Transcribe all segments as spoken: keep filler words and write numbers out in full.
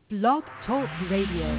Blog Talk Radio.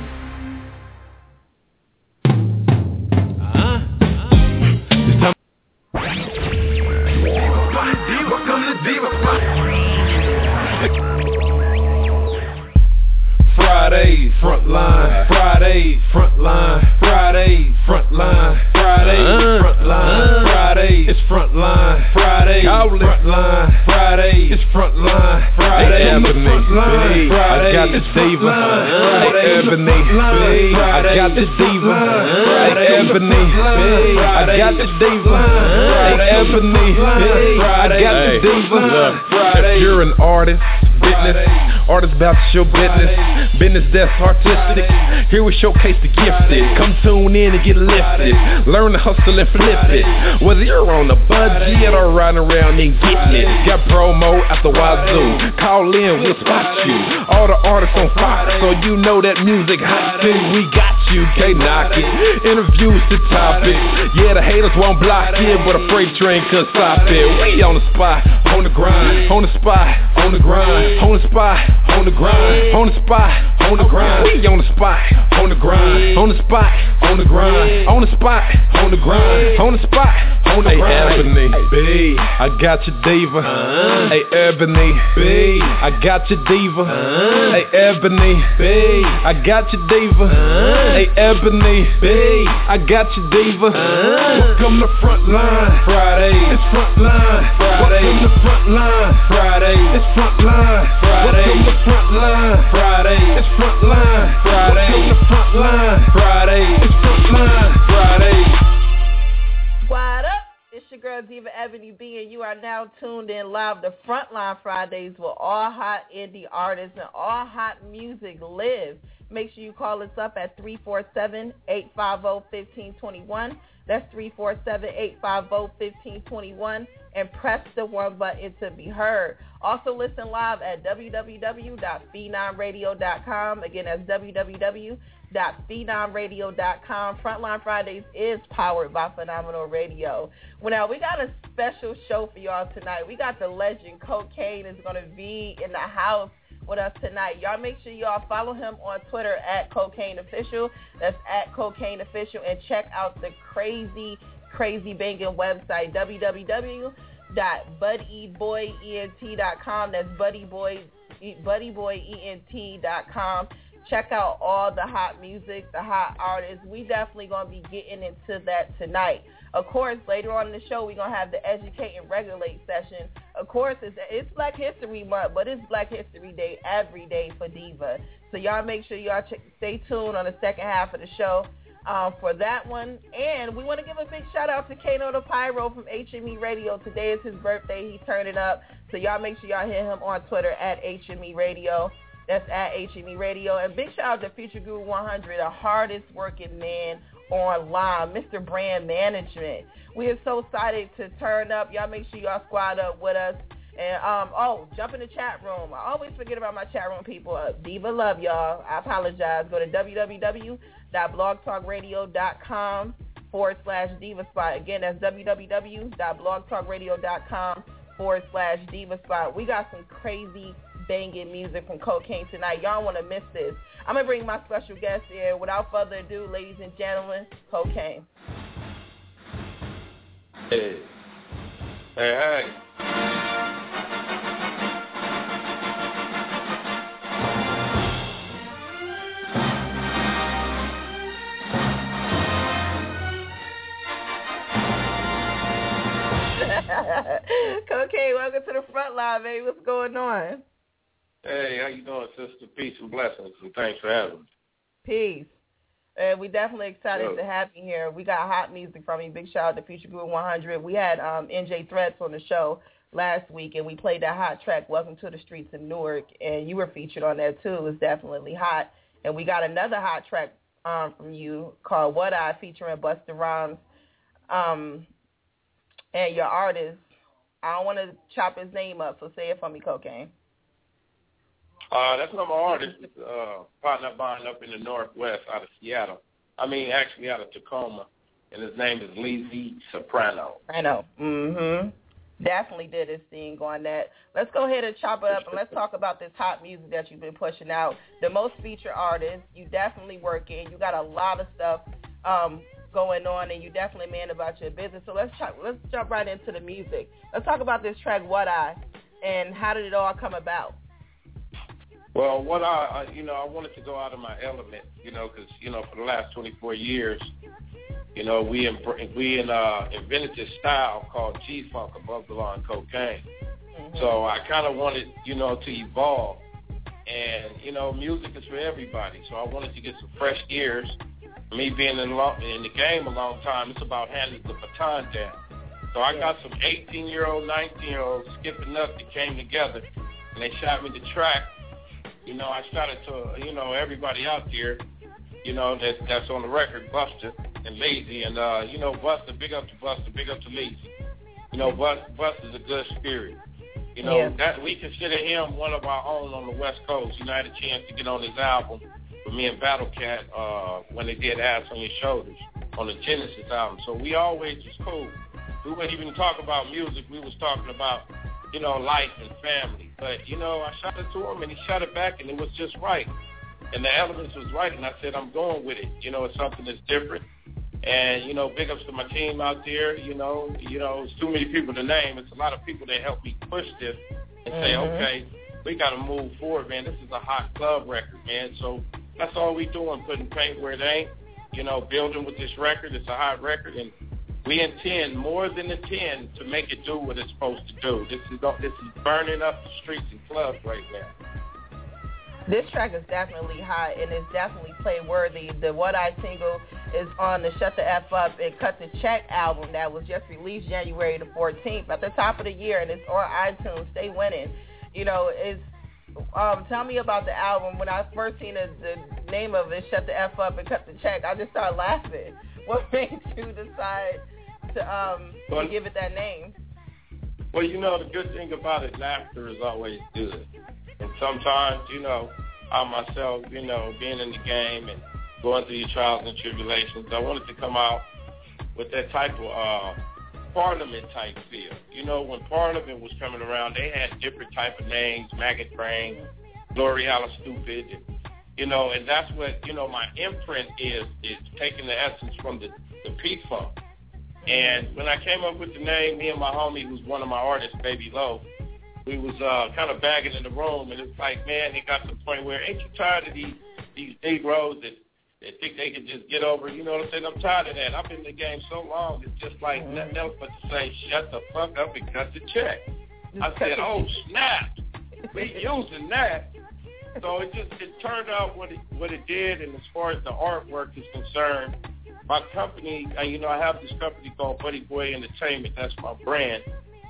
Friday, frontline. Friday, frontline. Friday, frontline. Friday, frontline. Friday, it's frontline. Friday, frontline. Friday, it's frontline. Friday, frontline. I got the diva. Hey, Ebony. I got the diva. Hey, Ebony. I got the diva. Hey, Ebony. I got the diva. If you're an artist, business, artist about to show business, business that's artistic, here we showcase the gifted. Come tune in and get lifted, learn to hustle and flip it. Whether you're on a budget or riding around and getting it, got promo at the wazoo, call in, we'll spot you. All the artists on Fox, so you know that music hot too. We got you, can't knock it. Interviews the topic, yeah, the haters won't block it, but a freight train could stop it. We on the spot, on the grind, on the spot, on the grind, on the spot, on the grind, on the spot, on the grind. We on the spot, on the grind, on the spot, on the grind, on the spot, on the grind, on the spot, on the grind. Hey, Ebony, B, I got your diva. Uh, hey, Ebony, B, I got your diva. Uh, hey, Ebony, B, I got your diva. Uh, hey, Ebony, B, I got your diva. Uh, Welcome to Frontline Friday. It's Frontline Friday. Welcome to Frontline Friday. It's Frontline Friday. Welcome to Frontline Friday. It's Frontline Friday. Welcome to Frontline Friday. It's Frontline Friday. What up? It's your girl Diva Ebony B, and you are now tuned in live to Frontline Fridays with all hot indie artists and all hot music live. Make sure you call us up at three four seven, eight five zero, one five two one. That's three four seven, eight five zero, one five two one, and press the one button to be heard. Also listen live at w w w dot phenom radio dot com. Again, that's w w w dot phenom radio dot com. Frontline Fridays is powered by Phenomenal Radio. Well, now, we got a special show for y'all tonight. We got the legend Cocaine is going to be in the house with us tonight. Y'all make sure y'all follow him on Twitter at Cocaine Official. That's at Cocaine Official. And check out the crazy, crazy banging website, w w w dot buddy boy ent dot com. That's buddyboy, buddyboyent dot com. Check out all the hot music, the hot artists. We definitely going to be getting into that tonight. Of course, later on in the show, we're going to have the Educate and Regulate session. Of course, it's, it's Black History Month, but it's Black History Day every day for Diva. So y'all make sure y'all ch- stay tuned on the second half of the show um, for that one. And we want to give a big shout out to Kano the Pyro from H M E Radio. Today is his birthday. He's turning up. So y'all make sure y'all hit him on Twitter at H M E Radio. That's at H M E Radio. And big shout out to Future Guru one hundred, the hardest working man online, Mister Brand Management. We are so excited to turn up. Y'all make sure y'all squad up with us. And, um, oh, jump in the chat room. I always forget about my chat room people. Uh, Diva love y'all. I apologize. Go to w w w dot blog talk radio dot com forward slash Diva Spot. Again, that's w w w dot blog talk radio dot com forward slash Diva Spot. We got some crazy banging music from Cocaine tonight. Y'all want to miss this. I'm going to bring my special guest here. Without further ado, ladies and gentlemen, Cocaine. Hey. Hey, hey. Cocaine, welcome to the front line, baby. What's going on? Hey, how you doing, sister? Peace and blessings, and thanks for having me. Peace. And we definitely excited Yo. to have you here. We got hot music from you. Big shout out to Future Guru one hundred. We had um, N J Threats on the show last week, and we played that hot track, Welcome to the Streets in Newark, and you were featured on that too. It was definitely hot. And we got another hot track um, from you called What I, featuring Busta Rhymes um, and your artist. I don't want to chop his name up, so say it for me, Cocaine. Uh, that's one of my artists, uh, partner buying up in the Northwest out of Seattle. I mean, actually out of Tacoma, and his name is Lizzie Soprano. I know. Mm-hmm. Definitely did his thing on that. Let's go ahead and chop it up and let's talk about this hot music that you've been pushing out. The most featured artist, you definitely working. You got a lot of stuff um, going on, and you definitely man about your business. So let's chop, let's jump right into the music. Let's talk about this track, What I, and how did it all come about? Well, what I, I you know, I wanted to go out of my element, you know, because, you know, for the last twenty-four years, you know, we we uh, invented this style called G-Funk, above the law and cocaine. Mm-hmm. So I kind of wanted, you know, to evolve. And, you know, music is for everybody. So I wanted to get some fresh ears. Me being in, long, in the game a long time, it's about handing the baton down. So I got some eighteen-year-old, nineteen-year-olds skipping up that came together, and they shot me the track. You know, I shot it to, you know, everybody out there, you know, that that's on the record, Buster and Lazy. And, uh, you know, Buster, big up to Buster, big up to Lazy. You know, Buster, Buster's a good spirit. You know, yeah. that we consider him one of our own on the West Coast. You know, I had a chance to get on his album with me and Battle Cat uh, when they did Ass on Your Shoulders on the Genesis album. So we always was cool. We wouldn't even talk about music. We was talking about, you know, life and family. But, you know, I shot it to him, and he shot it back, and it was just right. And the elements was right, and I said, I'm going with it. You know, it's something that's different. And, you know, big ups to my team out there. You know, you know, it's too many people to name. It's a lot of people that help me push this and mm-hmm. say, okay, we got to move forward, man. This is a hot club record, man. So that's all we doing, putting paint where it ain't. You know, building with this record. It's a hot record, and we intend more than intend to make it do what it's supposed to do. This is this is burning up the streets and clubs right now. This track is definitely hot, and it's definitely play-worthy. The What I single is on the Shut the F Up and Cut the Check album that was just released January the fourteenth at the top of the year, and it's on iTunes. Stay winning. You know, it's um, tell me about the album. When I first seen the, the name of it, Shut the F Up and Cut the Check, I just started laughing. What made you decide to um well, to give it that name? Well, you know, the good thing about it, laughter is always good. And sometimes, you know, I myself, you know, being in the game and going through your trials and tribulations, I wanted to come out with that type of uh, Parliament-type feel. You know, when Parliament was coming around, they had different type of names, Maggot Brain, Glory Holla Stupid, and, you know, and that's what, you know, my imprint is, is taking the essence from the, the P-Funk. And when I came up with the name, me and my homie, who's one of my artists, Baby Low, we was uh, kind of bagging in the room, and it's like, man, it got to the point where, ain't you tired of these these Negroes that, that think they can just get over? You know what I'm saying? I'm tired of that. I've been in the game so long, it's just like mm-hmm. nothing else but to say, shut the fuck up and cut the check. I said, oh, snap. We using that. So it just it turned out what it what it did, and as far as the artwork is concerned, my company, uh, you know, I have this company called Buddy Boy Entertainment. That's my brand.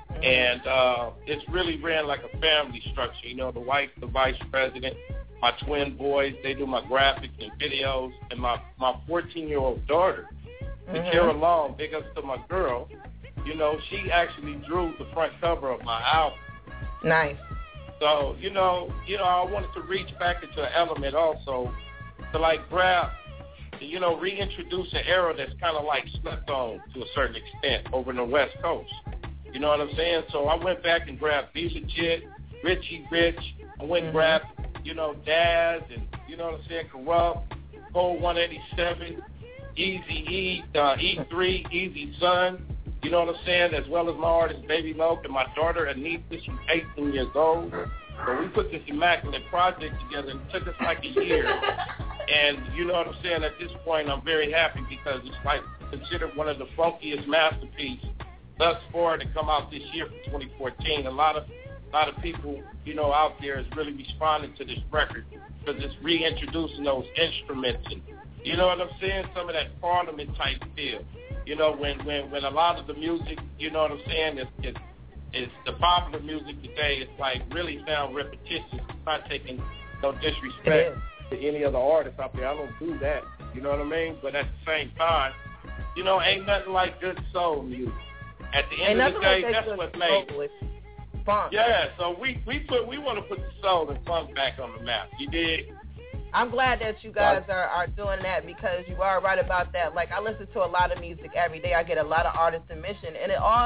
And uh, it's really ran like a family structure. You know, the wife, the vice president, my twin boys, they do my graphics and videos. And my, my fourteen-year-old daughter, mm-hmm. Kara Long, big ups to my girl, you know, she actually drew the front cover of my album. Nice. So, you know, you know, I wanted to reach back into an element also to, like, grab, you know, reintroduce an era that's kind of, like, slept on to a certain extent over in the West Coast. You know what I'm saying? So I went back and grabbed Be Legit, Richie Rich. I went and grabbed, you know, Daz and, you know what I'm saying, Corrupt, Cole one eighty-seven, Easy E, uh, E three, Easy Son. You know what I'm saying? As well as my artist, Baby Loke, and my daughter, Anita. She's eighteen years old. So we put this immaculate project together, and it took us like a year. And you know what I'm saying? At this point, I'm very happy because it's like considered one of the funkiest masterpieces thus far to come out this year for twenty fourteen. A lot of a lot of people, you know, out there is really responding to this record because it's reintroducing those instruments and, you know what I'm saying, some of that Parliament type feel. You know, when, when, when a lot of the music, you know what I'm saying, is, is, is the popular music today, it's like really sound repetitious. It's not taking no disrespect to any other artists out there. I don't do that. You know what I mean? But at the same time, you know, ain't nothing like good soul music. At the end of the day, that's what made it. Funk. Yeah, so we we put we want to put the soul and funk back on the map. You dig? I'm glad that you guys are, are doing that because you are right about that. Like, I listen to a lot of music every day. I get a lot of artist submission, and it all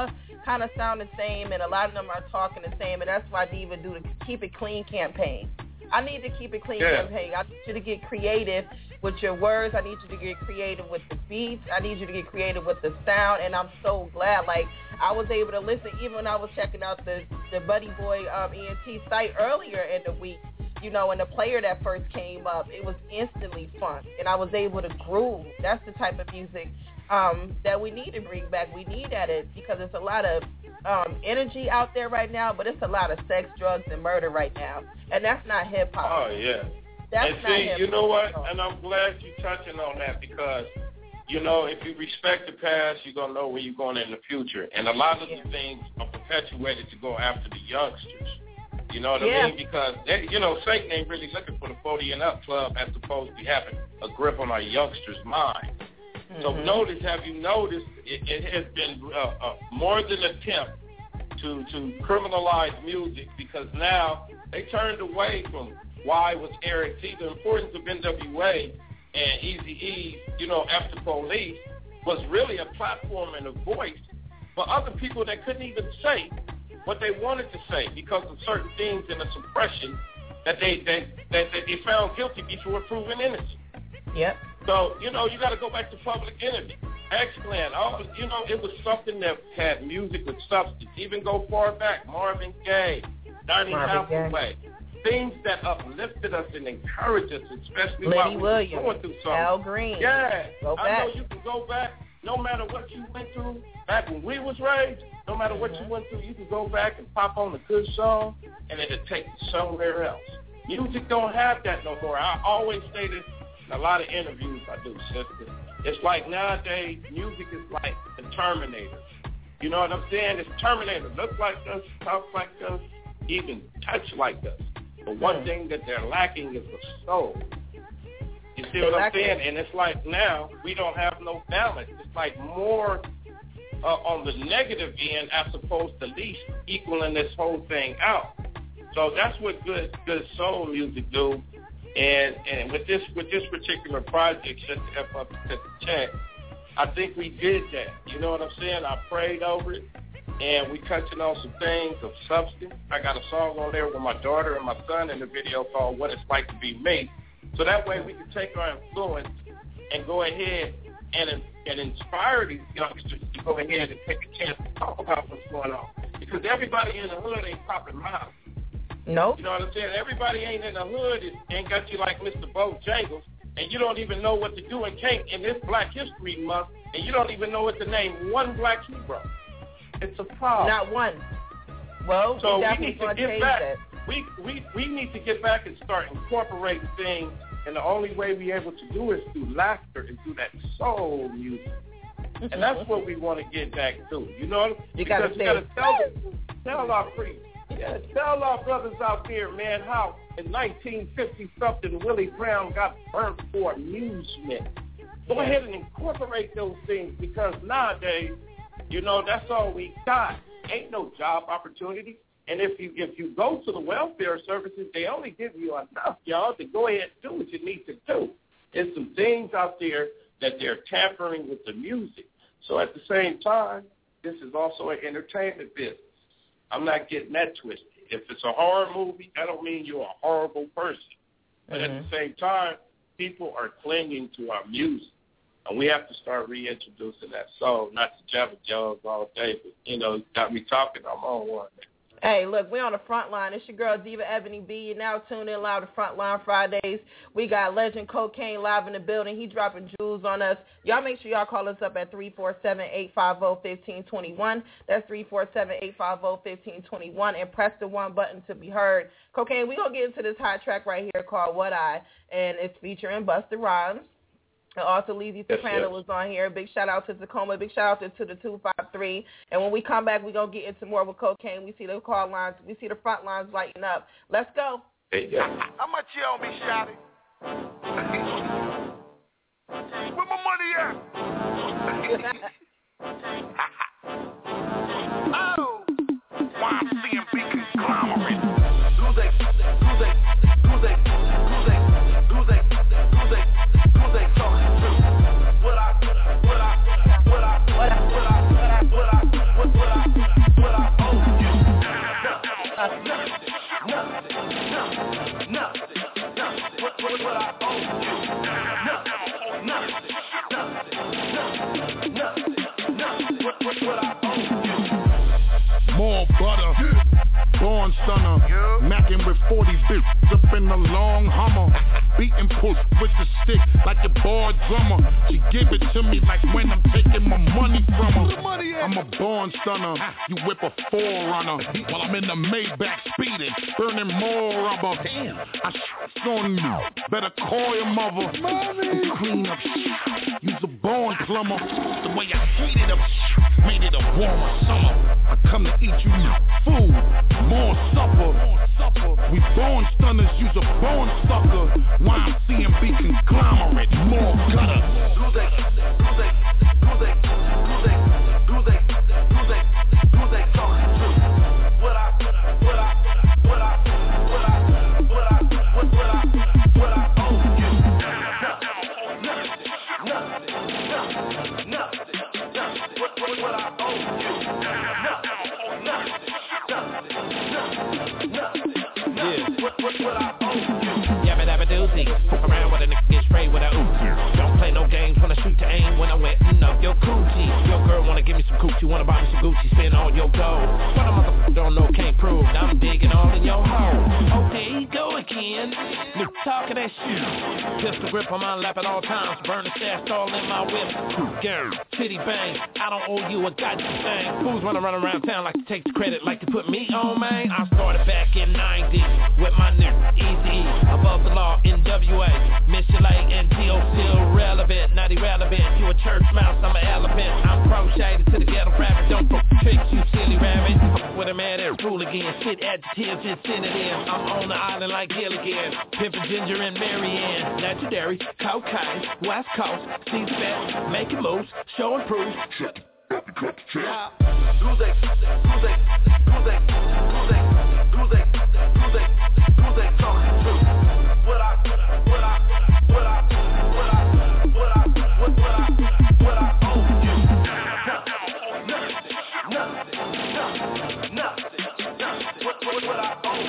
kind of sound the same, and a lot of them are talking the same, and that's why Diva do the Keep It Clean campaign. I need to Keep It Clean yeah. campaign. I need you to get creative with your words. I need you to get creative with the beats. I need you to get creative with the sound, and I'm so glad. Like, I was able to listen even when I was checking out the, the Buddy Boy um, E N T site earlier in the week. You know, when the player that first came up, it was instantly fun, and I was able to groove. That's the type of music um, that we need to bring back. We need that it because it's a lot of um, energy out there right now, but it's a lot of sex, drugs, and murder right now, and that's not hip hop. Oh yeah, that's and not see, hip-hop. you know what? And I'm glad you're touching on that because, you know, if you respect the past, you're gonna know where you're going in the future, and a lot of yeah. the things are perpetuated to go after the youngsters. You know what yeah. I mean? Because, they, you know, Satan ain't really looking for the forty and up club as opposed to having a grip on our youngsters' mind. Mm-hmm. So notice, have you noticed, it, it has been uh, uh, more than an attempt to, to criminalize music because now they turned away from why was Eric T. The importance of N W A and Eazy-E, you know, after Police was really a platform and a voice for other people that couldn't even say what they wanted to say because of certain things in the suppression that they that, that, that they found guilty before proven innocent. Yep. So, you know, you got to go back to Public Enemy, X-Clan. All, you know, it was something that had music with substance. Even go far back, Marvin Gaye, Donny Hathaway. Things that uplifted us and encouraged us, especially Lenny while we Williams, were going through something. Al Green. Yeah. Go I back. know you can go back. No matter what you went through back when we was raised, no matter what mm-hmm. you went through, you can go back and pop on a good song, and it'll take you somewhere else. Music don't have that no more. I always say this in a lot of interviews I do, sister. It's like nowadays, music is like the Terminator. You know what I'm saying? It's Terminator. Look like us, talk like us, even touch like us. But one mm. thing that they're lacking is a soul. You see what I'm saying? And it's like now we don't have no balance. It's like more uh, on the negative end as opposed to least equaling this whole thing out. So that's what good good soul music do. And and with this with this particular project, Shut the F Up and Cut the Check, I think we did that. You know what I'm saying? I prayed over it, and we touching on some things of substance. I got a song on there with my daughter and my son in the video called What It's Like to Be Me. So that way we can take our influence and go ahead and and inspire these youngsters to go ahead and take a chance to talk about what's going on. Because everybody in the hood ain't popping mouth. Nope. You know what I'm saying? Everybody ain't in the hood and ain't got you like Mister Bojangles, and you don't even know what to do and can't in this Black History Month, and you don't even know what to name one black hero. It's a problem. Not one. Well, so we, we need to get back. That. We, we we need to get back and start incorporating things, and the only way we're able to do it is through laughter and through that soul music. And that's what we want to get back to. You know, you got to tell, tell our free. Yeah, tell our brothers out there, man, how in nineteen fifty something Willie Brown got burnt for amusement. Go ahead and incorporate those things because nowadays, you know, that's all we got. Ain't no job opportunity. And if you if you go to the welfare services, they only give you enough, y'all, to go ahead and do what you need to do. There's some things out there that they're tampering with the music. So at the same time, this is also an entertainment business. I'm not getting that twisted. If it's a horror movie, that don't mean you're a horrible person. But mm-hmm. at the same time, people are clinging to our music. And we have to start reintroducing that soul, not to jabber jaws all day, but, you know, got me talking. I'm on one. Hey, look, we're on the front line. It's your girl, Diva Ebony B. You're now tuned in live to Frontline Fridays. We got Legend Cocaine live in the building. He dropping jewels on us. Y'all make sure y'all call us up at three four seven, eight five zero, one five two one. That's three four seven, eight five zero, one five two one. And press the one button to be heard. Cocaine, we're going to get into this hot track right here called What I, and it's featuring Busta Rhymes. And also, Lizzie Soprano was on here. Big shout-out to Tacoma. Big shout-out to, to the two five three. And when we come back, we're going to get into more with Cocaine. We see the call lines. We see the front lines lighting up. Let's go. Hey, yeah. How much you owe me, Shotty? Where my money at? Oh! Y M C and big conglomerate. Lose it, lose it, lose it, lose it, lose it, lose it, lose it. What I, what I, what I, what I, what I, what I, what I, what I, what I, what, what, what I owe you. Nothing, nothing, nothing, nothing, nothing, what, what, what I owe you. More butter, born stunner, macking with forty bits up in the long Hummer, beating push with the stick like a bar drummer. She give it to me like when I'm taking my money from her. I'm a born stunner, you whip a forerunner while I'm in the Maybach speeding, burning more rubber. Damn, I sh***ed on you, better call your mother. Mommy. Clean up sh***, use a born plumber. The way I heated up sh***, made it a warmer summer. I come to eat you food, more supper. We born stunners, use a born sucker. Y M C M B conglomerate, more gutter. Who they, who they, who they, who they, who they, who they, who they talking to? What I, what I, what I, what I, what I, what, what I, what I owe you? Nothing, nothing, nothing, nothing, nothing, what, what, what I owe you? Nothing, nothing, nothing, nothing, nothing, what, what, what I owe you? Yabba dabba doozy, fuck around with a nigga, get sprayed with a Uzi. Don't play no games when I shoot to aim, when I wetting up your coochie. Your girl wanna give me some coochie, wanna buy me some Gucci, spend all your gold. What a motherfucker don't know, can't prove, now I'm digging all in your hole. Okay, here you go again, new talking that shit. Pistol grip on my lap at all times, burn the stash all in my whip. Girl, titty bang, I don't owe you a goddamn thing. Fools wanna run around town like to take the credit, like to put me on, man. I started back in ninety with my new Easy above the law, N W A, Mission Lake, and T O still relevant, not irrelevant. You a church mouse, I'm an elephant. I'm crocheted to the ghetto rabbit. Don't fuck the tricks, you silly rabbit. Fuck with a man that's fool again. Shit adjectives, just synonyms. I'm on the island like Gilligan. Pimpin' Ginger and Marianne. Legendary, cocaine, West Coast, Caesar bet, making moves, showing proof. Shit. Who they, who they, who they, who they, who they, who they, who they, who they talking to? What I, what I, what I, what I, what I, what, what I, what I owe you? Nothing, nothing, nothing, nothing, nothing, what, what, what I owe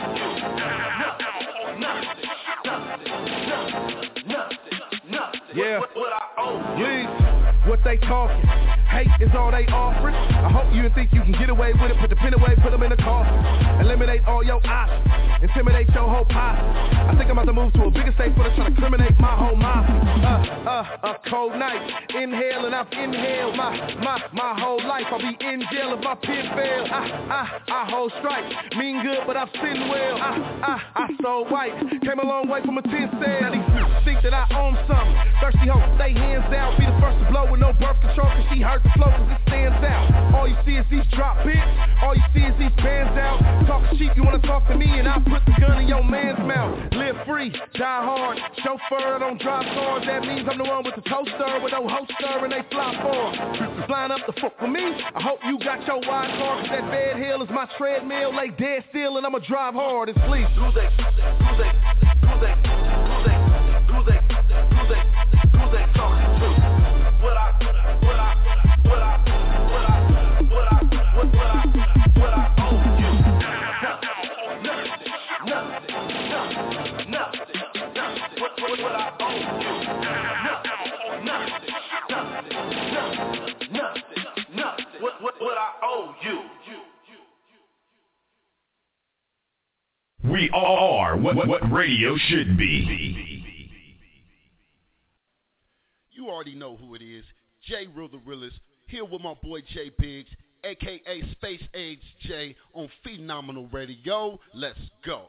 you? Nothing, nothing, nothing, nothing, nothing, yeah. what, what I owe you? Leave what they talking. Hate is all they offering. I hope you think you can get away with it. Put the pen away, put them in the coffin. Eliminate all your options. Intimidate your whole posse. I think I'm about to move to a bigger state for to try to criminate my whole mafia. Uh, uh, a cold night. Inhale and I've inhaled my, my, my whole life. I'll be in jail if my pen fail. I, I, I hold strike. Mean good, but I've sinned well. I, I, I sold white. Came a long way from a tin cell. Now these think that I own something. Thirsty hoes, stay hands down. Be the first to blow with no birth control, cause she hurt the flow cause it stands out. All you see is these drop bits. All you see is these bands out. Talking cheap, you wanna talk to me and I'll put the gun in your man's mouth. Live free, die hard. Chauffeur, don't drive cars. That means I'm the one with the toaster with no hoster and they fly for. Flying up the fuck with me. I hope you got your wide car cause that bed hill is my treadmill. Lay dead still and I'ma drive hard and sleep. Who they, who they, who they, who they, who they, who they, who they talking to? What I, what I, what I, what I, what I, what, what I, what I owe you? Nothing, nothing, nothing, nothing, nothing, what, what, what I owe you? Nothing, nothing, nothing, nothing, nothing, what, what, what I owe you? We are what, what, what radio should be. You already know who it is. J. Real the Realest, here with my boy J Biggs, a k a. Space Age J, on Phenomenal Radio. Let's go.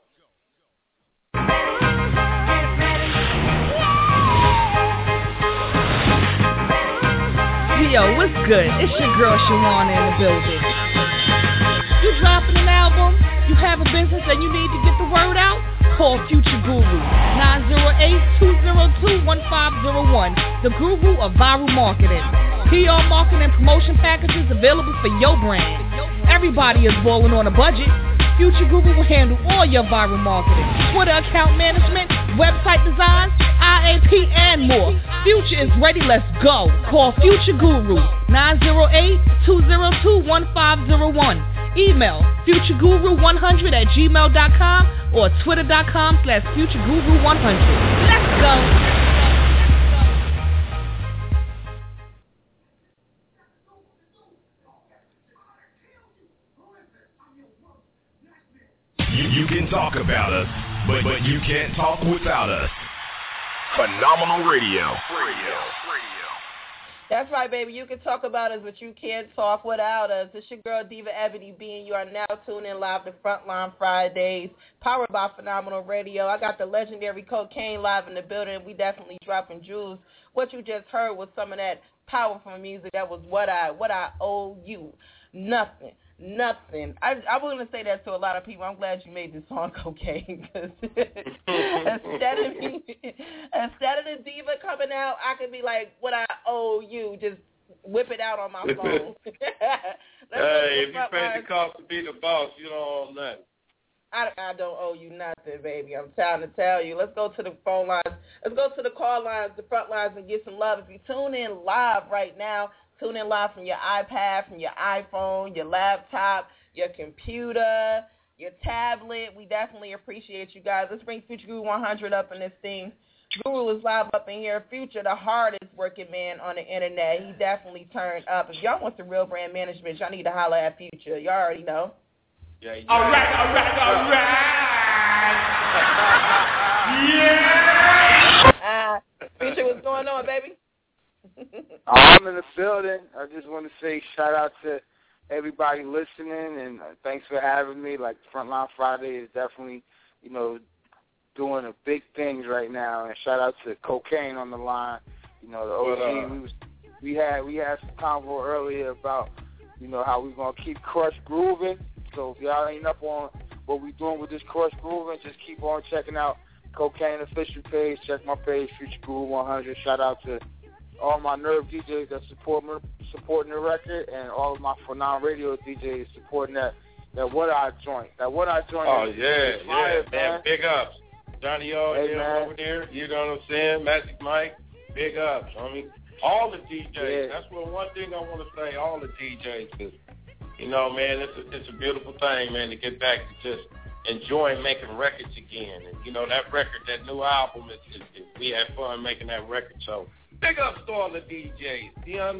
Yo, what's good? It's your girl Shawana in the building. You dropping an album? You have a business and you need to get the word out? Call Future Guru, nine zero eight, two zero two, one five zero one, the guru of viral marketing. P R marketing and promotion packages available for your brand. Everybody is balling on a budget. Future Guru will handle all your viral marketing, Twitter account management, website design, I A P, and more. Future is ready, let's go. Call Future Guru, nine zero eight, two zero two, one five zero one. Email futureguru one hundred at gmail dot com or twitter dot com slash futureguru one hundred. go. You, you can talk about us, but, but you can't talk without us. Phenomenal Radio. Radio. That's right, baby. You can talk about us, but you can't talk without us. It's your girl, Diva Ebony B, and you are now tuned in live to Frontline Fridays, powered by Phenomenal Radio. I got the legendary Cocaine live in the building. We definitely dropping jewels. What you just heard was some of that powerful music. That was what I what I owe you. Nothing. Nothing. I, I was going to say that to a lot of people. I'm glad you made this song, Cocaine, because instead of me, instead of the diva coming out, I could be like, what I owe you, just whip it out on my phone. Hey, if you pay the cost to be the boss, you don't owe nothing. I, I don't owe you nothing, baby. I'm trying to tell you. Let's go to the phone lines. Let's go to the call lines, the front lines, and get some love. If you tune in live right now, tune in live from your iPad, from your iPhone, your laptop, your computer, your tablet. We definitely appreciate you guys. Let's bring Future Guru one hundred up in this thing. Guru is live up in here. Future, the hardest working man on the internet. He definitely turned up. If y'all want some real brand management, y'all need to holler at Future. Y'all already know. Yeah, yeah. All right, all right, all right. Yeah. Uh, Future, what's going on, baby? I'm in the building. I just want to say shout out to everybody listening, and thanks for having me. Like, Frontline Friday is definitely, you know, doing a big things right now. And shout out to Cocaine on the line. You know, the O G. But, uh, we was we had we had some convo earlier about, you know, how we gonna keep Crush grooving. So if y'all ain't up on what we doing with this Crush grooving, just keep on checking out Cocaine official page. Check my page, Future Guru one hundred. Shout out to all my Nerve D Js that support me, supporting the record, and all of my Phenomenal Radio D Js supporting that that What I joint. That What I joint. Oh, is, yeah, is fire, yeah, man. Big ups. Johnny O hey, here over there, you know what I'm saying? Magic Mike, big ups. I mean, all the D Js. Yeah. That's what one thing I want to say, all the D Js, because, you know, man, it's a, it's a beautiful thing, man, to get back to just enjoying making records again. And, you know, that record, that new album, is, is, is, we had fun making that record, so big ups to all the D Js. You know?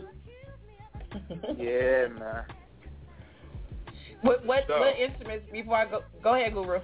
Yeah, man. What what, So. what instruments, before I go, go ahead, Guru.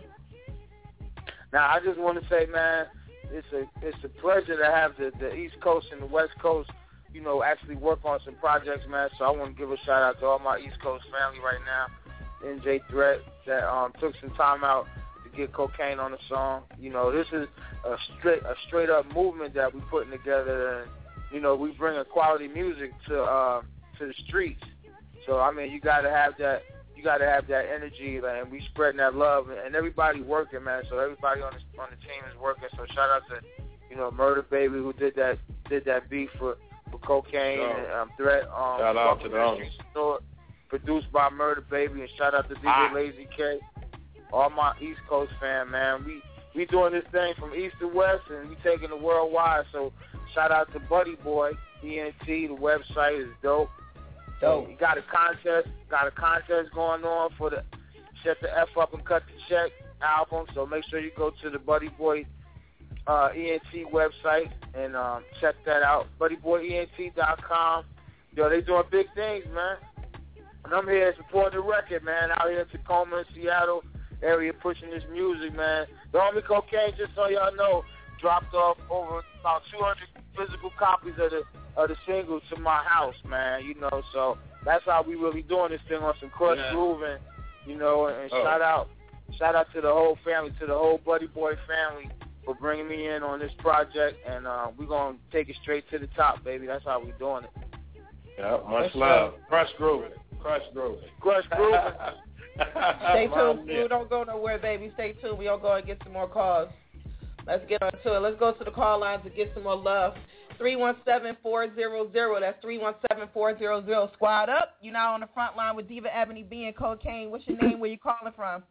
Now, I just want to say, man, it's a it's a pleasure to have the, the East Coast and the West Coast, you know, actually work on some projects, man. So I want to give a shout out to all my East Coast family right now. N J Threat that um, took some time out to get Cocaine on the song. You know, this is a straight a straight up movement that we're putting together, and you know, we bringing quality music to uh, to the streets. So I mean, you got to have that. You got to have that energy, and we spreading that love, and everybody working, man. So everybody on the on the team is working. So shout out to, you know, Murder Baby who did that did that beat for, for Cocaine Yo. and um, Threat. Um, Shout out to them. Produced by Murder Baby, and shout out to D J Ah. Lazy K. All my East Coast fam, man. We we doing this thing from east to west, and we taking it worldwide. So shout out to Buddy Boy E N T. The website is dope. Dope. We got a contest, got a contest going on for the Shut the F Up and Cut the Check album. So make sure you go to the Buddy Boy uh, E N T website and um, check that out. buddy boy E N T dot com. Yo, they doing big things, man. And I'm here supporting the record, man. Out here in Tacoma and Seattle area pushing this music, man. The homie Cocaine, just so y'all know, dropped off over about two hundred physical copies of the of the single to my house, man, you know, so that's how we really doing this thing on some Crush Yeah. grooving, you know, and Oh. shout out shout out to the whole family, to the whole Buddy Boy family for bringing me in on this project, and uh, we're going to take it straight to the top, baby. That's how we doing it. Yeah, much That's love. Crush grooving. Crush grooving. Crush grooving. Stay tuned. Man, Guru, don't go nowhere, baby. Stay tuned. We'll go and get some more calls. Let's get on to it. Let's go to the call lines and get some more love. three one seven, four hundred. That's three one seven, four hundred. Squad up. You're now on the front line with Diva Ebony B and Cocaine. What's your name? Where you calling from?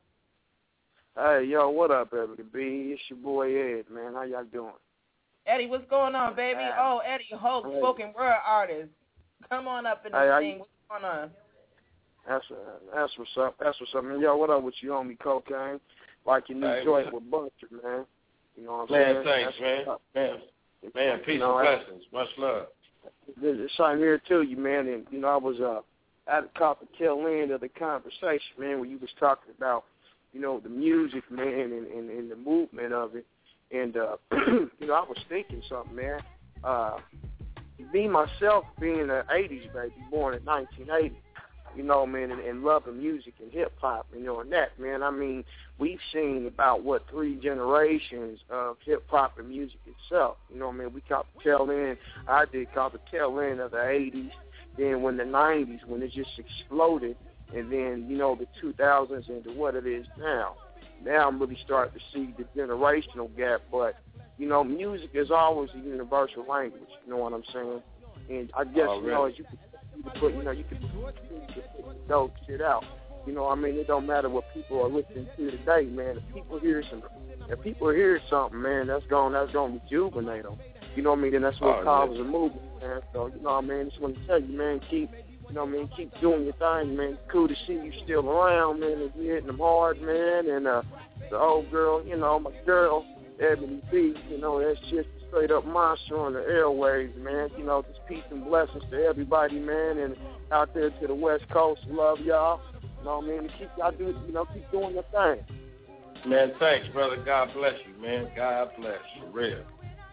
Hey, yo, what up, Ebony B? It's your boy Ed, man. How y'all doing? Eddie, what's going on, baby? Oh, Eddie Hope, Hey. spoken word artist. Come on up in this Hey, how thing. you- What's going on? That's uh, that's what's up. That's what's up, man. Yo, what up with you, homie Cocaine? Like your new Hey, joint what- with Buncher, man. You know what I'm man, saying? Thanks, That's, man. Man, man, peace you know, and blessings. Much love. There's something here to you, man. And, you know, I was uh, at the caught the tail end of the conversation, man, where you was talking about, you know, the music, man, and, and, and the movement of it. And, uh, you know, I was thinking something, man. Uh, me, myself, being an eighties baby, born in nineteen eighty, you know, man, and, and loving music and hip-hop, you know, and that, man, I mean, we've seen about, what, three generations of hip-hop and music itself. You know what I mean? We caught the tail end, I did caught the tail end of the eighties, then when the nineties, when it just exploded, and then, you know, the two thousands into what it is now. Now I'm really starting to see the generational gap, but, you know, music is always a universal language, you know what I'm saying? And I guess, oh, really? you know, as you can you can put, you know, you can put dope shit out. You know, I mean, it don't matter what people are listening to today, man. If people hear some, if people hear something, man, that's going, that's going to rejuvenate them. You know what I mean? And that's what oh, causes yeah. a movement, man. So, you know what I mean? Just want to tell you, man, keep, you know what I mean, keep doing your thing, man. It's cool to see you still around, man, and you hitting them hard, man. And uh, the old girl, you know, my girl, Ebony B, you know, that's just a straight up monster on the airwaves, man. You know, just peace and blessings to everybody, man, and out there to the West Coast. Love y'all. You know what I mean? Keep y'all do, you know, keep doing your thing. Man, thanks, brother. God bless you, man. God bless you, real.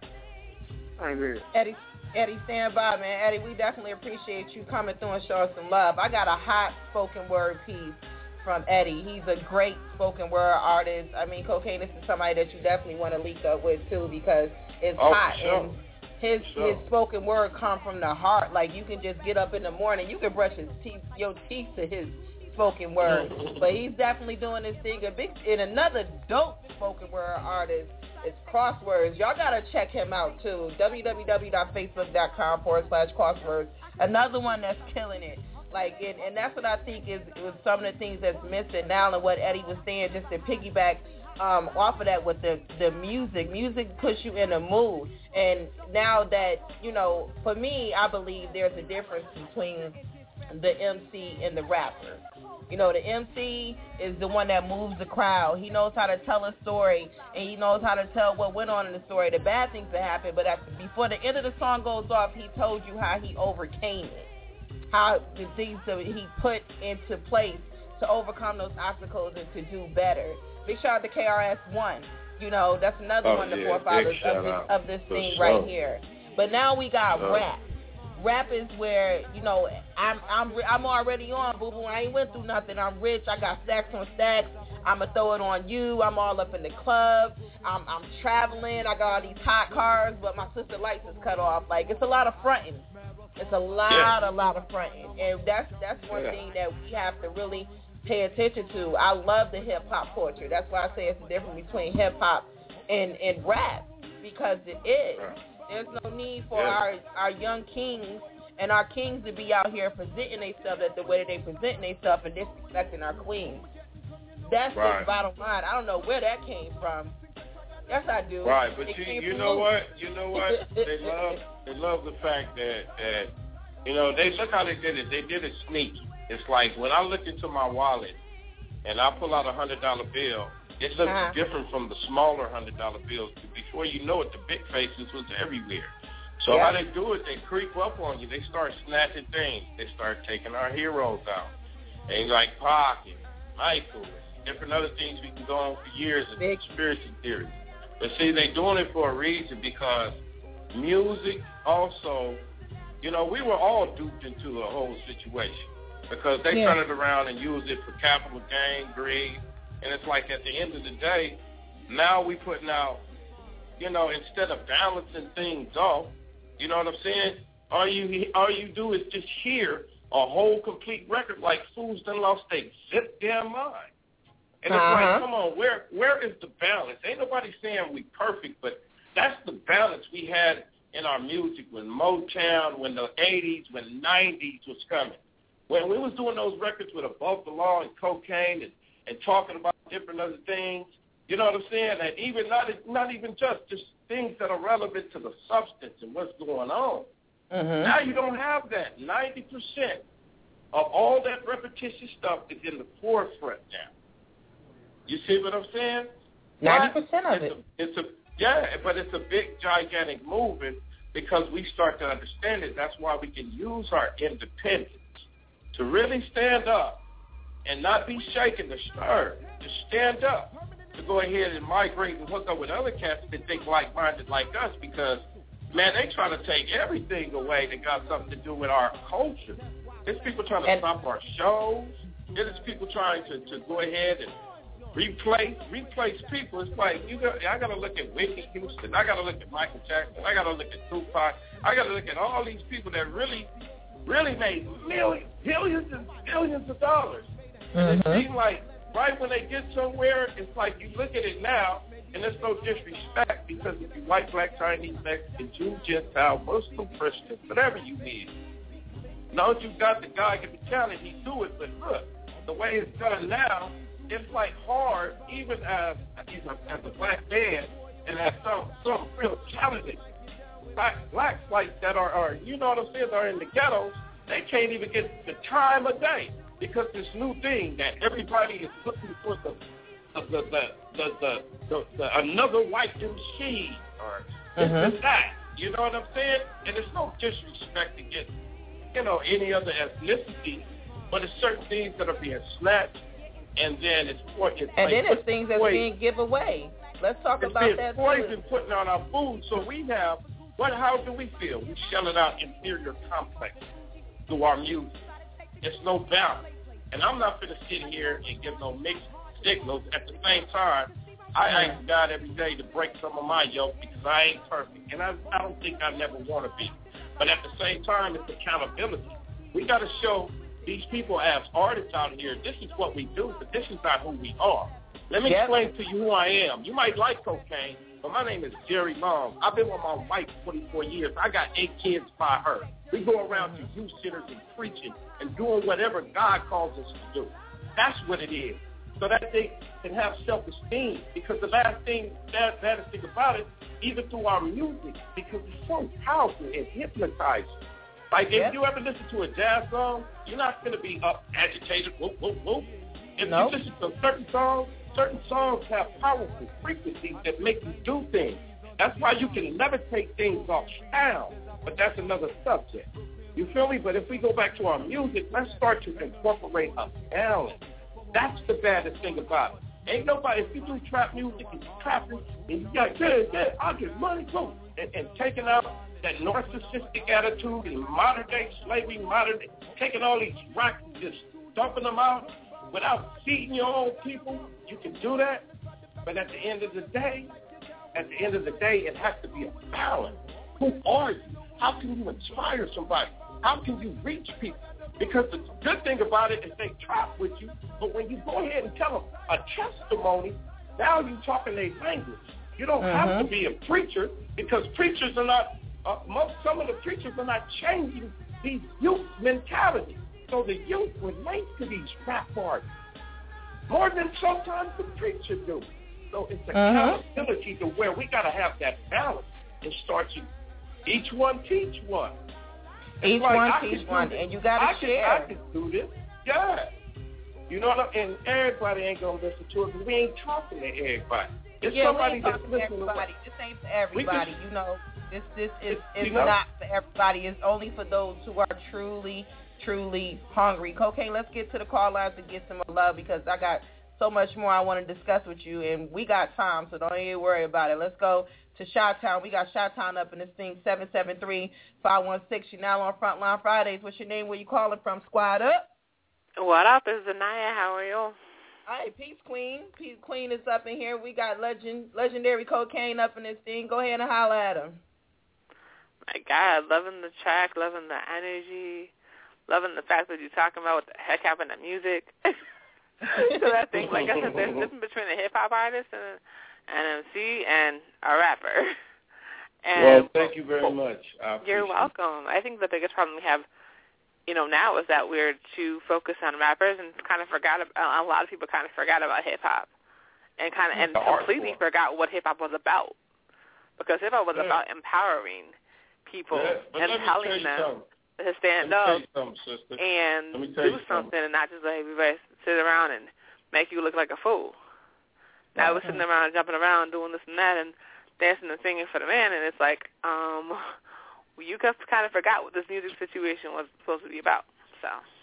Amen. Eddie, Eddie, stand by, man. Eddie, we definitely appreciate you coming through and showing some love. I got a hot spoken word piece from Eddie. He's a great spoken word artist. I mean, Cocaine, this is somebody that you definitely want to link up with too, because it's oh, hot for sure. and his sure. his spoken word come from the heart. Like, you can just get up in the morning, you can brush his teeth, your teeth to his spoken word. But he's definitely doing this thing. A big and another dope spoken word artist is Crosswords. Y'all gotta check him out too. www.facebook.com forward slash Crosswords. Another one that's killing it. Like, and, and that's what I think is was some of the things that's missing now, and what Eddie was saying, just to piggyback um, off of that with the, the music. Music puts you in a mood. And now that, you know, for me, I believe there's a difference between the M C and the rapper. You know, the M C is the one that moves the crowd. He knows how to tell a story, and he knows how to tell what went on in the story, the bad things that happened. But at, before the end of the song goes off, he told you how he overcame it, how the things that he put into place to overcome those obstacles and to do better. Big shout out to K R S One. You know, that's another oh, one of the yeah, forefathers of this, of this thing sure. right here. But now we got uh. rap. Rap is where, you know, I'm I'm I'm already on, boo boo. I ain't went through nothing. I'm rich. I got stacks on stacks. I'ma throw it on you. I'm all up in the club. I'm I'm traveling. I got all these hot cars, but my sister lights is cut off. Like, it's a lot of fronting. It's a lot, yeah. a lot of fronting, and that's that's one yeah. thing that we have to really pay attention to. I love the hip hop culture. That's why I say it's the difference between hip hop and and rap, because it is. There's no need for yeah. our, our young kings and our kings to be out here presenting their stuff the way that they present their stuff and disrespecting our queens. That's right. the bottom line. I don't know where that came from. Yes, I do. Right, but it you, you know what? You know what? They love they love the fact that, that, you know, they look how they did it. They did it sneaky. It's like when I look into my wallet and I pull out a one hundred dollar bill, it looks uh-huh. different from the smaller one hundred dollar bills. Before you know it, the big faces was everywhere. So yeah. how they do it, they creep up on you. They start snatching things. They start taking our heroes out. And like Pac and Michael and different other things we can go on for years and big. conspiracy theories. But see, they doing it for a reason, because music also, you know, we were all duped into a whole situation because they yeah. turn it around and use it for capital gain, greed. And it's like at the end of the day, now we putting out, you know, instead of balancing things off, you know what I'm saying? All you all you do is just hear a whole complete record like fools done lost their zip damn mind. And it's uh-huh. like, come on, where where is the balance? Ain't nobody saying we perfect, but that's the balance we had in our music when Motown, when the eighties, when the nineties was coming. When we was doing those records with Above the Law and Cocaine and and talking about different other things, you know what I'm saying? And even not not even just, just things that are relevant to the substance and what's going on. Mm-hmm. Now you don't have that. ninety percent of all that repetitious stuff is in the forefront now. You see what I'm saying? ninety percent of it's it. A, it's a Yeah, but it's a big, gigantic movement because we start to understand it. That's why we can use our independence to really stand up and not be shaken or stirred, to stand up, to go ahead and migrate and hook up with other cats that think like-minded like us because, man, they trying to take everything away that got something to do with our culture. There's people trying to stop our shows. There's people trying to, to go ahead and replace replace people. It's like, you got, I got to look at Whitney Houston. I got to look at Michael Jackson. I got to look at Tupac. I got to look at all these people that really, really made millions, billions and billions of dollars. And mm-hmm. it seems like right when they get somewhere, it's like you look at it now, and there's no disrespect because if you white, black, Chinese, Mexican, Jew, Gentile, Muslim, Christian, whatever you need, now that you got the guy get the talent, he do it. But look, the way it's done now, it's like hard, even as as a black man and as some some real talented black, blacks like that are, are you know what I'm saying, are in the ghettos. They can't even get the time of day because this new thing that everybody is looking for the the the the, the, the, the, the another white machine or this mm-hmm. and that. You know what I'm saying? And there's no disrespect against, you know, any other ethnicity, but it's certain things that are being snatched, and then it's, it's and like then it's things that's being given away. Let's talk it's about being that. Poison putting on our food, so we have what? How do we feel? We shelling out inferior complex through our music. It's no balance, and I'm not going to sit here and give no mixed signals. At the same time, I ask God every day to break some of my yoke because I ain't perfect, and I, I don't think I never want to be. But at the same time, it's accountability. We got to show these people as artists out here, this is what we do, but this is not who we are. Let me yep. explain to you who I am. You might like cocaine, but my name is Jerry Long. I've been with my wife twenty-four years. I got eight kids by her. We go around to youth centers and preaching and doing whatever God calls us to do. That's what it is. So that they can have self-esteem. Because the last thing, that baddest thing about it, even through our music, because it's so powerful and hypnotizing. Like if yep. you ever listen to a jazz song, you're not going to be up agitated, whoop, whoop, whoop. If nope. you listen to certain songs, certain songs have powerful frequencies that make you do things. That's why you can levitate things off sound, but that's another subject. You feel me? But if we go back to our music, let's start to incorporate a balance. That's the baddest thing about it. Ain't nobody, if you do trap music and trapping, and you got, yeah, yeah, I'll get money, too, and, and taking out that narcissistic attitude and modern-day slavery, modern day, taking all these racks and just dumping them out without feeding your own people, you can do that. But at the end of the day, at the end of the day, it has to be a balance. Who are you? How can you inspire somebody? How can you reach people? Because the good thing about it is they trap with you, but when you go ahead and tell them a testimony, now you're talking their language. You don't mm-hmm. have to be a preacher because preachers are not, uh, most, some of the preachers are not changing these youth mentality. So the youth relate to these rap artists more than sometimes the preacher do. So it's accountability mm-hmm. to where we got to have that balance and start to each one teach one. Each like, one teach one, and you got to share. I can do this, yeah. You know what I mean? And everybody ain't going to listen to it because we ain't talking to everybody. It's yeah, somebody we ain't that's talking to everybody. This ain't for everybody, can, you know. This this is it's you know? not for everybody. It's only for those who are truly, truly hungry. Cocaine, let's get to the call lines and get some more love because I got so much more I want to discuss with you, and we got time, so don't even worry about it. Let's go to Chi-Town. We got Chi-Town up in this thing, seven seven three, five one six. You're now on Frontline Fridays. What's your name? Where you calling from? Squad up. What up? It's Zanaya. How are you? Hi, Peace Queen. Peace Queen is up in here. We got legend, legendary Cocaine up in this thing. Go ahead and holler at him. My God, loving the track, loving the energy, loving the fact that you're talking about what the heck happened to music. So that thing, like I said, there's a difference between a hip-hop artist and an M C and a rapper. And well, thank you very much. You're welcome. I think the biggest problem we have, you know, now is that we're too focused on rappers and kind of forgot, about, a lot of people kind of forgot about hip-hop and kind of and completely forgot what hip-hop was about. Because hip-hop was yeah. about empowering people yeah, and telling them something. to stand up and do something, something and not just let everybody sit around and make you look like a fool. Now we're sitting around jumping around doing this and that, and dancing and singing for the man, and it's like, um, well, you kind of forgot what this music situation was supposed to be about. So,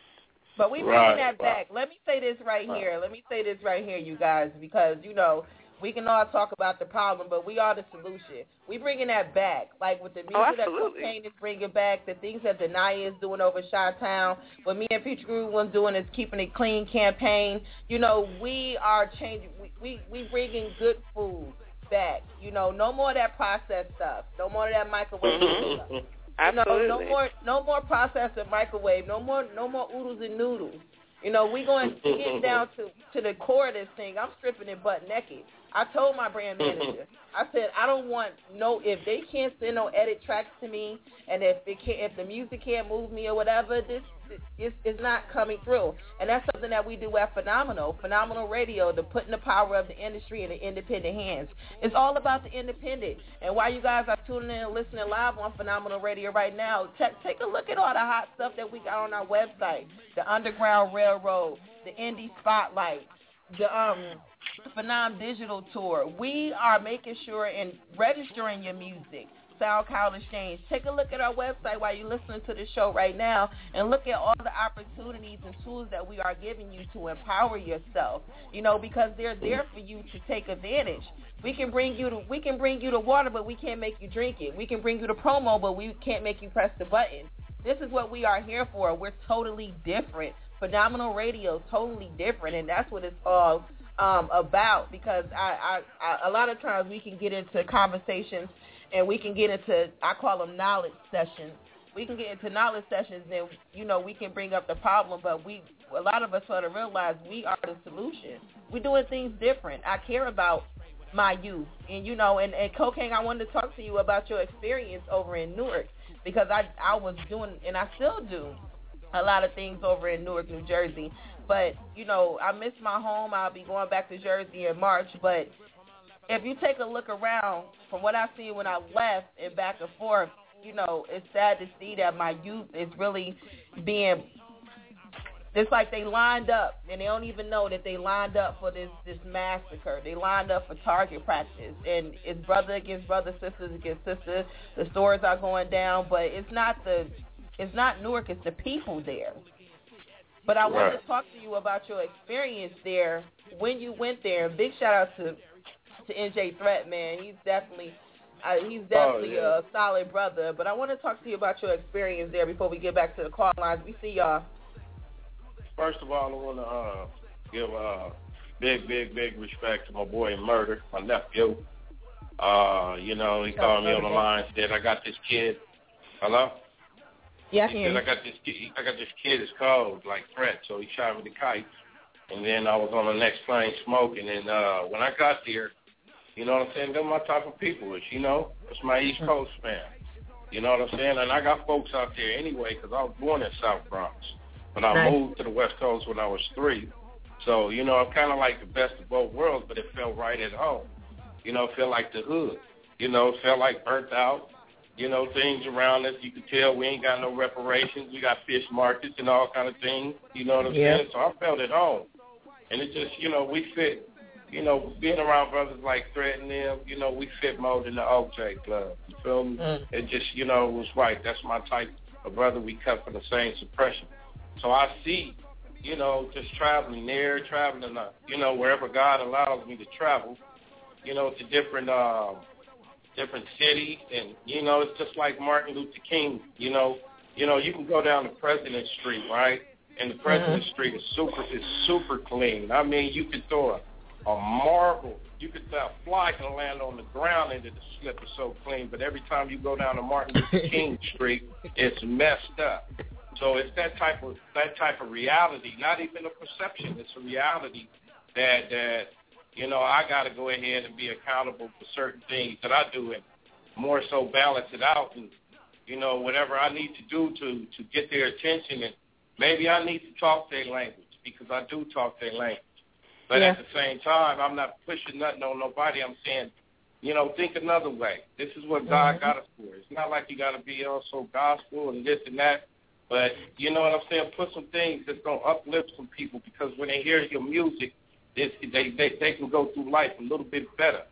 but we bringing right, that back. Right. Let me say this right here. Let me say this right here, you guys, because you know we can all talk about the problem, but we are the solution. We bringing that back, like with the music oh, that Cocaine is bringing back, the things that Denia is doing over Chi-Town, what me and Future Groove was doing is keeping it clean campaign. You know, we are changing. We we, we bringing good food back. You know, no more of that processed stuff. No more of that microwave stuff. You Absolutely. know, no more no more processed and microwave. No more no more oodles and noodles. You know, we going to get down to, to the core of this thing. I'm stripping it butt naked. I told my brand manager, I said, I don't want no, if they can't send no edit tracks to me, and if it can't, if the music can't move me or whatever, this is is not coming through. And that's something that we do at Phenomenal, Phenomenal Radio, the putting the power of the industry in the independent hands. It's all about the independent. And while you guys are tuning in and listening live on Phenomenal Radio right now, check, take a look at all the hot stuff that we got on our website, the Underground Railroad, the Indie Spotlight, the um Phenom Digital Tour. We are making sure and registering your music. SoundCloud Exchange. Take a look at our website while you're listening to the show right now and look at all the opportunities and tools that we are giving you to empower yourself, you know, because they're there for you to take advantage. We can bring you to, we can bring you the water, but we can't make you drink it. We can bring you the promo, but we can't make you press the button. This is what we are here for. We're totally different. Phenomenal Radio, totally different, and that's what it's all um, about, because I, I, I, a lot of times we can get into conversations and we can get into, I call them knowledge sessions. We can get into knowledge sessions and, you know, we can bring up the problem, but we, a lot of us sort of realize we are the solution. We're doing things different. I care about my youth. And, you know, and, and Cocaine, I wanted to talk to you about your experience over in Newark, because I, I was doing, and I still do, a lot of things over in Newark, New Jersey. But, you know, I miss my home. I'll be going back to Jersey in March, but if you take a look around, from what I see when I left and back and forth, you know, it's sad to see that my youth is really being, it's like they lined up, and they don't even know that they lined up for this, this massacre. They lined up for target practice, and it's brother against brother, sisters against sisters. The stores are going down, but it's not the, it's not Newark, it's the people there. But I want to talk to you about your experience there when you went there. Big shout out to to N J Threat, man. He's definitely uh, he's definitely oh, yeah. a solid brother. But I want to talk to you about your experience there before we get back to the call lines. We see y'all. First of all, I want to uh, give uh, big, big, big respect to my boy Murder, my nephew. Uh, you know, he called me on the line, said, I got this kid. Hello? Yeah, he said, I got this kid, I got this kid, it's cold, like Threat. So he shot me the kite. And then I was on the next plane smoking. And uh, when I got there, you know what I'm saying, they're my type of people. It's, you know, it's my East Coast fan. You know what I'm saying? And I got folks out there anyway, because I was born in South Bronx. But I nice. moved to the West Coast when I was three. So, you know, I'm kind of like the best of both worlds, but it felt right at home. You know, it felt like the hood. You know, it felt like burnt out. You know, things around us, you can tell we ain't got no reparations. We got fish markets and all kind of things. You know what I'm yeah. saying? So I felt at home. And it just, you know, we fit, you know, being around brothers like Threat and them, you know, we fit more than the O J Club. You feel me? Mm. It just, you know, it was right. That's my type of brother. We cut from the same suppression. So I see, you know, just traveling there, traveling, uh, you know, wherever God allows me to travel, you know, to different uh, different cities. And, you know, it's just like Martin Luther King, you know. You know, you can go down to President Street, right? And the President mm-hmm. Street is super is super clean. I mean, you could throw a, a marble, you could throw a fly can land on the ground and it'll slip. It's so clean. But every time you go down to Martin Luther King Street, it's messed up. So it's that type of that type of reality, not even a perception. It's a reality that that you know I got to go ahead and be accountable for certain things that I do, and more so balance it out, and you know whatever I need to do to to get their attention, and maybe I need to talk their language because I do talk their language. But yeah. at the same time, I'm not pushing nothing on nobody. I'm saying, you know, think another way. This is what God mm-hmm. got us for. It's not like you got to be also gospel and this and that. But, you know what I'm saying, put some things that's going to uplift some people, because when they hear your music, it's, they, they they can go through life a little bit better.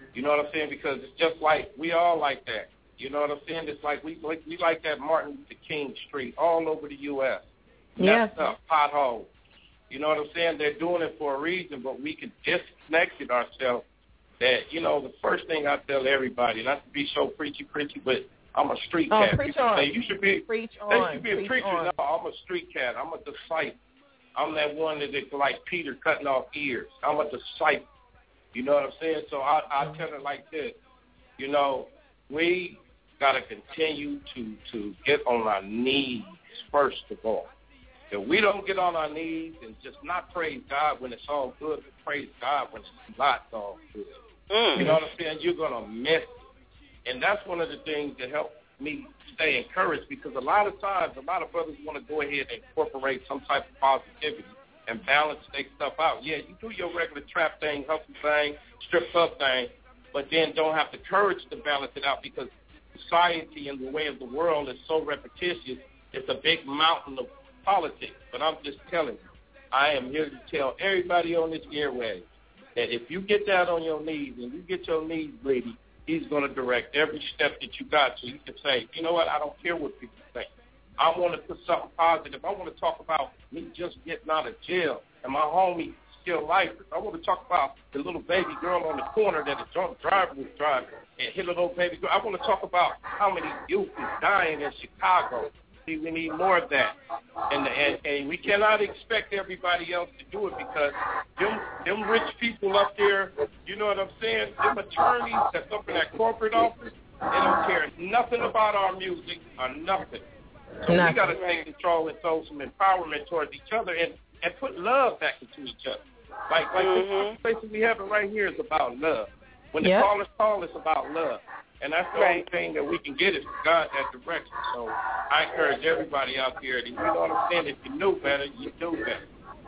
You know what I'm saying? Because it's just like we all like that. You know what I'm saying? It's like we like, we like that Martin Luther King Street all over the U S Yeah. Messed up, potholes. You know what I'm saying? They're doing it for a reason, but we can disconnect it ourselves. That, you know, the first thing I tell everybody, not to be so preachy, preachy, but I'm a street oh, cat. Preach People on. say, you should be, preach they on. should be a preach preacher. on. No, I'm a street cat. I'm a disciple. I'm that one that is like Peter cutting off ears. I'm a disciple. You know what I'm saying? So I, I tell it like this. You know, we got to continue to, to get on our knees first of all. If we don't get on our knees and just not praise God when it's all good, but praise God when it's not all good. Mm. You know what I'm saying? You're going to miss it. And that's one of the things that helped me stay encouraged, because a lot of times, a lot of brothers want to go ahead and incorporate some type of positivity and balance their stuff out. Yeah, you do your regular trap thing, hustle thing, strip club thing, but then don't have the courage to balance it out, because society and the way of the world is so repetitious. It's a big mountain of politics. But I'm just telling you, I am here to tell everybody on this airway that if you get down on your knees and you get your knees bleeding, he's going to direct every step that you got, so you can say, you know what, I don't care what people think. I want to put something positive. I want to talk about me just getting out of jail and my homie still lifers. I want to talk about the little baby girl on the corner that a drunk driver was driving and hit a little baby girl. I want to talk about how many youth is dying in Chicago. See, we need more of that. And, and and we cannot expect everybody else to do it, because them them rich people up there, you know what I'm saying, them attorneys that's up in that corporate office, they don't care nothing about our music or nothing. So nothing. We got to take control and throw some empowerment towards each other and, and put love back into each other. Like like mm-hmm. this conversation we having right here is about love. When the yep. callers call, it's about love. And that's the right. only thing that we can get is God that direction. So I encourage everybody out there that, you know what I'm saying, if you know better, you do better.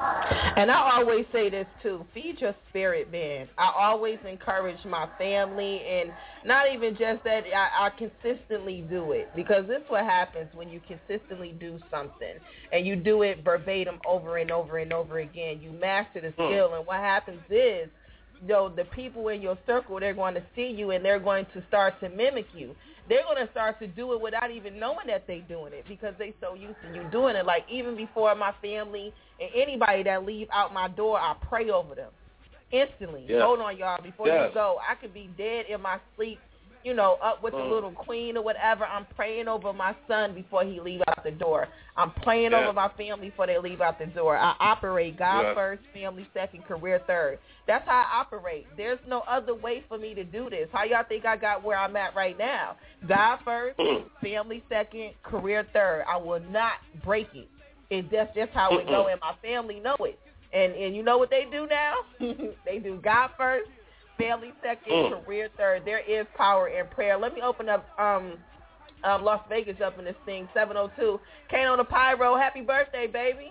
And I always say this too, feed your spirit, man. I always encourage my family, and not even just that, I, I consistently do it, because this is what happens when you consistently do something and you do it verbatim over and over and over again. You master the skill, hmm. and what happens is, you know, the people in your circle, they're going to see you and they're going to start to mimic you. They're going to start to do it without even knowing that they're doing it, because they're so used to you doing it. Like, even before my family and anybody that leave out my door, I pray over them instantly. Yes. Hold on, y'all. Before yes. you go, I could be dead in my sleep, you know, up with mm. the little queen or whatever. I'm praying over my son before he leave out the door. I'm praying yes. over my family before they leave out the door. I operate God yes. first, family second, career third. That's how I operate. There's no other way for me to do this. How y'all think I got where I'm at right now? God first, family second, career third. I will not break it. It's just, just how it go, and my family know it. And and you know what they do now? They do God first, family second, mm. career third. There is power in prayer. Let me open up um, um, Las Vegas up in this thing, seven oh two. Kano the Pyro, happy birthday, baby.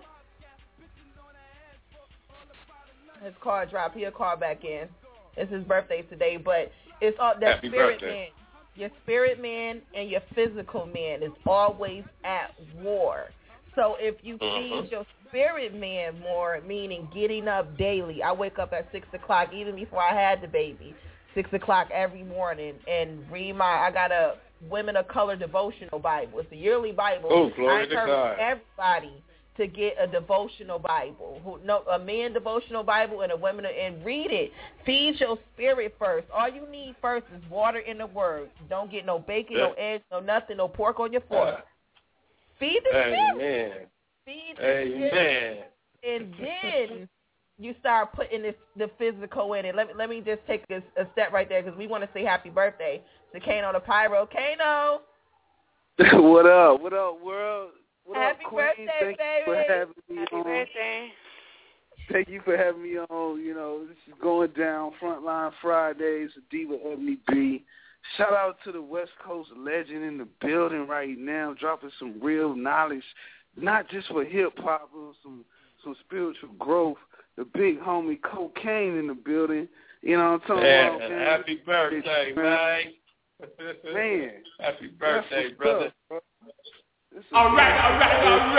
His car dropped. He'll call back in. It's his birthday today, but it's all that happy spirit birthday. Man. Your spirit man and your physical man is always at war. So if you mm-hmm. feed your spirit man more, meaning getting up daily, I wake up at six o'clock, even before I had the baby, six o'clock every morning, and read my, I got a Women of Color devotional Bible. It's a yearly Bible. Oh, glory I encourage to God. everybody to get a devotional Bible, who, no, a man devotional Bible and a women, and read it. Feed your spirit first. All you need first is water in the Word. Don't get no bacon, yeah. no eggs, no nothing, no pork on your fork. Uh, Feed the Amen. spirit. Feed the Amen. spirit. And then you start putting this, the physical in it. Let me let me just take a, a step right there, because we want to say happy birthday to Kano the Pyro. Kano. What up? What up, world? What happy up, Queen? birthday, Thank baby. you for having me happy on. birthday. Thank you for having me on. You know, this is going down. Frontline Fridays with Diva Ebony B. Shout out to the West Coast legend in the building right now, dropping some real knowledge, not just for hip-hop, but some, some spiritual growth. The big homie Cocaine in the building. You know what I'm talking yeah, about? Man. Happy birthday, man. Man. Happy birthday, brother. Up, all right, all right, all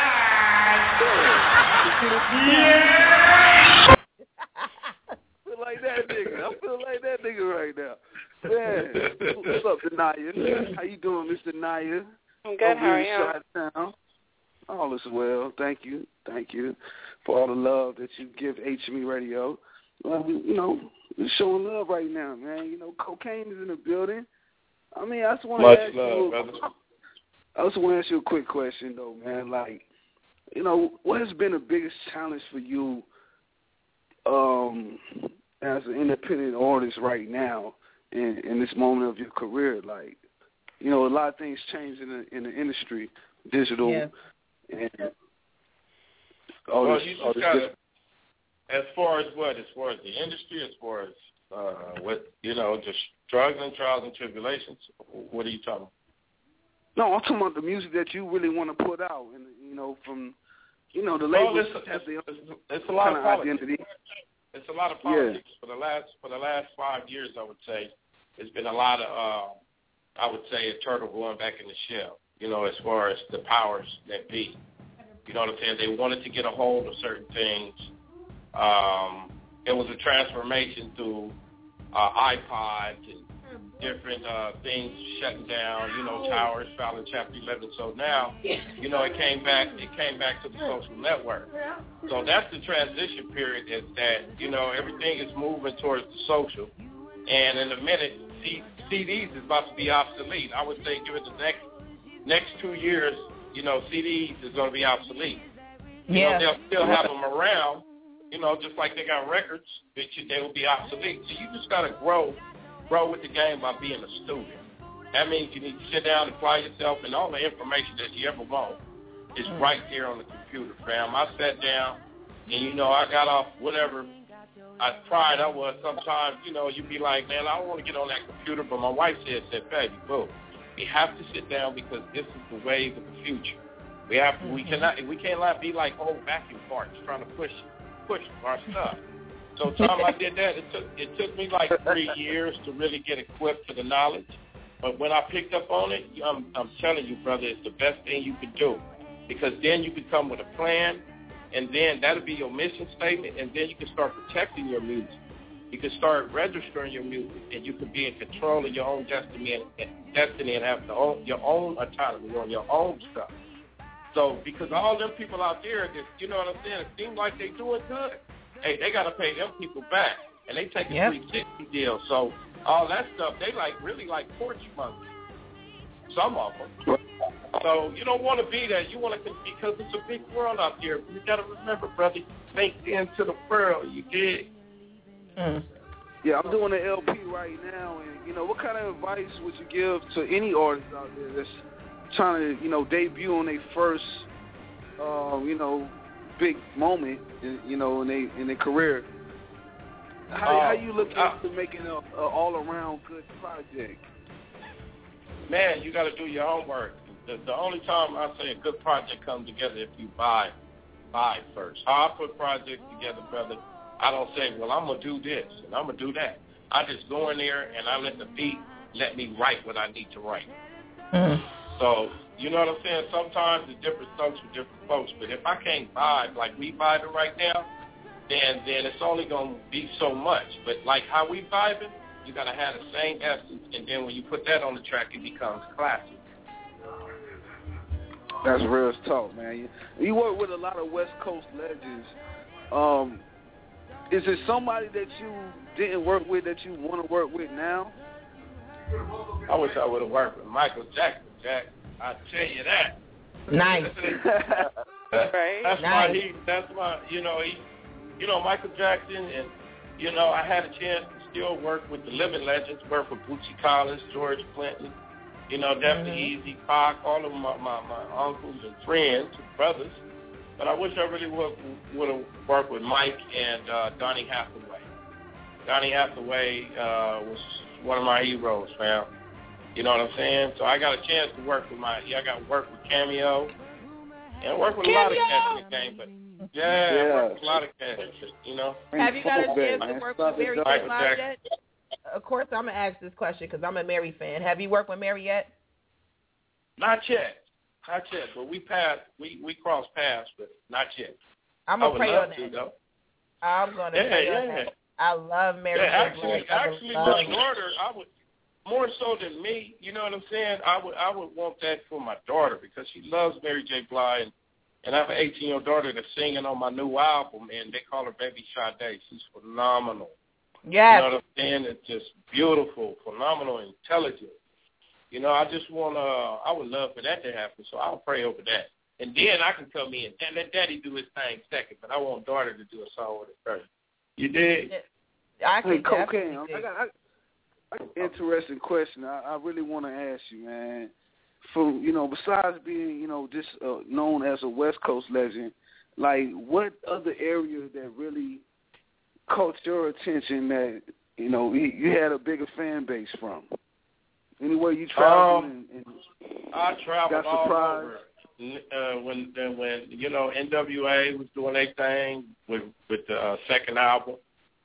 right. Yeah. I feel like that nigga. I feel like that nigga right doing, Mister Naya? I'm good. How are you? Chi-Town. All is well. Thank you. Thank you for all the love that you give H M E Radio. Well, we, you know, we're showing love right now, man. You know, cocaine is in the building. I mean, I just want to ask love, you. Brother. I just want to ask you a quick question, though, man. Like, you know, what has been the biggest challenge for you um, as an independent artist right now in, in this moment of your career? Like, you know, a lot of things change in the in the industry, digital, yeah. and all well, this. you All just this gotta, different. as far as what, as far as the industry, as far as uh, what, you know, just struggling, trials and tribulations. What are you talking about? No, I'm talking about the music that you really want to put out, and you know, from you know the well, labels it's, have it's, the it's, it's a lot of politics. Identity. It's a lot of politics yeah. for the last for the last five years. I would say there's been a lot of uh, I would say a turtle going back in the shell. You know, as far as the powers that be. You know what I'm saying? They wanted to get a hold of certain things. Um, it was a transformation through uh, iPods and different uh, things shutting down, you know, towers filing Chapter eleven. So now, you know, it came back. It came back to the social network. So that's the transition period. Is that you know everything is moving towards the social, and in a minute, C- CDs is about to be obsolete. I would say, give it the next next two years, you know, C Ds is going to be obsolete. You yeah. know, they'll still have them around. You know, just like they got records, they, they will be obsolete. So you just got to grow. grow with the game by being a student. That means you need to sit down and apply yourself, and all the information that you ever want is right there on the computer, fam. I sat down, and, you know, I got off whatever I tried. I was sometimes, you know, you'd be like, man, I don't want to get on that computer, but my wife said, said, baby, boo, we have to sit down because this is the wave of the future. We have to, we cannot, we cannot be like old vacuum parts trying to push, push our stuff. So time I did that, it took it took me like three years to really get equipped to the knowledge. But when I picked up on it, I'm, I'm telling you, brother, it's the best thing you can do. Because then you can come with a plan, and then that'll be your mission statement, and then you can start protecting your music. You can start registering your music, and you can be in control of your own destiny and, and destiny and have the own, your own autonomy on your own stuff. So because all them people out there, that, you know what I'm saying, it seems like they doing good. Hey, they got to pay them people back, and they take a yep. three sixty deal. So all that stuff, they like really like porch money, some of them. So you don't want to be that. You want to, because it's a big world out there. You got to remember, brother, think into the world. You did. Mm. Yeah, I'm doing an L P right now, and you know, what kind of advice would you give to any artist out there that's trying to, you know, debut on their first, um, you know, big moment, in, you know, in their in their career? How uh, how you looking uh, to making a, a all around good project? Man, you got to do your homework. The, the only time I say a good project comes together if you buy, buy first. How I put projects together, brother, I don't say, well, I'm gonna do this and I'm gonna do that. I just go in there and I let the beat let me write what I need to write. Mm. So, you know what I'm saying? Sometimes it's different strokes for different folks. But if I can't vibe like we vibing right now, then then it's only going to be so much. But like how we vibing, you got to have the same essence. And then when you put that on the track, it becomes classic. That's real talk, man. You, you work with a lot of West Coast legends. Um, is it somebody that you didn't work with that you want to work with now? I wish I would have worked with Michael Jackson, Jack. I tell you that. Nice. Right. That's nice. why he. That's why you know he. You know Michael Jackson, and you know I had a chance to still work with the living legends. Work with Bootsy Collins, George Clinton. You know, definitely mm-hmm. Easy, Pac, all of my, my my uncles and friends, brothers. But I wish I really would would have worked with Mike and uh, Donny Hathaway. Donny Hathaway uh, was one of my heroes, fam. You know what I'm saying? So I got a chance to work with my, yeah, I got to work with Cameo, and work with Cameo! a lot of cats in the game, but yeah, yeah. I work with a lot of cats, you know. Have you got a chance man. to work with Mary J. Michael Blige Jackson. yet? Of course, I'm going to ask this question because I'm a Mary fan. Have you worked with Mary yet? Not yet. Not yet, but we passed, we, we crossed paths, but not yet. I'm going to pray on to, that. though. I'm going to yeah, pray yeah. on that. I love Mary Yeah, J. actually, Blige. actually, love my daughter, I would, more so than me, you know what I'm saying? I would I would want that for my daughter because she loves Mary J. Blige, and, and I have an eighteen-year-old daughter that's singing on my new album, and they call her Baby Sade. She's phenomenal. Yes. You know what I'm saying? It's just beautiful, phenomenal, intelligent. You know, I just want to, I would love for that to happen, so I'll pray over that. And then I can come in and let Daddy do his thing second, but I want daughter to do a song with it first. You did? I can hey, definitely Cocaine, I got, I, I got an interesting question I, I really want to ask you, man. From, you know, besides being, you know, just uh, known as a West Coast legend, like what other area that really caught your attention that, you know, you, you had a bigger fan base from? Anywhere you traveled? Um, and, and I traveled got all surprised? over. Uh, when uh, when you know N W A was doing their thing with with the uh, second album,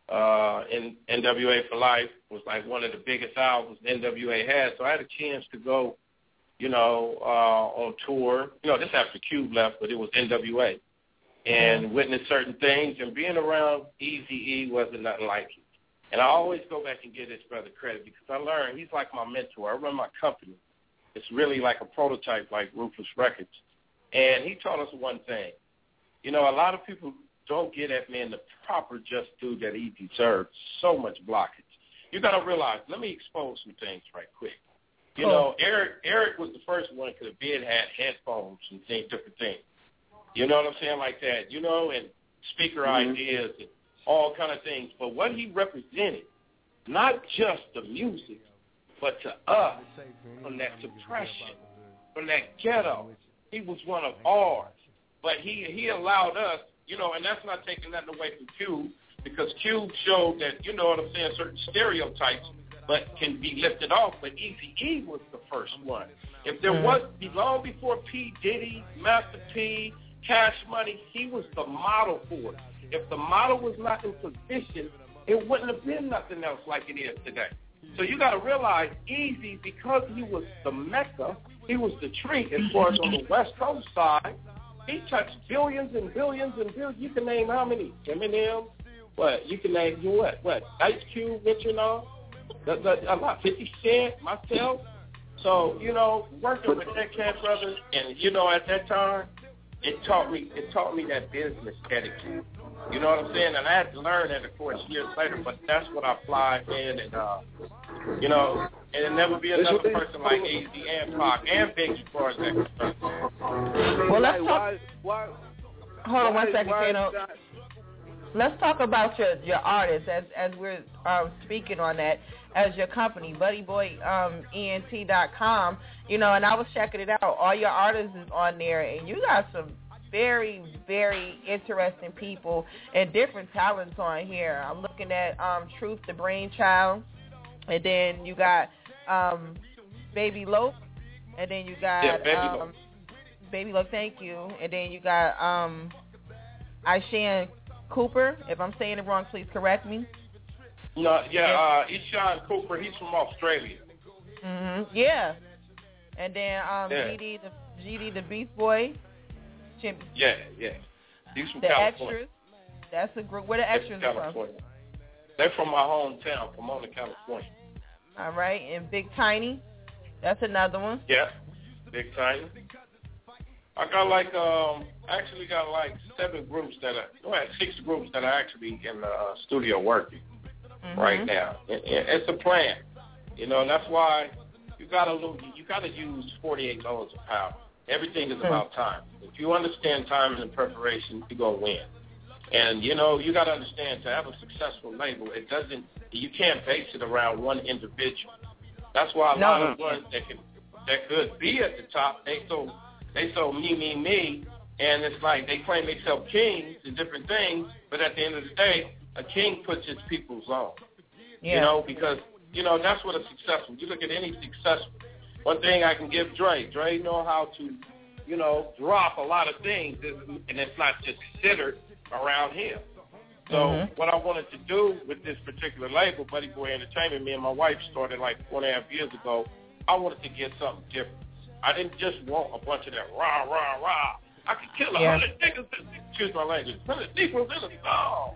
uh, and N W A for Life was like one of the biggest albums N W A had. So I had a chance to go, you know, uh, on tour. You know, this after Cube left, but it was N W A, and mm-hmm. witness certain things. And being around Eazy-E wasn't nothing like it. And I always go back and give this brother credit because I learned he's like my mentor. I run my company. It's really like a prototype like Rufus Records. And he taught us one thing. You know, a lot of people don't get at man the proper just due that he deserves. So much blockage. You got to realize, let me expose some things right quick. You cool. know, Eric Eric was the first one because the bid had headphones and things, different things. You know what I'm saying? Like that. You know, and speaker mm-hmm. ideas and all kind of things. But what he represented, not just the music, but to us, from that suppression, from that ghetto, he was one of ours. But he he allowed us, you know, and that's not taking nothing away from Cube, because Cube showed that, you know what I'm saying, certain stereotypes, but can be lifted off. But Eazy-E was the first one. If there was, long before P. Diddy, Master P, Cash Money, he was the model for it. If the model was not in position, it wouldn't have been nothing else like it is today. So you got to realize, Eazy, because he was the Mecca, he was the treat as far as on the West Coast side, he touched billions and billions and billions. You can name how many? Eminem? What? You can name, you what? What? Ice Cube, Richard, all? The, the, a lot, fifty Cent, myself. So, you know, working with that cat brother, and, you know, at that time, it taught me, it taught me that business etiquette. You know what I'm saying? And I had to learn that, of course, years later, but that's what I fly in, and, uh, you know, and there'll never be another person like Eazy and Pac and Biggie as far as that concerned. Well, let's talk. Why, why, hold on why, one second, Kano. Let's talk about your, your artists as as we're um, speaking on that, as your company, Buddy Boy um, E N T dot com. You know, and I was checking it out. All your artists is on there, and you got some very, very interesting people and different talents on here. I'm looking at um, Truth, the Brainchild, and then you got um, Baby Lope, and then you got yeah, Baby um, Lope. Baby Lope, thank you, and then you got um, Ishan Cooper. If I'm saying it wrong, please correct me. No, yeah, uh, Ishan Cooper, he's from Australia. Mhm. Yeah, and then um, yeah. G D, the G D, the Beast Boy. Chimp. Yeah, yeah. He's from the California. Extras. That's a group. Where the Extras are from? They're from my hometown, Pomona, California. All right, and Big Tiny. That's another one. Yeah, Big Tiny. I got like um, actually got like seven groups that are, well, six groups that are actually in the uh, studio working mm-hmm. right now. It, it, it's a plan, you know, and that's why you gotta you gotta use forty-eight loads of power. Everything is about time. If you understand time and preparation, you're going to win. And, you know, you got to understand, to have a successful label, it doesn't, you can't base it around one individual. That's why a no. lot of ones that can, that could be at the top, they so, they so me, me, me, and it's like they claim they sell kings and different things, but at the end of the day, a king puts his people's on. Yeah. You know, because, you know, that's what a successful, you look at any successful, one thing I can give Dre, Dre know how to, you know, drop a lot of things, and it's not just centered around him. So mm-hmm. what I wanted to do with this particular label, Buddy Boy Entertainment, me and my wife started like four and a half years ago, I wanted to get something different. I didn't just want a bunch of that rah, rah, rah. I could kill a yeah. hundred niggas, excuse my language, hundred niggas in a song.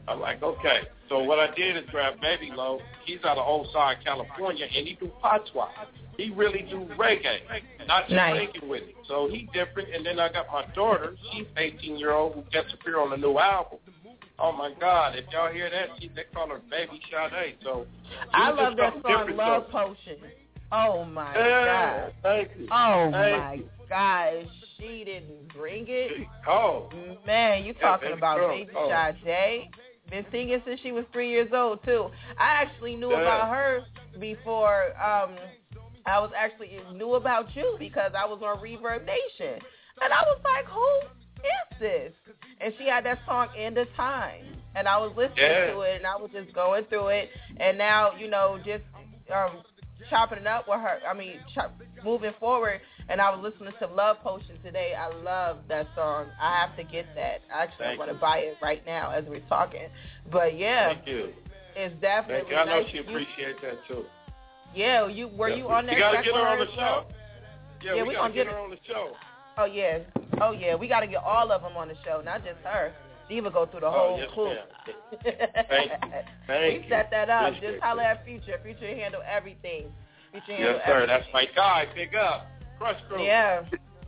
I'm like, okay. So what I did is grab Baby Low. He's out of Oakside, California, and he do patois. He really do reggae, not just nice. reggae with it. So he's different. And then I got my daughter. She's eighteen-year-old who gets to appear on the new album. Oh, my God. If y'all hear that, she, they call her Baby Sade. So I love that song, Love Potion. Oh, my yeah, God. Thank you. Oh, thank my you. gosh. She didn't bring it. Oh. Man, you talking yeah, about girl. Baby oh. Sade. Been singing since she was three years old, too. I actually knew yeah. about her before um, I was actually knew about you because I was on Reverb Nation. And I was like, who is this? And she had that song, End of Time. And I was listening yeah. to it, and I was just going through it. And now, you know, just um, chopping it up with her, I mean, chop, moving forward, and I was listening to Love Potion today. I love that song. I have to get that. Actually, Thank I want to you. buy it right now as we're talking. But, yeah. Thank you. It's definitely Thank you. I know nice. she appreciates that, too. Yeah, you were yeah. you on that You got to track get her with on her the as show. well? Yeah, Yeah, we, we got to gonna get get her on the show. Oh, yeah. Oh, yeah. We got to get all of them on the show, not just her. Diva go through the Oh, whole yes, crew. ma'am. Thank you. Thank we set that up. Appreciate Just holler at Future. Future handle everything. Future handle Yes, sir. everything. That's my guy. Big up. Crush Crew. Yeah.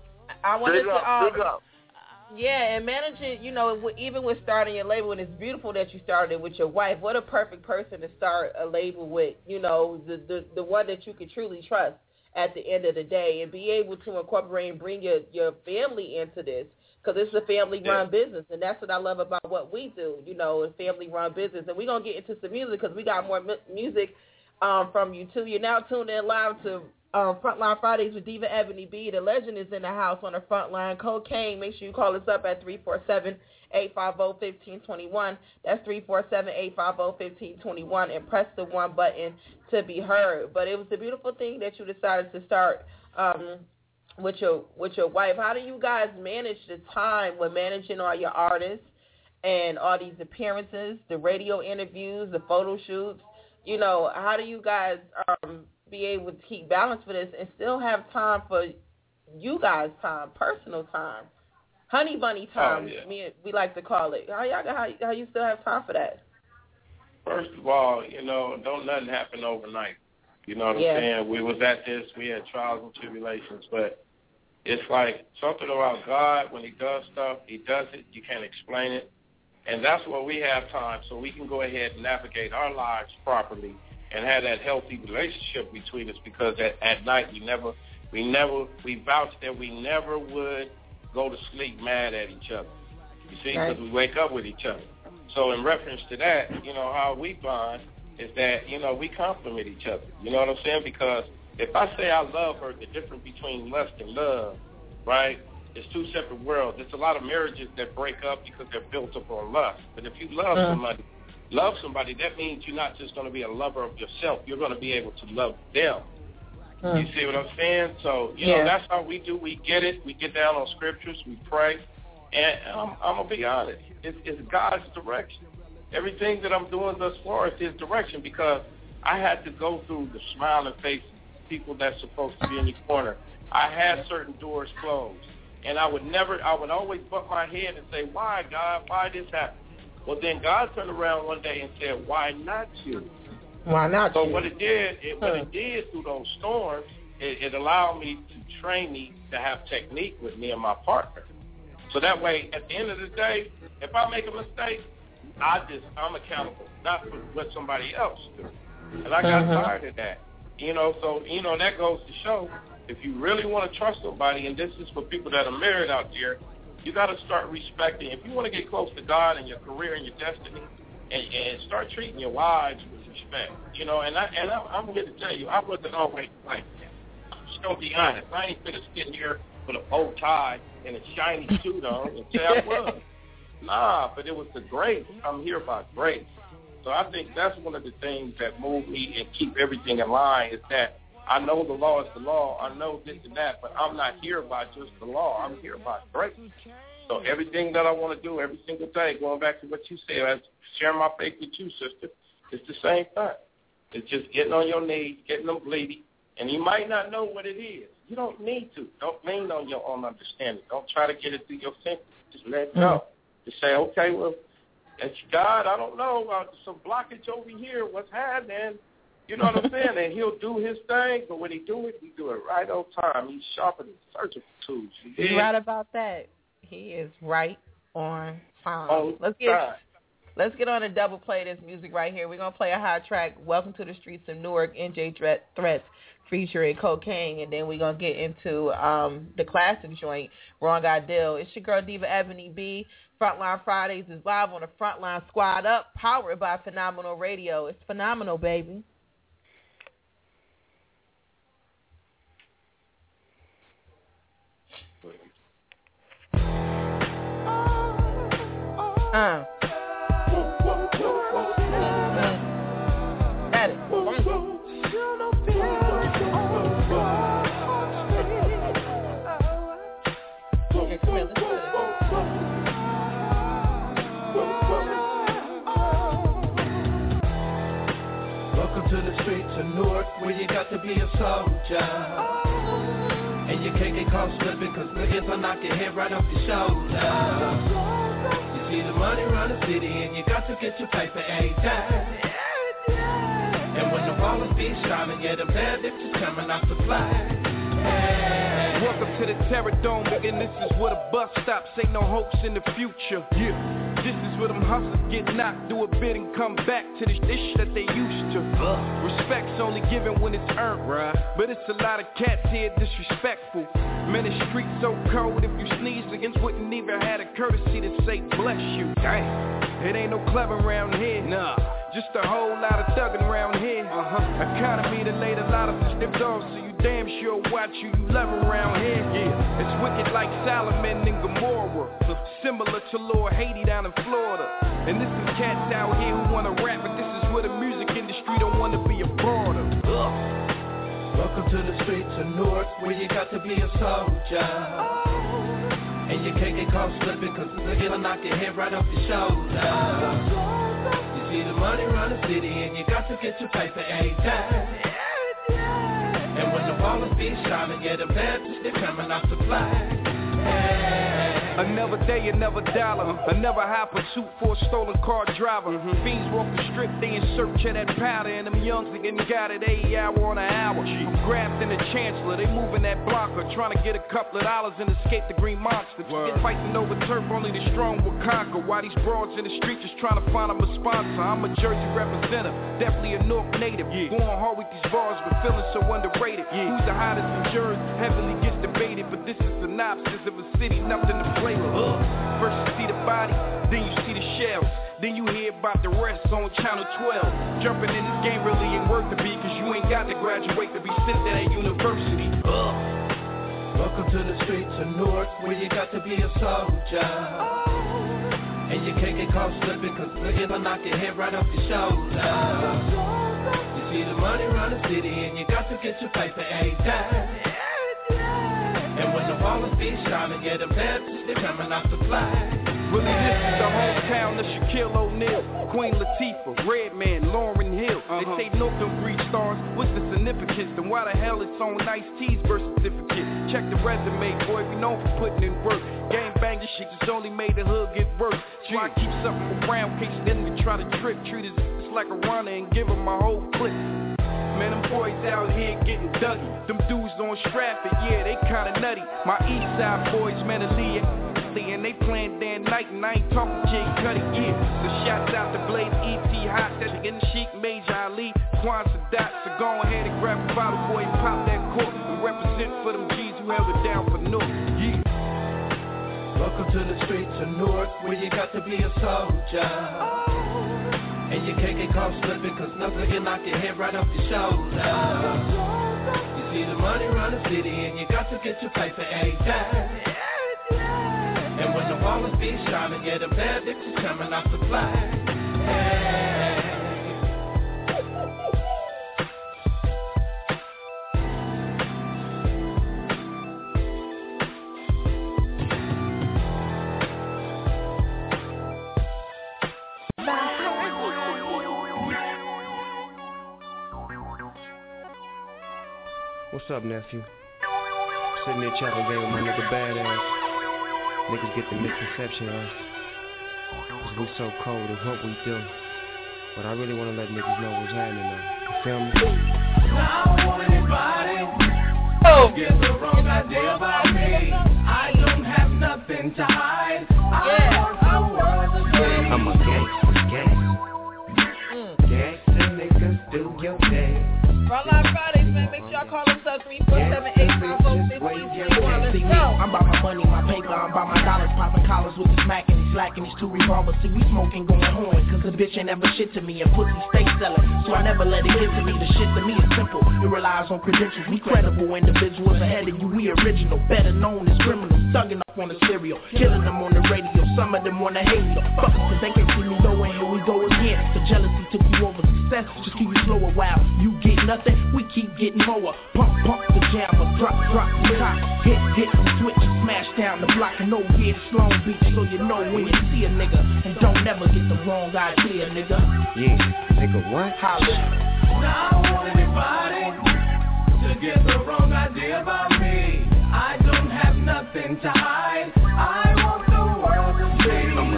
I wanted Big to... up, Um, big up. Yeah, and managing, you know, even with starting your label, and it's beautiful that you started with your wife. What a perfect person to start a label with, you know, the, the, the one that you can truly trust at the end of the day, and be able to incorporate and bring your, your family into this, because it's a family-run yeah. business, and that's what I love about what we do, you know, a family-run business. And we're going to get into some music because we got more mu- music um, from you, too. You're now tuned in live to um, Frontline Fridays with Diva Ebony B. The legend is in the house on the front line. Cocaine, make sure you call us up at three four seven, eight five zero, one five two one. That's three four seven, eight five zero, one five two one, and press the one button to be heard. But it was a beautiful thing that you decided to start um, with your with your wife. How do you guys manage the time when managing all your artists and all these appearances, the radio interviews, the photo shoots? You know, how do you guys um, be able to keep balance for this and still have time for you guys' time, personal time, honey bunny time? Oh, yeah. me, we like to call it. How y'all how, how you still have time for that? First of all, you know, don't nothing happen overnight. You know what yeah. I'm saying? We was at this, we had trials and tribulations, but it's like something about God. When he does stuff, he does it. You can't explain it. And that's where we have time so we can go ahead and navigate our lives properly and have that healthy relationship between us, because at, at night we never, we never, we vouched that we never would go to sleep mad at each other. You see, because right. we wake up with each other. So in reference to that, you know, how we bond is that, you know, we compliment each other. You know what I'm saying? Because if I say I love her, the difference between lust and love, right, it's two separate worlds. There's a lot of marriages that break up because they're built up on lust. But if you love uh. somebody, love somebody, that means you're not just going to be a lover of yourself. You're going to be able to love them. Uh. You see what I'm saying? So, you yeah. know, that's how we do. We get it. We get down on scriptures. We pray. And I'm, I'm going to be honest. It's, it's God's direction. Everything that I'm doing thus far is his direction, because I had to go through the smiling faces, people that's supposed to be in your corner. I had certain doors closed. And I would never, I would always butt my head and say, why, God, why this happened? Well, then God turned around one day and said, why not you? Why not so you? So what it did, it, what it did through those storms, it, it allowed me to train me to have technique with me and my partner. So that way, at the end of the day, if I make a mistake, I just, I'm accountable, not for what somebody else do. And I got uh-huh. tired of that. You know, so, you know, that goes to show, if you really want to trust somebody, and this is for people that are married out there, you got to start respecting. If you want to get close to God and your career and your destiny, and, and start treating your wives with respect. You know, and, I, and I, I'm here to tell you, I wasn't always like that. I'm just going to be honest. I ain't going to sit here with a bow tie and a shiny suit on and say I was. Nah, but it was the grace. I'm here by grace. So I think that's one of the things that move me and keep everything in line, is that I know the law is the law. I know this and that, but I'm not here by just the law. I'm here by grace. So everything that I want to do every single day, going back to what you said, I share my faith with you, sister, it's the same thing. It's just getting on your knees, getting them bleeding, and you might not know what it is. You don't need to. Don't lean on your own understanding. Don't try to get it through your thinking. Just let it go. Just say, okay, well, And she, God, I don't know, uh, some blockage over here. What's happening? You know what I'm saying? And he'll do his thing, but when he do it, he do it right on time. He's sharper than surgical tools. He's right about that. He is right on time. On let's get time. let's get on and double play this music right here. We're gonna play a hot track. Welcome to the Streets of Newark, N J Threats featuring Cocaine, and then we're gonna get into um, the classic joint, Wrong Ideal. It's your girl Diva Ebony B. Frontline Fridays is live on the Frontline Squad Up, powered by Phenomenal Radio. It's phenomenal, baby. Uh. Got it. Welcome to the streets of Newark, where you got to be a soldier. And you can't get caught slipping, cause niggas will knock your head right off your shoulder. See the money run the city and you got to get your paper every time. And when the ball is being shining, yeah, the bad bitches coming off the fly. Hey. Welcome to the Terror Dome, and this is where the bus stops. Ain't no hopes in the future. Yeah, this is where them hustlers get knocked, do a bit and come back to this dish that they used to. Uh, respect's only given when it's earned, right? But it's a lot of cats here disrespectful. Man, the streets so cold, if you sneeze against wouldn't even had a courtesy to say bless you. Dang, it ain't no clever around here. Nah, just a whole lot of thugging around here. Uh-huh. Economy that laid a lot of us dipped off, so you damn sure watch you, you love around here. Yeah, it's wicked like Solomon and Gomorrah, similar to Lord Haiti down in Florida. And this is cats out here who wanna rap, but this is where the music industry don't wanna be a part of. Ugh. Welcome to the streets of Newark, where you got to be a soldier. And you can't get caught slipping, cause niggas will knock your head right off your shoulder. You see the money run the city, and you got to get your paper every time. And when the ball is being shining, yeah, the bad bitches, they're coming off the fly. Hey. Another day, another dollar. Another high pursuit for a stolen car driver. Mm-hmm. Fiends walk the strip, they in search of that powder. And them youngs, they getting got it eighty hour on an hour. I'm grabbed in the Chancellor, they moving that blocker. Trying to get a couple of dollars and escape the green monster. Get fighting over turf, only the strong will conquer. While these broads in the street just trying to find them a sponsor. I'm a Jersey representative, definitely a North native. Yeah. Going hard with these bars, but feeling so underrated. Yeah. Who's the hottest in Jersey? Heavily gets debated, but this is synopsis of a city, nothing to play with. Uh. First you see the body, then you see the shells. Then you hear about the rest on Channel twelve. Jumping in this game really ain't worth the beat, cause you ain't got to graduate to be sent at a university. Uh. Welcome to the streets of Newark, where you got to be a soldier. And you can't get caught slipping, cause niggas will knock your head right off your shoulder. You see the money run the city, and you got to get your paper every time. And when the ball is being shining, yeah, the bad bitches, they're coming off the fly. Really, this is the hometown of Shaquille O'Neal, Queen Latifah, Redman, Lauryn Hill. Uh-huh. They say no can breed stars. What's the significance? Then why the hell it's on Ice-T's birth certificate? Check the resume, boy, we known for putting in work. Gang banging shit just only made the hood get worse. So I keep something around in case they didn't try to trip. Treat it just like a runner and give them my whole clip. Man, them boys out here getting duggy. Them dudes on Stratford, yeah, they kinda nutty. My east side boys, man, Aaliyah, and they playing day and night, and I ain't talking Jay Cuddy, yeah. So shouts out to Blaze, E T, Hot, that's getting Chic, Major Ali, Quan Sadat. So go ahead and grab a bottle, boy, and pop that cork, and represent for them G's who held it down for North, yeah. Welcome to the streets of Newark, where you got to be a soldier. And you can't get caught slipping, cause nothing can knock your head right off your shoulder. You see the money run the city, and you got to get your paper every time. And when the ball is being shining, yeah, the bad bitches coming off the fly. Hey. What's up, nephew? Sitting there chopping game with my nigga Badass. Niggas get the misconception of us. Cause we so cold at what we do. But I really wanna let niggas know what's happening though. You feel me? I don't want anybody to get the wrong idea about me. I don't have nothing to hide. I want the world to see. I'm a gangster, gangster. Gangster niggas do your thing. Frontline Fridays, man. Make sure y'all call us up three four seven eight five four six three three one. Let's go. I'm about my money, my paper, I'm about my dollars, popping collars with the smack and he's slacking these two revolvers. See, we smoking, going horn, cause the bitch ain't never shit to me, and pussy stay selling, so I never let it get to me. The shit to me is simple, it relies on credentials. We credible individuals ahead of you, we original, better known as criminals, thugging up on the stereo, killing them on the radio. Some of them wanna hate me, fuck them, cause they can't see me though, and here we go again. The jealousy took you over success, just keep you slow a while. You get nothing, we keep getting more. Pump, pump the jammer, drop, drop the top, hit, hit the switch, smash down the block, and no yeah, it's Long Beach, so you know when you see a nigga, and don't never get the wrong idea, nigga. Yeah, nigga, what? Holla. Now I want anybody to get the wrong idea about me. I don't have nothing to hide. I want the world to see. I'm a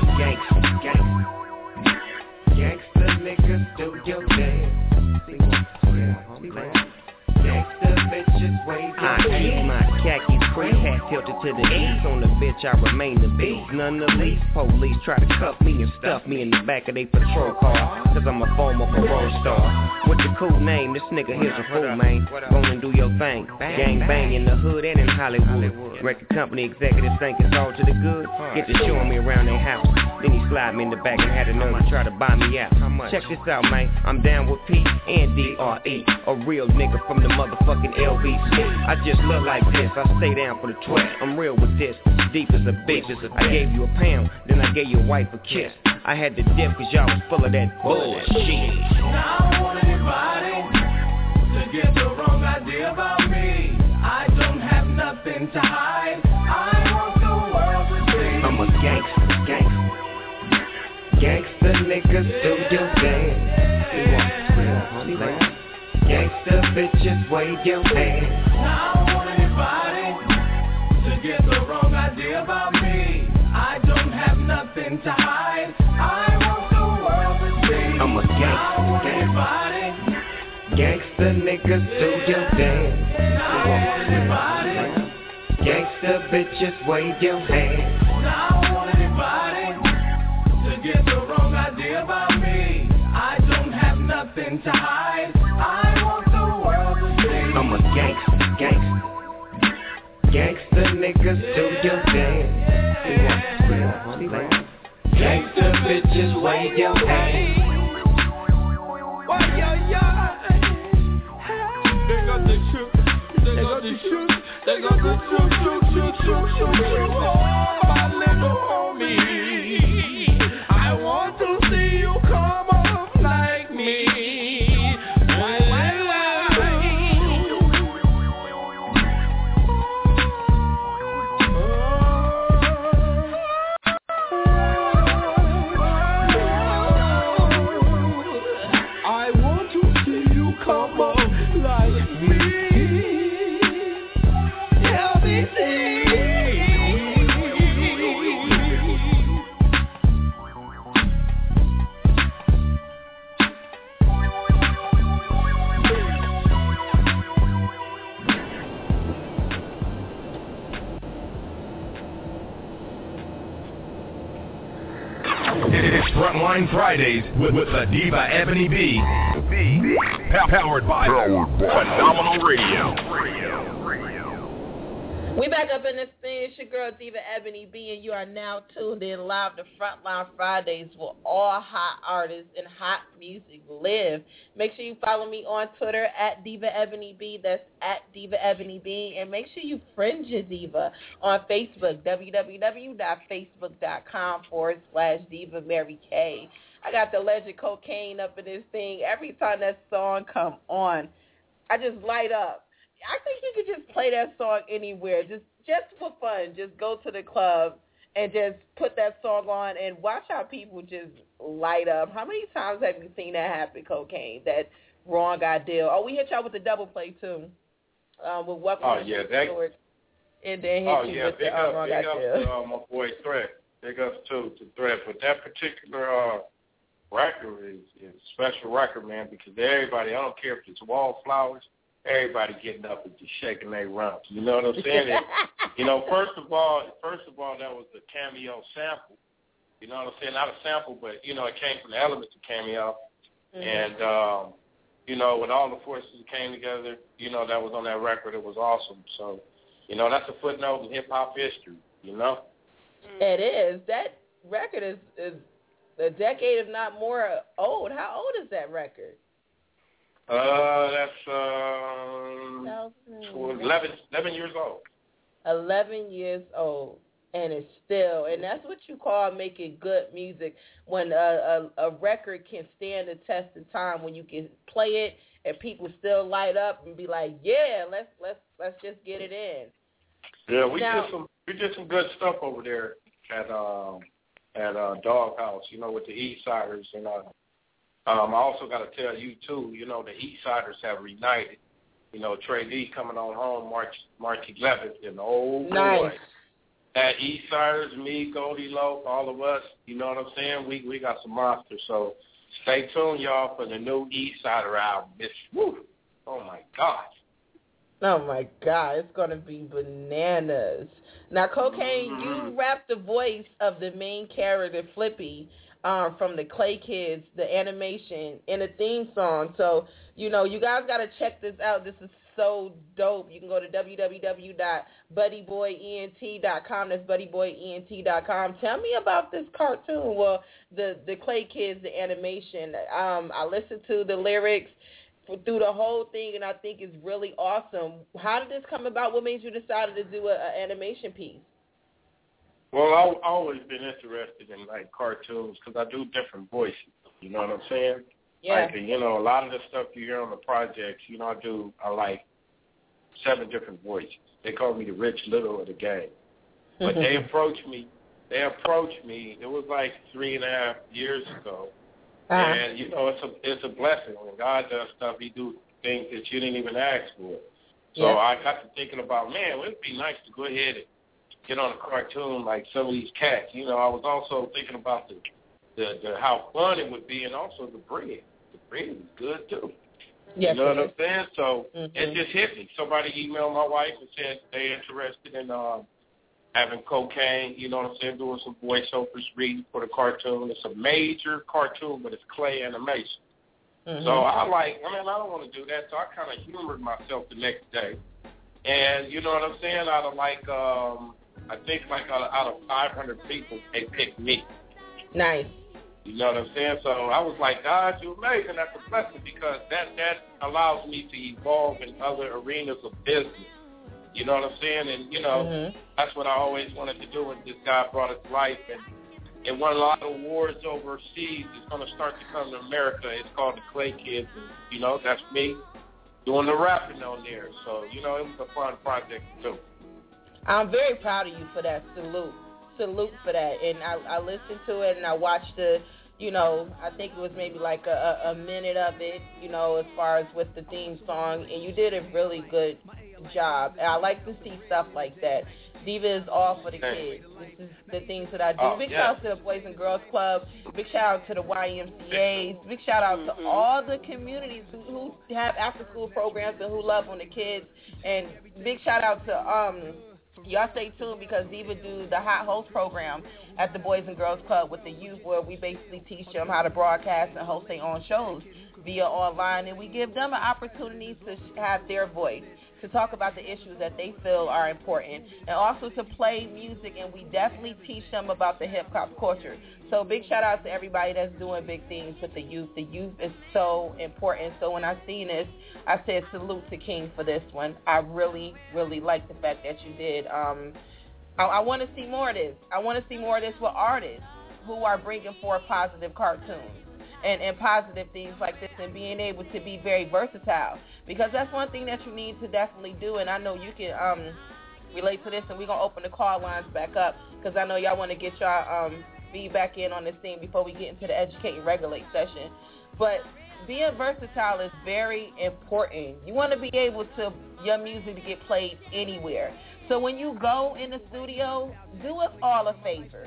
gangster, gangster. Gangster niggas do your thing. See what? Yeah, see what? Gangster bitches wave your I keep my khaki free hat tilted to the east. On the bitch I remain the beast. None the least. Police try to cuff me and stuff me in the back of they patrol car, cause I'm a former parole star. With the cool name, this nigga here's a fool, man. Go and do your thing. Gang bang in the hood and in Hollywood. Record company executives think it's all to the good. Get to showing me around their house. Then he slide me in the back and had a nerve to try to buy me out. Check this out, man. I'm down with P and D R E. A real nigga from the motherfucking L B C. I just look like this. I stay down for the twist. I'm real with this. Deep as a bitch. I gave you a pound, then I gave your wife a kiss. I had to dip cause y'all was full of that bullshit. Now I want anybody to get the wrong idea about me. I don't have nothing to hide. I want the world to see. I'm a gangster, gangster. Gangster niggas do your thing. See what? Gangster bitches wave your hand. Now I want anybody to get the wrong idea about me. I don't have nothing to hide. I want the world to see. I'm a gangster, gangster. Gangster niggas do your thing. Now I want anybody. Gangster bitches wave your hand. Now I want anybody to get the wrong idea about me. I don't have nothing to hide. I want the world to see. I'm a gangster, gangster. Gangster niggas do your thing. See what? Gangster bitches wave your hand. Why yo yo? They got the shoot, they got the shoot, they got the shoot, shoot, shoot, shoot, shoot, shoot. Oh, my little homie, I want to see you come up like me. Frontline Fridays with, with the Diva Ebony B. Powered by, Powered by Phenomenal Radio. We back up in this thing. It's your girl Diva Ebony B, and you are now tuned in live to Frontline Fridays where all hot artists and hot music live. Make sure you follow me on Twitter at Diva Ebony B. That's at Diva Ebony B. And make sure you friend your diva on Facebook, www.facebook.com forward slash Diva Mary K. I got the Legend Cocaine up in this thing. Every time that song come on, I just light up. I think you could just play that song anywhere, just just for fun. Just go to the club and just put that song on and watch how people just light up. How many times have you seen that happen, Cocaine, that wrong idea? Oh, we hit y'all with the double play, too. Um, with Welcome oh, to yeah, the that, Sword. And then hit oh, you yeah, with big the up, uh, wrong big idea. up to uh, my boy Threat. Big ups too to Threat. But that particular uh, record is, is a special record, man, because everybody, I don't care if it's Wallflowers, everybody getting up and just shaking their rumps. You know what I'm saying? And, you know, first of all, first of all, that was the Cameo sample. You know what I'm saying? Not a sample, but, you know, it came from the elements of Cameo. Mm-hmm. And, um, you know, when all the forces came together, you know, that was on that record. It was awesome. So, you know, that's a footnote in hip-hop history, you know? It is. That record is, is a decade, if not more, old. How old is that record? Uh, that's um, eleven, eleven years old. eleven years old, and it's still, and that's what you call making good music, when a, a, a record can stand the test of time, when you can play it and people still light up and be like, yeah, let's let's let's just get it in. Yeah, we now, did some we did some good stuff over there at um at uh, Doghouse, you know, with the Eastsiders, and uh, um, I also got to tell you too, you know, the Eastsiders have reunited. You know, Trey D coming on home March March eleventh, and oh nice. boy, that Eastsiders, me, Goldie Loc, all of us, you know what I'm saying? We we got some monsters. So stay tuned, y'all, for the new Eastsider album. It's woo, oh my God. Oh, my God. It's going to be bananas. Now, Cocaine, mm-hmm. you rap the voice of the main character, Flippy, um, from the Clay Kids, the animation, in a theme song. So, you know, you guys got to check this out. This is so dope. You can go to w w w dot buddy boy ent dot com. That's buddy boy ent dot com. Tell me about this cartoon. Well, the, the Clay Kids, the animation. Um, I listened to the lyrics through the whole thing, and I think it's really awesome. How did this come about? What made you decide to do an animation piece? Well, I've always been interested in, like, cartoons because I do different voices. You know what I'm saying? Yeah. Like, you know, a lot of the stuff you hear on the projects, you know, I do, I like seven different voices. They call me the Rich Little of the game. But they approached me, they approached me, it was like three and a half years ago. Uh-huh. And, you know, it's a it's a blessing. When God does stuff, he do things that you didn't even ask for. So yeah. I got to thinking about, man, it would be nice to go ahead and get on a cartoon like some of these cats. You know, I was also thinking about the, the, the how fun it would be, and also the bread. The bread was good, too. Yes, you know what I'm saying? So mm-hmm. it just hit me. Somebody emailed my wife and said they're interested in uh, having Cocaine, you know what I'm saying, doing some voiceovers, reading for the cartoon. It's a major cartoon, but it's clay animation. Mm-hmm. So I like, I mean, I don't want to do that, so I kind of humored myself the next day. And you know what I'm saying? Out of like, um, I think like out of, out of five hundred people, they picked me. Nice. You know what I'm saying? So I was like, God, you're amazing. That's a blessing because that, that allows me to evolve in other arenas of business. You know what I'm saying? And, you know, mm-hmm. that's what I always wanted to do, and this guy brought it to life. And it won a lot of awards overseas. It's going to start to come to America. It's called the Clay Kids. And, you know, that's me doing the rapping on there. So, you know, it was a fun project, too. I'm very proud of you for that. Salute. Salute for that. And I, I listened to it, and I watched the, you know, I think it was maybe like a, a minute of it, you know, as far as with the theme song. And you did a really good job. And I like to see stuff like that. Diva is all for the kids. This is the things that I do. Oh, Big yeah. shout out to the Boys and Girls Club. Big shout out to the Y M C As. Big shout out mm-hmm. to all the communities who, who have after school programs and who love on the kids. And big shout out to um y'all stay tuned because Diva do the Hot Host program at the Boys and Girls Club with the youth, where we basically teach them how to broadcast and host their own shows via online, and we give them an opportunity to have their voice, to talk about the issues that they feel are important, and also to play music, and we definitely teach them about the hip-hop culture. So big shout-out to everybody that's doing big things with the youth. The youth is so important. So when I seen this, I said salute to King for this one. I really, really like the fact that you did. Um, I, I want to see more of this. I want to see more of this with artists who are bringing forth positive cartoons. And, and positive things like this, and being able to be very versatile, because that's one thing that you need to definitely do. And I know you can um, relate to this, and we're going to open the call lines back up, because I know y'all want to get y'all um, feedback in on this thing before we get into the educate and regulate session. But being versatile is very important. You want to be able to, your music to get played anywhere. So when you go in the studio, do us all a favor.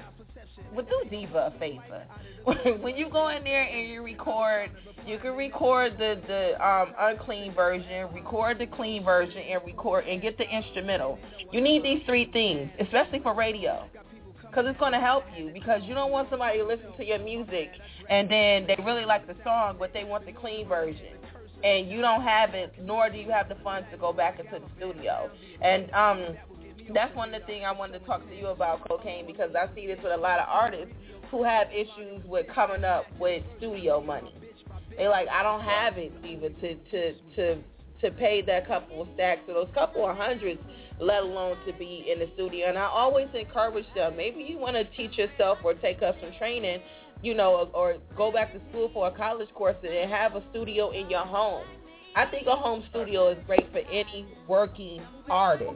well, do Diva a favor. When you go in there and you record, you can record the the um, unclean version, record the clean version, and record and get the instrumental. You need these three things, especially for radio, because it's going to help you. Because you don't want somebody to listen to your music and then they really like the song, but they want the clean version, and you don't have it, nor do you have the funds to go back into the studio. And um, that's one of the things I wanted to talk to you about, Cocaine, because I see this with a lot of artists who have issues with coming up with studio money. They like, I don't have it even to to to to pay that couple of stacks or those couple of hundreds, let alone to be in the studio. And I always encourage them, maybe you want to teach yourself or take up some training, you know, or go back to school for a college course and have a studio in your home. I think a home studio is great for any working artist.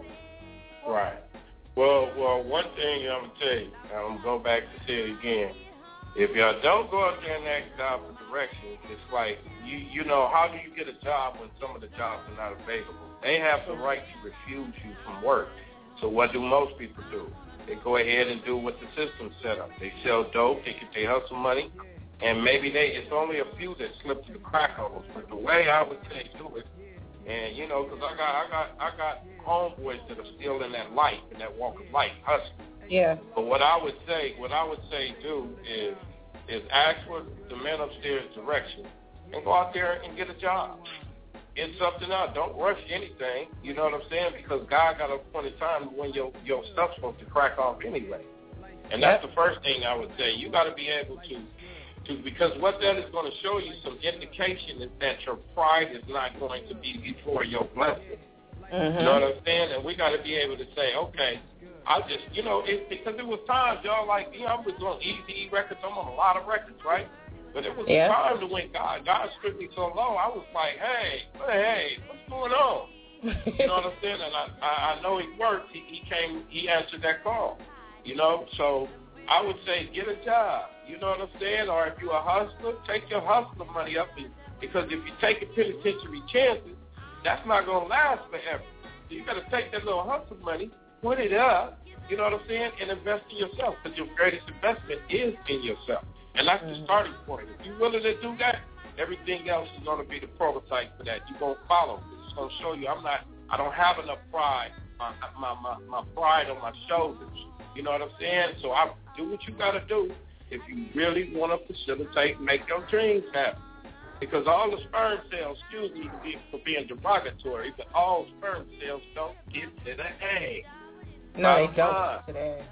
Right. Well, well, one thing I'm going to tell you, I'm going to go back to say it again. If y'all don't go out there and ask God for direction, it's like, you you know, how do you get a job when some of the jobs are not available? They have the right to refuse you from work. So what do most people do? They go ahead and do what the system set up. They sell dope, they get their hustle money, and maybe they it's only a few that slip through the crack holes. But the way I would say do it, and you know, because I got I got I got homeboys that are still in that life, in that walk of life, hustling. Yeah. But what I would say, what I would say do is is ask for the man upstairs direction and go out there and get a job. Get something out. Don't rush anything. You know what I'm saying? Because God got a point in time when your your stuff's supposed to crack off anyway. And that's yep. the first thing I would say. You got to be able to to because what that is going to show you some indication is that your pride is not going to be before your blessing. Mm-hmm. You know what I'm saying? And we got to be able to say, okay, I just, you know, it, because it was times, y'all, like, you know, I was on Easy records, I'm on a lot of records, right? But it was yeah. times when God, God stripped me so low, I was like, hey, hey, what's going on? You know what I'm saying? And I, I, I know he worked. He, he came, he answered that call, you know? So I would say get a job, you know what I'm saying? Or if you're a hustler, take your hustler money up, and, because if you take a penitentiary chances, that's not going to last forever. So you got to take that little hustle money, put it up, you know what I'm saying, and invest in yourself, because your greatest investment is in yourself. And that's mm-hmm. the starting point. If you're willing to do that, everything else is going to be the prototype for that. You're going to follow. It's going to show you I'm not, I don't have enough pride, my, my, my, my pride on my shoulders. You know what I'm saying? So I do what you got to do if you really want to facilitate and make your dreams happen. Because all the sperm cells, excuse me for being derogatory, but all sperm cells don't get to the egg. No, they don't get to the egg.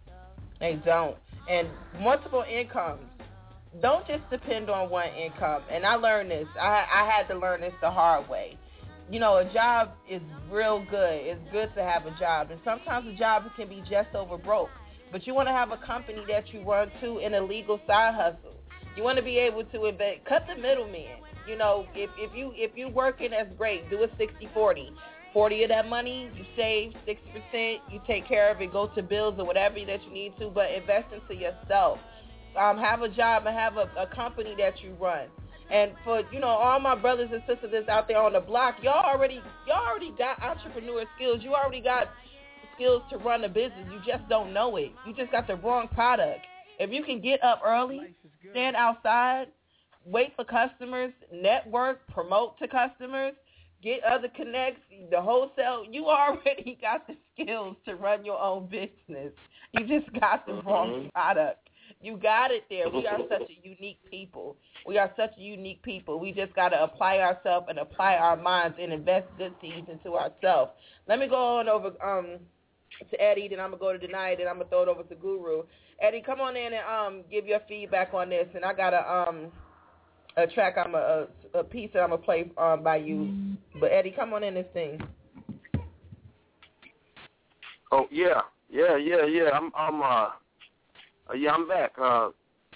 They don't. And multiple incomes. Don't just depend on one income. And I learned this. I, I had to learn this the hard way. You know, a job is real good. It's good to have a job. And sometimes a job can be just over broke. But you want to have a company that you run to in a legal side hustle. You want to be able to invest, cut the middleman. You know, if, if you if you're working, that's great. Do a sixty forty. forty of that money, you save sixty percent, you take care of it, go to bills or whatever that you need to, but invest into yourself. Um, have a job and have a, a company that you run. And for, you know, all my brothers and sisters that's out there on the block, y'all already y'all already got entrepreneur skills. You already got skills to run a business. You just don't know it. You just got the wrong product. If you can get up early, stand outside, wait for customers, network, promote to customers, get other connects, the wholesale, you already got the skills to run your own business. You just got the wrong product. You got it there. We are such a unique people. We are such a unique people. We just got to apply ourselves and apply our minds and invest good seeds into ourselves. Let me go on over um, to Eddie, then I'm going to go to Denai, then I'm going to throw it over to Guru. Eddie, come on in and um, give your feedback on this. And I got a, um, a track, I'm a, a piece that I'm going to play um, by you. But, Eddie, come on in this thing. Oh, yeah. Yeah, yeah, yeah. I'm, I'm uh, uh yeah, I'm back. Uh,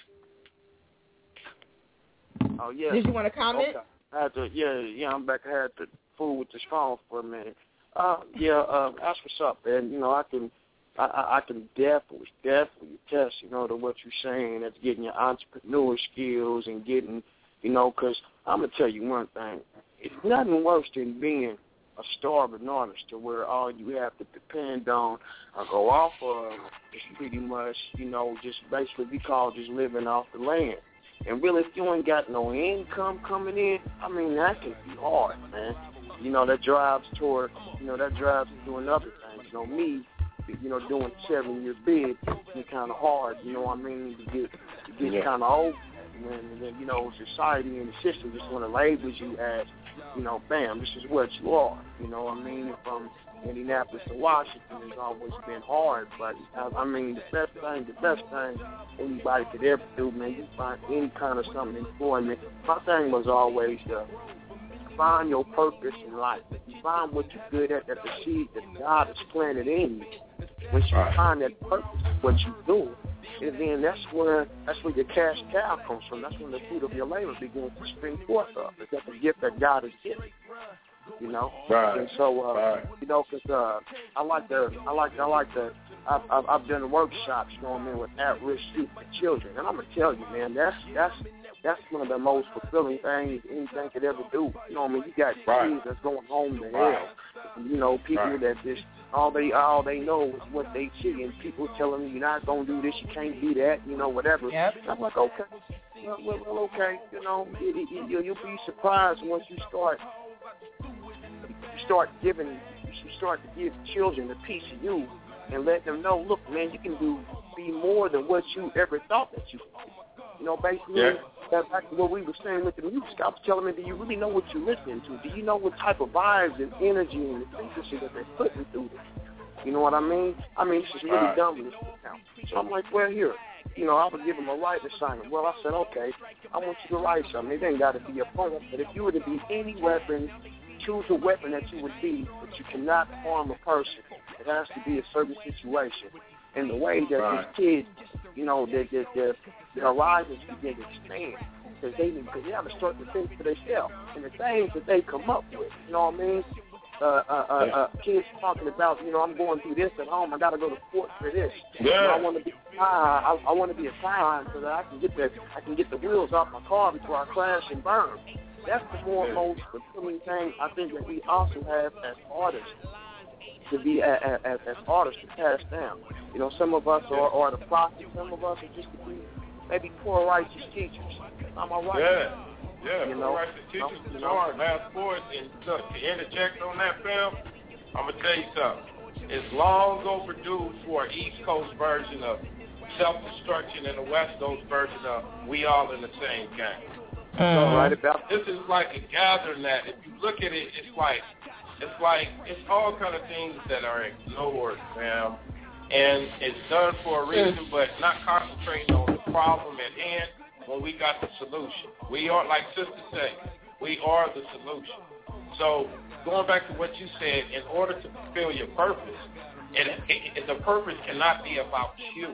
oh, yeah. Did you want to comment? Okay. I had to, yeah, yeah, I'm back. I had to fool with this phone for a minute. Uh, yeah, uh, that's what's up, man. You know, I can, I, I can definitely, definitely attest, you know, to what you're saying. That's getting your entrepreneur skills and getting, you know, because I'm gonna tell you one thing. It's nothing worse than being a starving artist to where all you have to depend on or go off of is pretty much, you know, just basically we call just living off the land. And really, if you ain't got no income coming in, I mean, that can be hard, man. You know, that drives toward, you know, that drives to doing other things. You know, me, you know, doing seven-year bid, it's kind of hard, you know what I mean, to get, to get yeah. kind of old. And then, you know, society and the system just want to label you as, you know, bam, this is what you are. You know what I mean? From Indianapolis to Washington, it's always been hard. But, I, I mean, the best thing, the best thing anybody could ever do, man, you find any kind of something employment. My thing was always to find your purpose in life. You find what you're good at, that the seed that God has planted in you. Once you right. find that purpose, what you do, and then that's where that's where your cash cow comes from. That's when the fruit of your labor begins to spring forth of. It's that the gift that God has given. You know, right. and so uh, right. you know, because uh, I like the I like I like the I've, I've I've done workshops, you know what I mean, with at-risk youth and children, and I'm gonna tell you, man, that's that's that's one of the most fulfilling things anything could ever do. You know what I mean? You got right. kids that's going home to right. hell. You know, people right. that just all they all they know is what they see, and people telling them you're not gonna do this, you can't do that, you know, whatever. Yep. I'm like, okay, well, well, well okay, you know, it, it, it, you'll be surprised once you start. You start giving, you start to give children a piece of you, and let them know, look, man, you can do be more than what you ever thought that you could. You know, basically, yeah. that's back to what we were saying with the music. I was telling them, do you really know what you're listening to? Do you know what type of vibes and energy and the frequency that they're putting through this? You know what I mean? I mean, this is really right. dumb. Now. So I'm like, well, here, you know, I would give them a write assignment. Well, I said, okay, I want you to write something. It ain't got to be a poem, but if you were to be any weapon, choose a weapon that you would be, but you cannot harm a person. It has to be a certain situation. And the way that right. these kids, you know, their, their, their, their horizons begin to expand. Because they, cause they have to start to think for themselves. And the things that they come up with, you know what I mean? Uh, uh, uh, yeah. uh, kids talking about, you know, I'm going through this at home. I got to go to court for this. Yeah. You know, I want to be a I, I want to be a time so that I can get the I can get the wheels off my car before I crash and burn. That's the more yeah. most fulfilling thing I think that we also have as artists to be as, as, as artists to pass down. You know, some of us are, are the prophets. Some of us are just to be maybe poor righteous teachers. Am I right? Yeah. Yeah, you know, righteous teachers you is know, hard. Last sports, and look, to interject on that, film, I'm going to tell you something. It's long overdue for an East Coast version of self-destruction and a West Coast version of we all in the same game. Uh, so, right about this is like a gathering that, if you look at it, it's like, it's like, it's all kind of things that are ignored, man. And it's done for a reason, but not concentrating on the problem at hand. When we got the solution. We are, like Sister said, we are the solution. So going back to what you said, in order to fulfill your purpose, it, it, it, the purpose cannot be about you.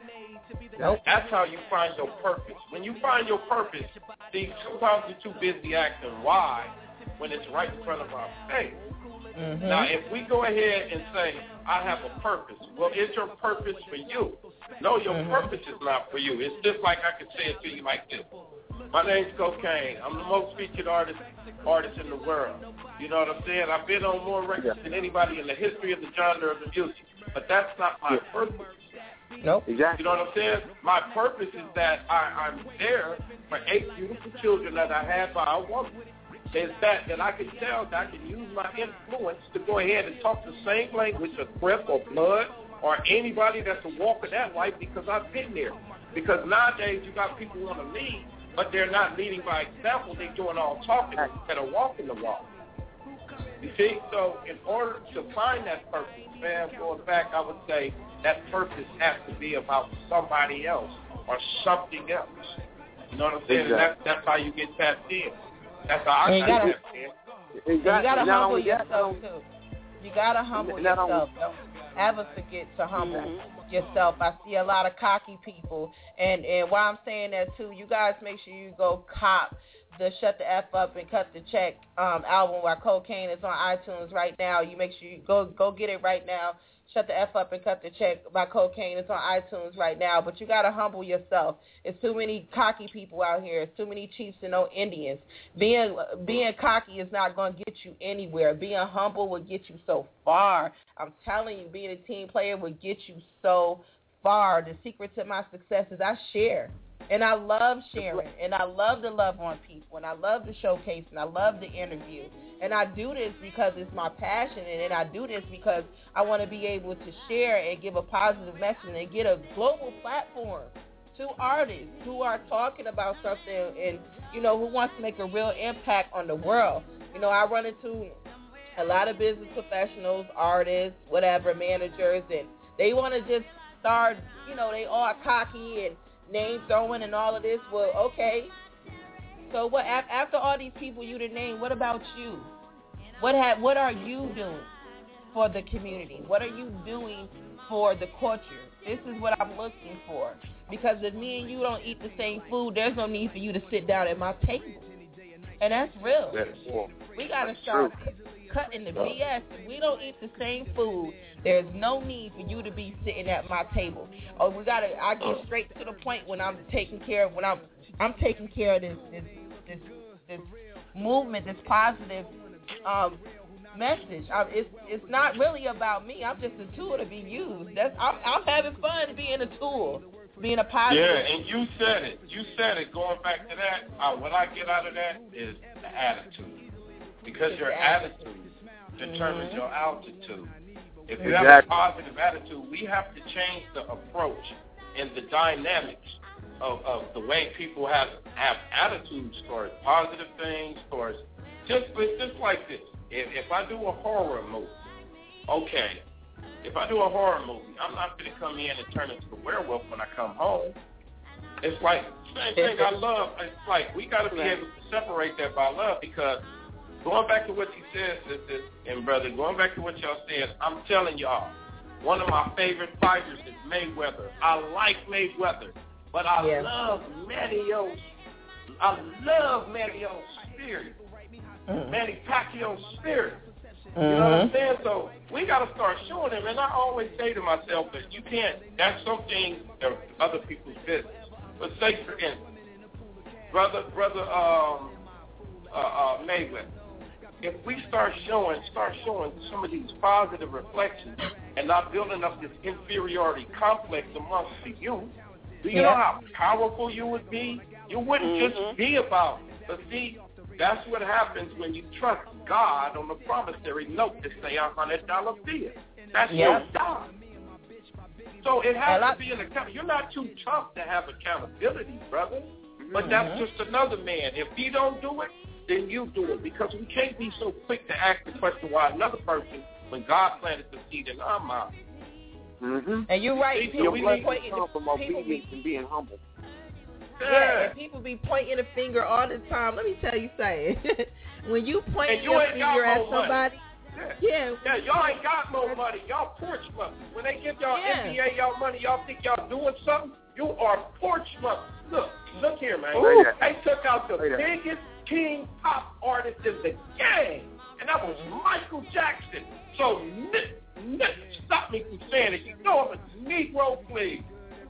Nope. That's how you find your purpose. When you find your purpose, see, sometimes we're too busy asking why when it's right in front of our face. Mm-hmm. Now, if we go ahead and say, I have a purpose, well, is your purpose for you? No, your mm-hmm. purpose is not for you. It's just like I could say it to you like this. My name's Cocaine. I'm the most featured artist artist in the world. You know what I'm saying? I've been on more records than anybody in the history of the genre of the music. But that's not my yeah. purpose. Nope. Exactly. You know what I'm saying? My purpose is that I, I'm there for eight beautiful children that I had by a woman. Is that that I can tell that I can use my influence to go ahead and talk the same language of Crip or Blood or anybody that's a walk of that life because I've been there. Because nowadays you got people who want to lead, but they're not leading by example. They're doing all talking instead of walking the walk. You see? So in order to find that purpose, man, going back, I would say that purpose has to be about somebody else or something else. You know what I'm saying? Exactly. And that's, that's how you get tapped in. That's how I got tapped in. Exactly. You gotta not humble only yourself that, too. You gotta humble not yourself. Only, Don't ever forget to humble mm-hmm. yourself. I see a lot of cocky people, and and while I'm saying that too, you guys make sure you go cop the Shut the F Up and Cut the Check um, album while Cocaine is on iTunes right now. You make sure you go go get it right now. Shut the F Up and Cut the Check by Cocaine. It's on iTunes right now, but you got to humble yourself. It's too many cocky people out here. It's too many chiefs and no Indians. Being being cocky is not going to get you anywhere. Being humble will get you so far. I'm telling you, being a team player will get you so far. The secret to my success is I share. And I love sharing, and I love to love on people, and I love to showcase, and I love to interview. And I do this because it's my passion, and I do this because I want to be able to share and give a positive message and get a global platform to artists who are talking about something and, you know, who wants to make a real impact on the world. You know, I run into a lot of business professionals, artists, whatever, managers, and they want to just start, you know, they all cocky and name throwing and all of this. Well, okay. So what? After all these people you done named, what about you? What have? What are you doing for the community? What are you doing for the culture? This is what I'm looking for. Because if me and you don't eat the same food, there's no need for you to sit down at my table. And that's real. That's true. We gotta start cutting the B S. If we don't eat the same food, there's no need for you to be sitting at my table. Oh, we gotta. I get straight to the point when I'm taking care of when I'm I'm taking care of this this this, this movement, this positive um, message. I, it's it's not really about me. I'm just a tool to be used. That's I'm, I'm having fun being a tool, being a positive. Yeah, and you said it. You said it. Going back to that, uh, what I get out of that is the attitude, because your attitude determines mm-hmm. your altitude. If you exactly. have a positive attitude, we have to change the approach and the dynamics of, of the way people have have attitudes towards positive things, towards just just like this. If, if I do a horror movie, okay, if I do a horror movie, I'm not going to come in and turn into a werewolf when I come home. It's like, same thing I love. It's like we got to be able to separate that by love, because going back to what you said, sister and brother, going back to what y'all said, I'm telling y'all, one of my favorite fighters is Mayweather. I like Mayweather, but I yeah. love Manny-O's. I love Manny-O's spirit. Mm-hmm. Manny Pacquiao's spirit. Mm-hmm. You know what I'm saying? So we got to start showing him. And I always say to myself that you can't, that's something of other people's business. But say, for instance, brother, brother um, uh, uh, Mayweather, if we start showing, start showing some of these positive reflections and not building up this inferiority complex amongst the youth, do you yeah. know how powerful you would be? You wouldn't mm-hmm. just be about it. But see, that's what happens when you trust God on the promissory note to say a hundred dollar bill. That's yeah. your job. So it has to be an account. You're not too tough to have accountability, brother. But mm-hmm. that's just another man. If he don't do it, then you do it. Because we can't be so quick to ask the question why another person when God planted the seed in our mind. Mm-hmm. And you're right. People be pointing from obedience and being humble. Yeah. yeah, and people be pointing a finger all the time. Let me tell you something. When you point and you your ain't finger got at somebody, yeah, yeah, yeah, y'all ain't got no money. Y'all porch money. When they give y'all yeah. N B A y'all money, y'all think y'all doing something. You are porch money. Look, look here, man. Ooh. They took out the biggest king pop artist in the game, and that was Michael Jackson. So, Nick, Nick, stop me from saying it. You know I'm a Negro, please.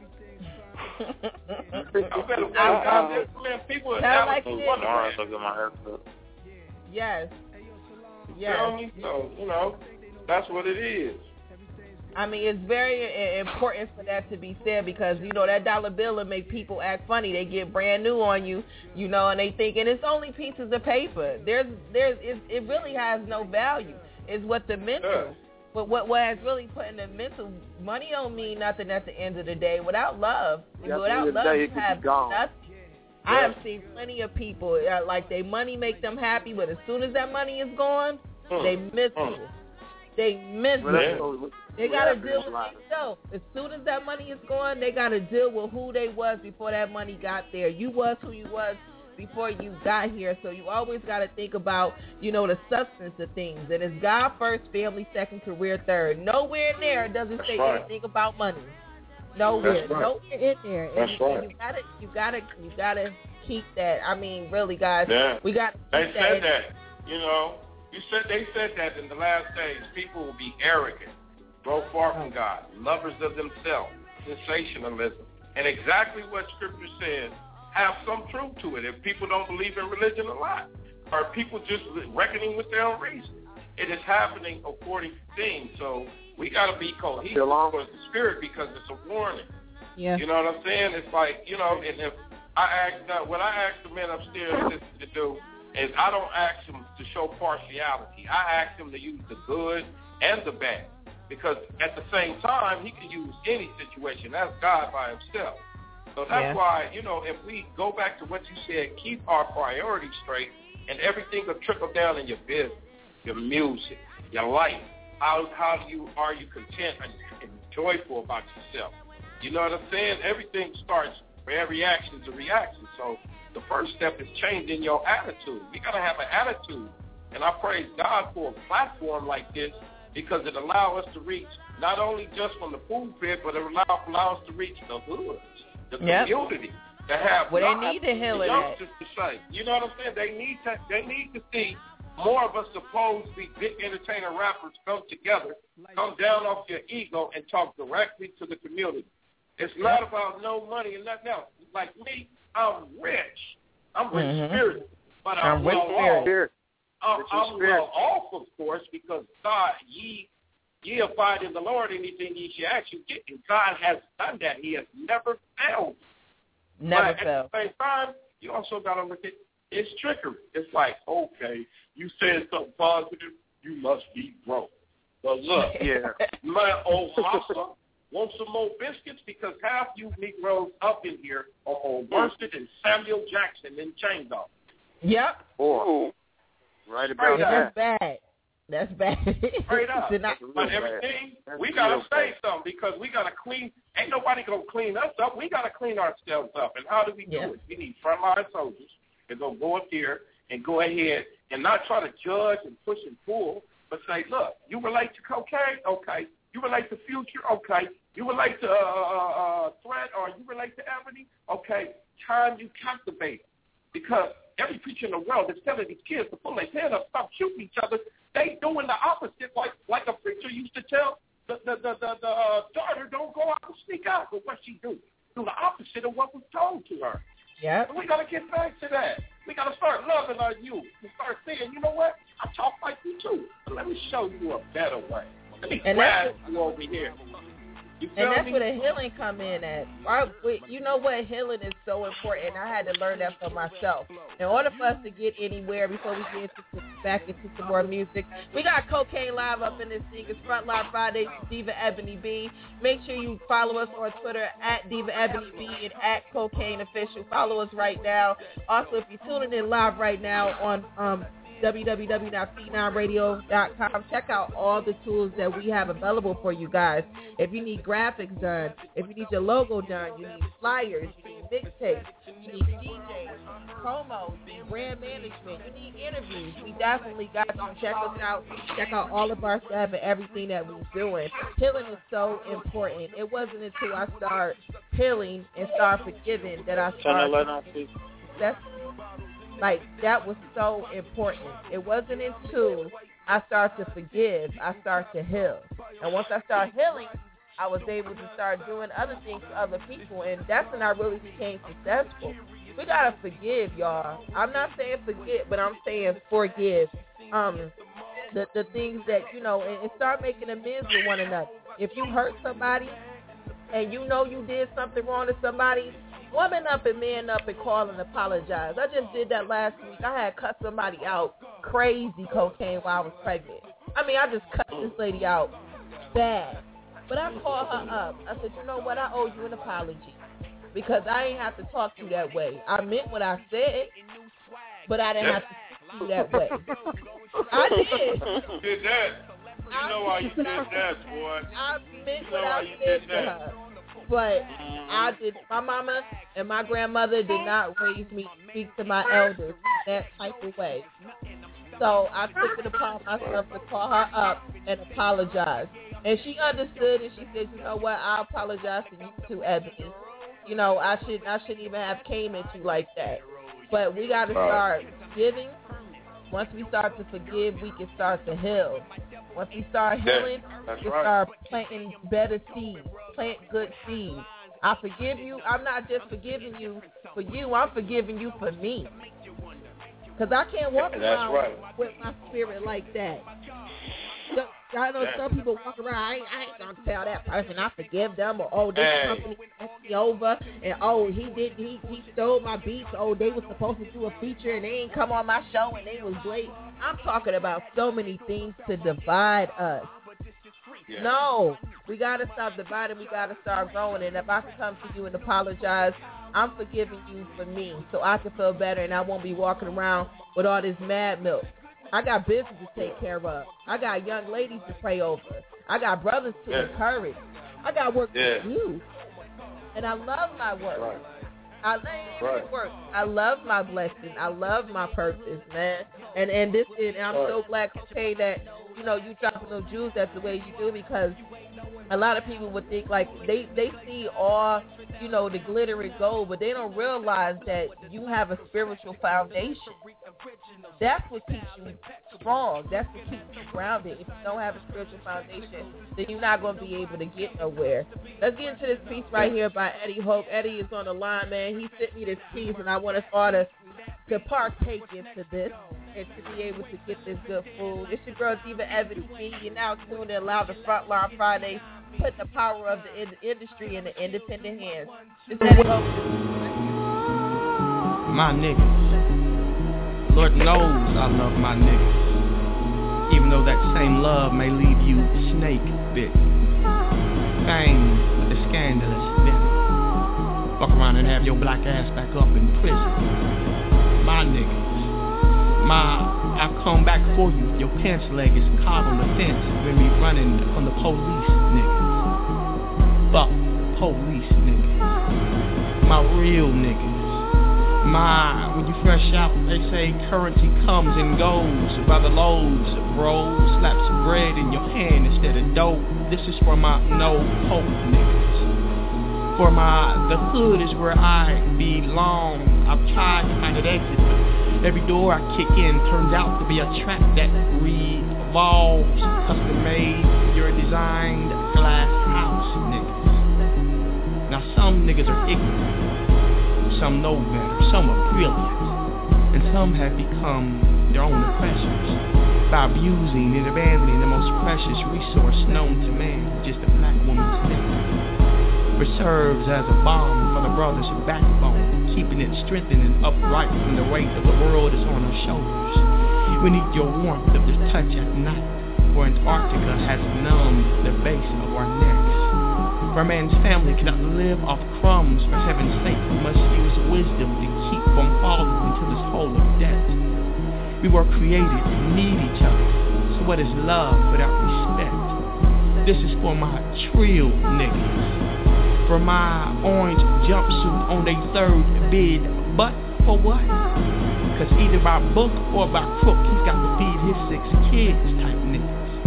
I better wake up this, man. People are like wonderful. Yes. Yes. You know, so, you know, that's what it is. I mean, it's very important for that to be said, because, you know, that dollar bill will make people act funny. They get brand new on you, you know, and they thinking it's only pieces of paper. There's, there's, it, it really has no value. It's what the mental, yeah. but what, what has really put in the mental, money don't mean nothing at the end of the day. Without love, yeah, without love, you have nothing. Yeah. I have seen plenty of people, uh, like, their money make them happy, but as soon as that money is gone, mm. they miserable. Mm. They miserable. Well, they got to deal with themselves. As soon as that money is gone, they got to deal with who they was before that money got there. You was who you was before you got here. So you always got to think about, you know, the substance of things. And it's God first, family second, career third. Nowhere in there does it say right. anything about money. Nowhere. Right. Nowhere in there. That's and right. You gotta, you gotta, you gotta keep that. I mean, really, guys, yeah. we got. They that. said that. You know, you said they said that in the last days. People will be arrogant. grow far from God, lovers of themselves, sensationalism, and exactly what Scripture says have some truth to it. If people don't believe in religion a lot, or people just reckoning with their own reason, it is happening according to things. So we got to be cohesive towards the Spirit because it's a warning. Yeah. You know what I'm saying? It's like, you know, and if I ask, uh, what I ask the men upstairs to do is I don't ask them to show partiality. I ask them to use the good and the bad, because at the same time, he can use any situation. That's God by himself. So that's Yeah. why, you know, if we go back to what you said, keep our priorities straight, and everything will trickle down in your business, your music, your life. How how do you are you content and, and joyful about yourself? You know what I'm saying? Everything starts, for every action is a reaction. So the first step is changing your attitude. We got to have an attitude. And I praise God for a platform like this, because it allows us to reach not only just from the pulpit, but it allows allow us to reach the hoods, the Yep. community, to have Well, they God, need to heal the it youngsters to say. You know what I'm saying? They need to they need to see more of us supposed to be big entertainer rappers come together, come down off your ego, and talk directly to the community. It's not about no money and nothing else. Like me, I'm rich. I'm rich Mhm. spirit, but I'm, I'm rich well spirit. off. I'm, Rich I'm spirit. well off, of course, because God, ye, ye abide in the Lord, anything ye shall ask you get. And God has done that. He has never failed. Never but failed. At the same time, you also got to look at it's trickery. It's like, okay, you said something positive, you must be broke. But look, Yeah. my old massa want some more biscuits, because half you Negroes up in here are more worse than Samuel Jackson in Chainsaw. Yep. Boy. Right about Straight that. That's bad. That's bad. Straight up. Did not- But everything, That's we got to real say bad. something, because we got to clean. Ain't nobody going to clean us up. We got to clean ourselves up. And how do we do Yeah. it? We need frontline soldiers to go, go up there and go ahead and not try to judge and push and pull, but say, look, you relate to cocaine? Okay. You relate to Future? Okay. You relate to uh, uh, Threat, or you relate to Ebony? Okay. Time you captivate them. Because every preacher in the world is telling these kids to pull their head up, stop shooting each other. They doing the opposite, like like a preacher used to tell the the the, the, the uh, daughter, don't go out and sneak out. But what she do? Do the opposite of what was told to her. Yep. And we got to get back to that. We got to start loving our youth and start saying, you know what? I talk like you too. But let me show you a better way. Let me And grab that's you over here. You feel And that's me? where the healing come in at. Right? We- You know what? Healing is so important. I had to learn that for myself. In order for us to get anywhere, before we get into, back into some more music, we got Cocaine Live up in this thing. It's Frontline Fridays with Diva Ebony B. Make sure you follow us on Twitter at Diva Ebony B and at Cocaine Official. Follow us right now. Also, if you're tuning in live right now on um, w w w dot phenom radio dot com. Check out all the tools that we have available for you guys. If you need graphics done, if you need your logo done, you need flyers, you need mixtapes, you need D Js, promos, you need brand management, you need interviews. We definitely got you. Check us out. Check out all of our stuff and everything that we're doing. Healing is so important. It wasn't until I started healing and started forgiving that I started. That's Like, that was so important. It wasn't until I started to forgive, I started to heal. And once I started healing, I was able to start doing other things for other people, and that's when I really became successful. We got to forgive, y'all. I'm not saying forget, but I'm saying forgive. Um, the, the things that, you know, and, and start making amends with one another. If you hurt somebody and you know you did something wrong to somebody, woman up and man up and call and apologize. I just did that last week. I had cut somebody out crazy cocaine while I was pregnant. I mean, I just cut this lady out bad. But I called her up. I said, you know what? I owe you an apology because I ain't have to talk to you that way. I meant what I said, but I didn't have to talk to you that way. I did. You did that. You I know why did. you did that, boy. I meant You what know why I you said did to that. her. But I did. My mama and my grandmother did not raise me to speak to my elders that type of way. So I took it upon myself to call her up and apologize. And she understood, and she said, you know what, I apologize to you too, Ebony. You know, I shouldn't, I shouldn't even have came at you like that. But we got to start giving. Once we start to forgive, we can start to heal. Once we start healing, That's we can right. start planting better seeds, plant good seeds. I forgive you. I'm not just forgiving you for you. I'm forgiving you for me. Because I can't walk That's around right. with my spirit like that. So, I know Yeah. some people walk around, I ain't, I ain't going to tell that person I forgive them, or, oh, this Hey. company fucked me over, and, oh, he did, he, he stole my beats, oh, they were supposed to do a feature, and they ain't come on my show, and they was late. I'm talking about so many things to divide us. Yeah. No, we got to stop dividing. We got to start growing. And if I can come to you and apologize, I'm forgiving you for me so I can feel better and I won't be walking around with all this mad milk. I got business to take care of. I got young ladies to pray over. I got brothers to Yeah. encourage. I got work Yeah. to do. And I love my work. Right. I love Right. work. I love my blessing. I love my purpose, man. And and this and I'm Right. so glad, Cocaine, that you know you dropping those jewels that's the way you do, because a lot of people would think like they they see all you know the glitter and gold, but they don't realize that you have a spiritual foundation. That's what keeps you strong. That's what keeps you grounded. If you don't have a spiritual foundation, then you're not going to be able to get nowhere. Let's get into this piece right here by Eddie Hope. Eddie is on the line, man. He sent me this piece, and I want us all to, to partake into this and to be able to get this good food. It's your girl, Diva Ebony B. You're now tuned in live to Frontline Fridays, putting the power of the in- industry in the independent hands. This is Eddie Hope. My niggas. Lord knows I love my niggas. Even though that same love may leave you snake bit. Fame with a scandalous bit. Fuck around and have your black ass back up in prison. My niggas. My, I've come back for you. Your pants leg is caught on the fence when we running from the police, niggas. Fuck police, niggas. My real niggas. My, when you fresh out, they say currency comes and goes by the loads, bro. Slaps of bread in your hand instead of dope. This is for my no hope niggas. For my, the hood is where I belong. I've tried to find an exit, but every door I kick in turns out to be a trap that revolves. Custom made, your designed glass house, niggas. Now some niggas are ignorant. Some know better, some are brilliant, and some have become their own oppressors by abusing and abandoning the most precious resource known to man, just a black woman's neck. It serves as a balm for the brother's backbone, keeping it strengthened and upright when the weight of the world is on our shoulders. We need your warmth of this touch at night, for Antarctica has numbed the base of our necks. For a man's family cannot live off crumbs, for heaven's sake we must use wisdom to keep from falling into this hole of debt. We were created to need each other, so what is love without respect? This is for my trill niggas, for my orange jumpsuit on their third bid, but for what? Cause either by book or by crook, he's got to feed his six kids type niggas.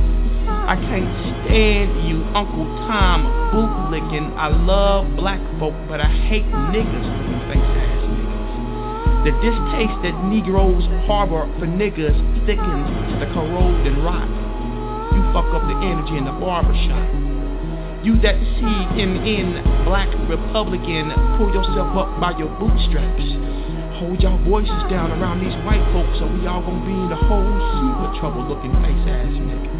I can't stand you, Uncle Tom bootlicking. I love black folk, but I hate niggas looking face ass niggas. The distaste that Negroes harbor for niggas thickens to the corrode and rot. You fuck up the energy in the barbershop. You that C N N black Republican, pull yourself up by your bootstraps. Hold y'all voices down around these white folks, or we all gonna be in a whole heap of trouble looking face ass niggas.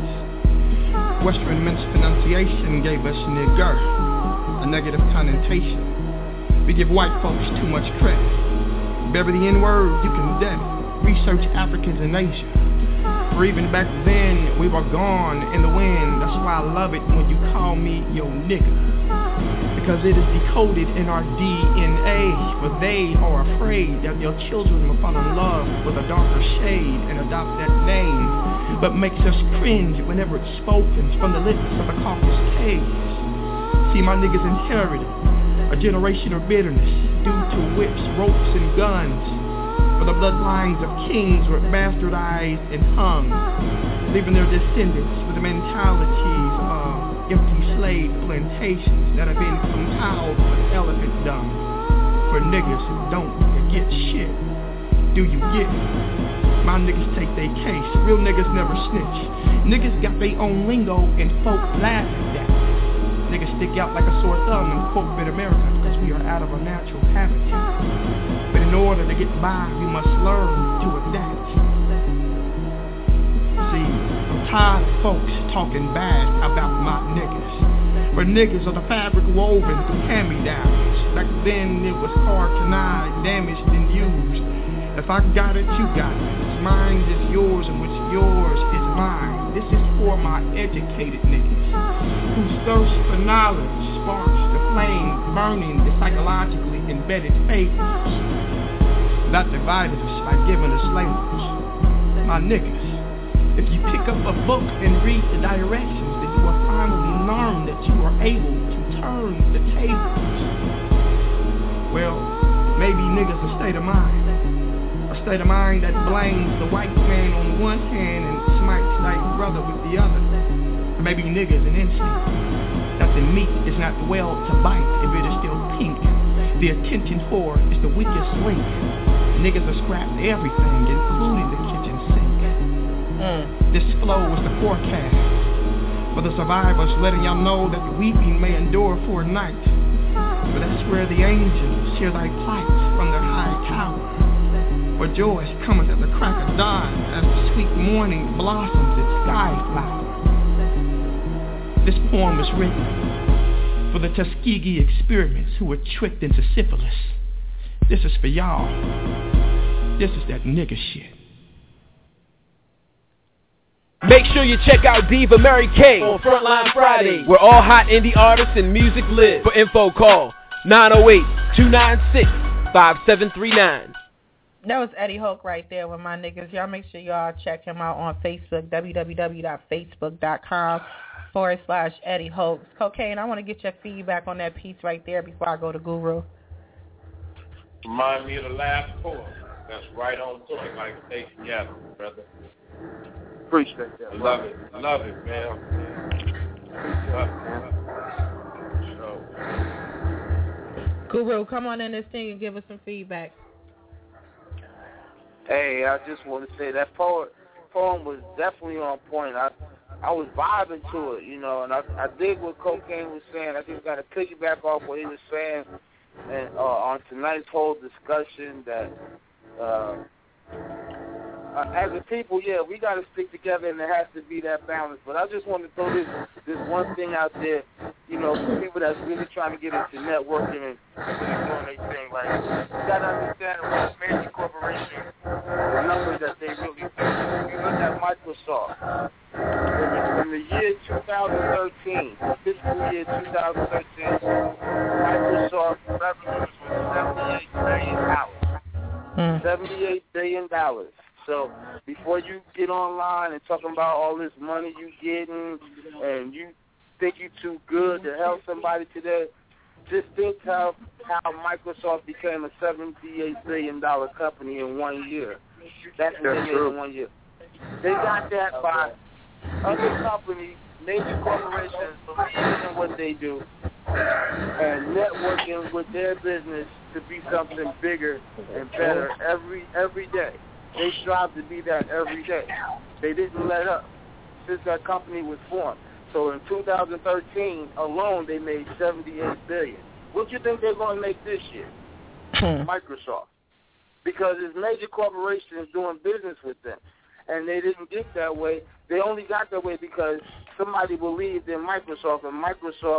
Western mispronunciation gave us nigger, a negative connotation. We give white folks too much credit. Bury the N-word, you can dead it. Research Africans in Asia. For even back then, we were gone in the wind. That's why I love it when you call me your nigga. Because it is decoded in our D N A. For they are afraid that their children will fall in love with a darker shade and adopt that name. But makes us cringe whenever it's spoken from the lips of a caucus cage. See, my niggas inherited a generation of bitterness due to whips, ropes, and guns. For the bloodlines of kings were bastardized and hung, leaving their descendants with the mentalities of empty slave plantations that have been compiled with elephant dung. For niggas don't get shit. Do you get it? My niggas take their case, real niggas never snitch. Niggas got their own lingo and folk laugh at that. Niggas stick out like a sore thumb in corporate America because we are out of our natural habitat. But in order to get by, we must learn to adapt. See, I'm tired of folks talking bad about my niggas. For niggas are the fabric woven through hand-me-downs. Back then it was cartonized, damaged and used. If I got it, you got it. What's mine is yours and what's yours is mine. This is for my educated niggas whose thirst for knowledge sparks the flame burning the psychologically embedded fables that divided us by giving us labels. My niggas, if you pick up a book and read the directions, then you will finally learn that you are able to turn the tables. Well, maybe niggas a state of mind. A state of mind that blames the white man on one hand and smites thy brother with the other. Or maybe niggas an instinct that the meat is not well to bite if it is still pink. The attention whore is the weakest link. Niggas are scrapped everything, including the kitchen sink. Mm. This flow is the forecast for the survivors, letting y'all know that the weeping may endure for a night. But that's where the angels hear thy plight from their high tower. For joy cometh at the crack of dawn as the sweet morning blossoms its sky flower. This poem was written for the Tuskegee experiments who were tricked into syphilis. This is for y'all. This is that nigga shit. Make sure you check out Diva Mary Kay on Frontline Fridays, where all hot indie artists and music live. For info, call nine oh eight, two nine six, five seven three nine. That was Eddie Hoke right there with my niggas. Y'all make sure y'all check him out on Facebook, www.facebook.com forward slash Eddie Hoke. Cocaine, I want to get your feedback on that piece right there before I go to Guru. Remind me of the last poem. That's right on point, like Stacey Adams, brother. Appreciate that. I love it. I love it, man. Love it, man. So. Guru, come on in this thing and give us some feedback. Hey, I just want to say that poem, poem was definitely on point. I I was vibing to it, you know, and I, I dig what Cocaine was saying. I just got to piggyback off what he was saying and uh, on tonight's whole discussion that uh, uh, as a people, yeah, we got to stick together and there has to be that balance. But I just want to throw this this one thing out there, you know, for people that's really trying to get into networking and really doing their thing. Like, you got to understand what major corporations, the numbers that they really do. If you look at Microsoft, in the, in the year two thousand thirteen, fiscal year two thousand thirteen, Microsoft revenues was seventy-eight billion dollars. Mm. seventy-eight billion dollars. So before you get online and talking about all this money you getting and you think you too good to help somebody today, just think how how Microsoft became a seventy-eight billion dollars company in one year. That's what they did in one year. They got that by other companies, major corporations believing in what they do and networking with their business to be something bigger and better every every day. They strive to be that every day. They didn't let up since that company was formed. So in two thousand thirteen alone, they made seventy-eight billion dollars. What do you think they're going to make this year? Microsoft. Because it's major corporations doing business with them. And they didn't get that way. They only got that way because somebody believed in Microsoft, and Microsoft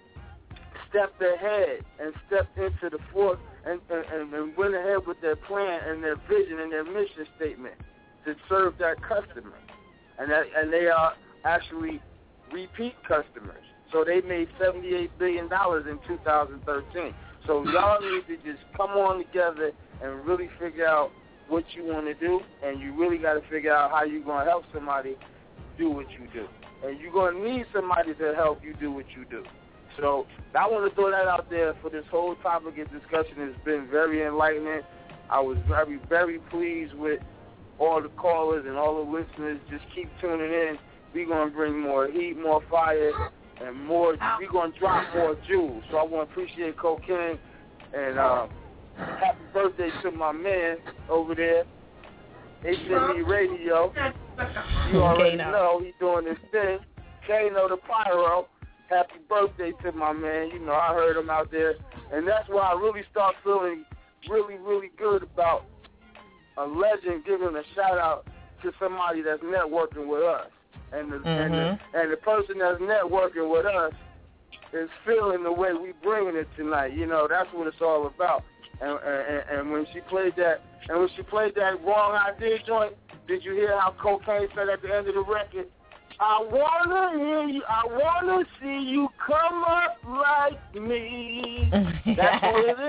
stepped ahead and stepped into the fort and, and, and went ahead with their plan and their vision and their mission statement to serve that customer. And that, and they are actually repeat customers. So they made seventy-eight billion dollars in two thousand thirteen. So y'all need to just come on together and really figure out what you want to do, and you really got to figure out how you're going to help somebody do what you do. And you're going to need somebody to help you do what you do. So I want to throw that out there for this whole topic of discussion. It's been very enlightening. I was very, very pleased with all the callers and all the listeners. Just keep tuning in. We're going to bring more heat, more fire, and more. We're going to drop more jewels. So I want to appreciate Cocaine, and uh, happy birthday to my man over there. H M E Radio. You already Kano. know he's doing his thing. Kano the Pyro. Happy birthday to my man. You know, I heard him out there. And that's why I really start feeling really, really good about a legend giving a shout-out to somebody that's networking with us. And the, mm-hmm. and, the, and the person that's networking with us is feeling the way we bringing it tonight. You know, that's what it's all about. And, and, and when she played that, and when she played that Wrong Idea joint, did you hear how Cocaine said at the end of the record? I wanna hear you. I wanna see you come up like me. That's what it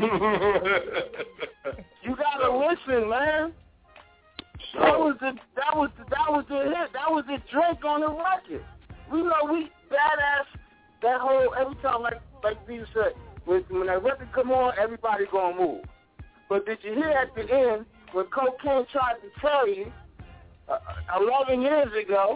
is. You gotta listen, man. That was the that was the, that was the hit. That was the drink on the record. We know we badass. That whole every time, like like you said, when, when that record come on, everybody gonna move. But did you hear at the end when Cocaine tried to tell you uh, eleven years ago?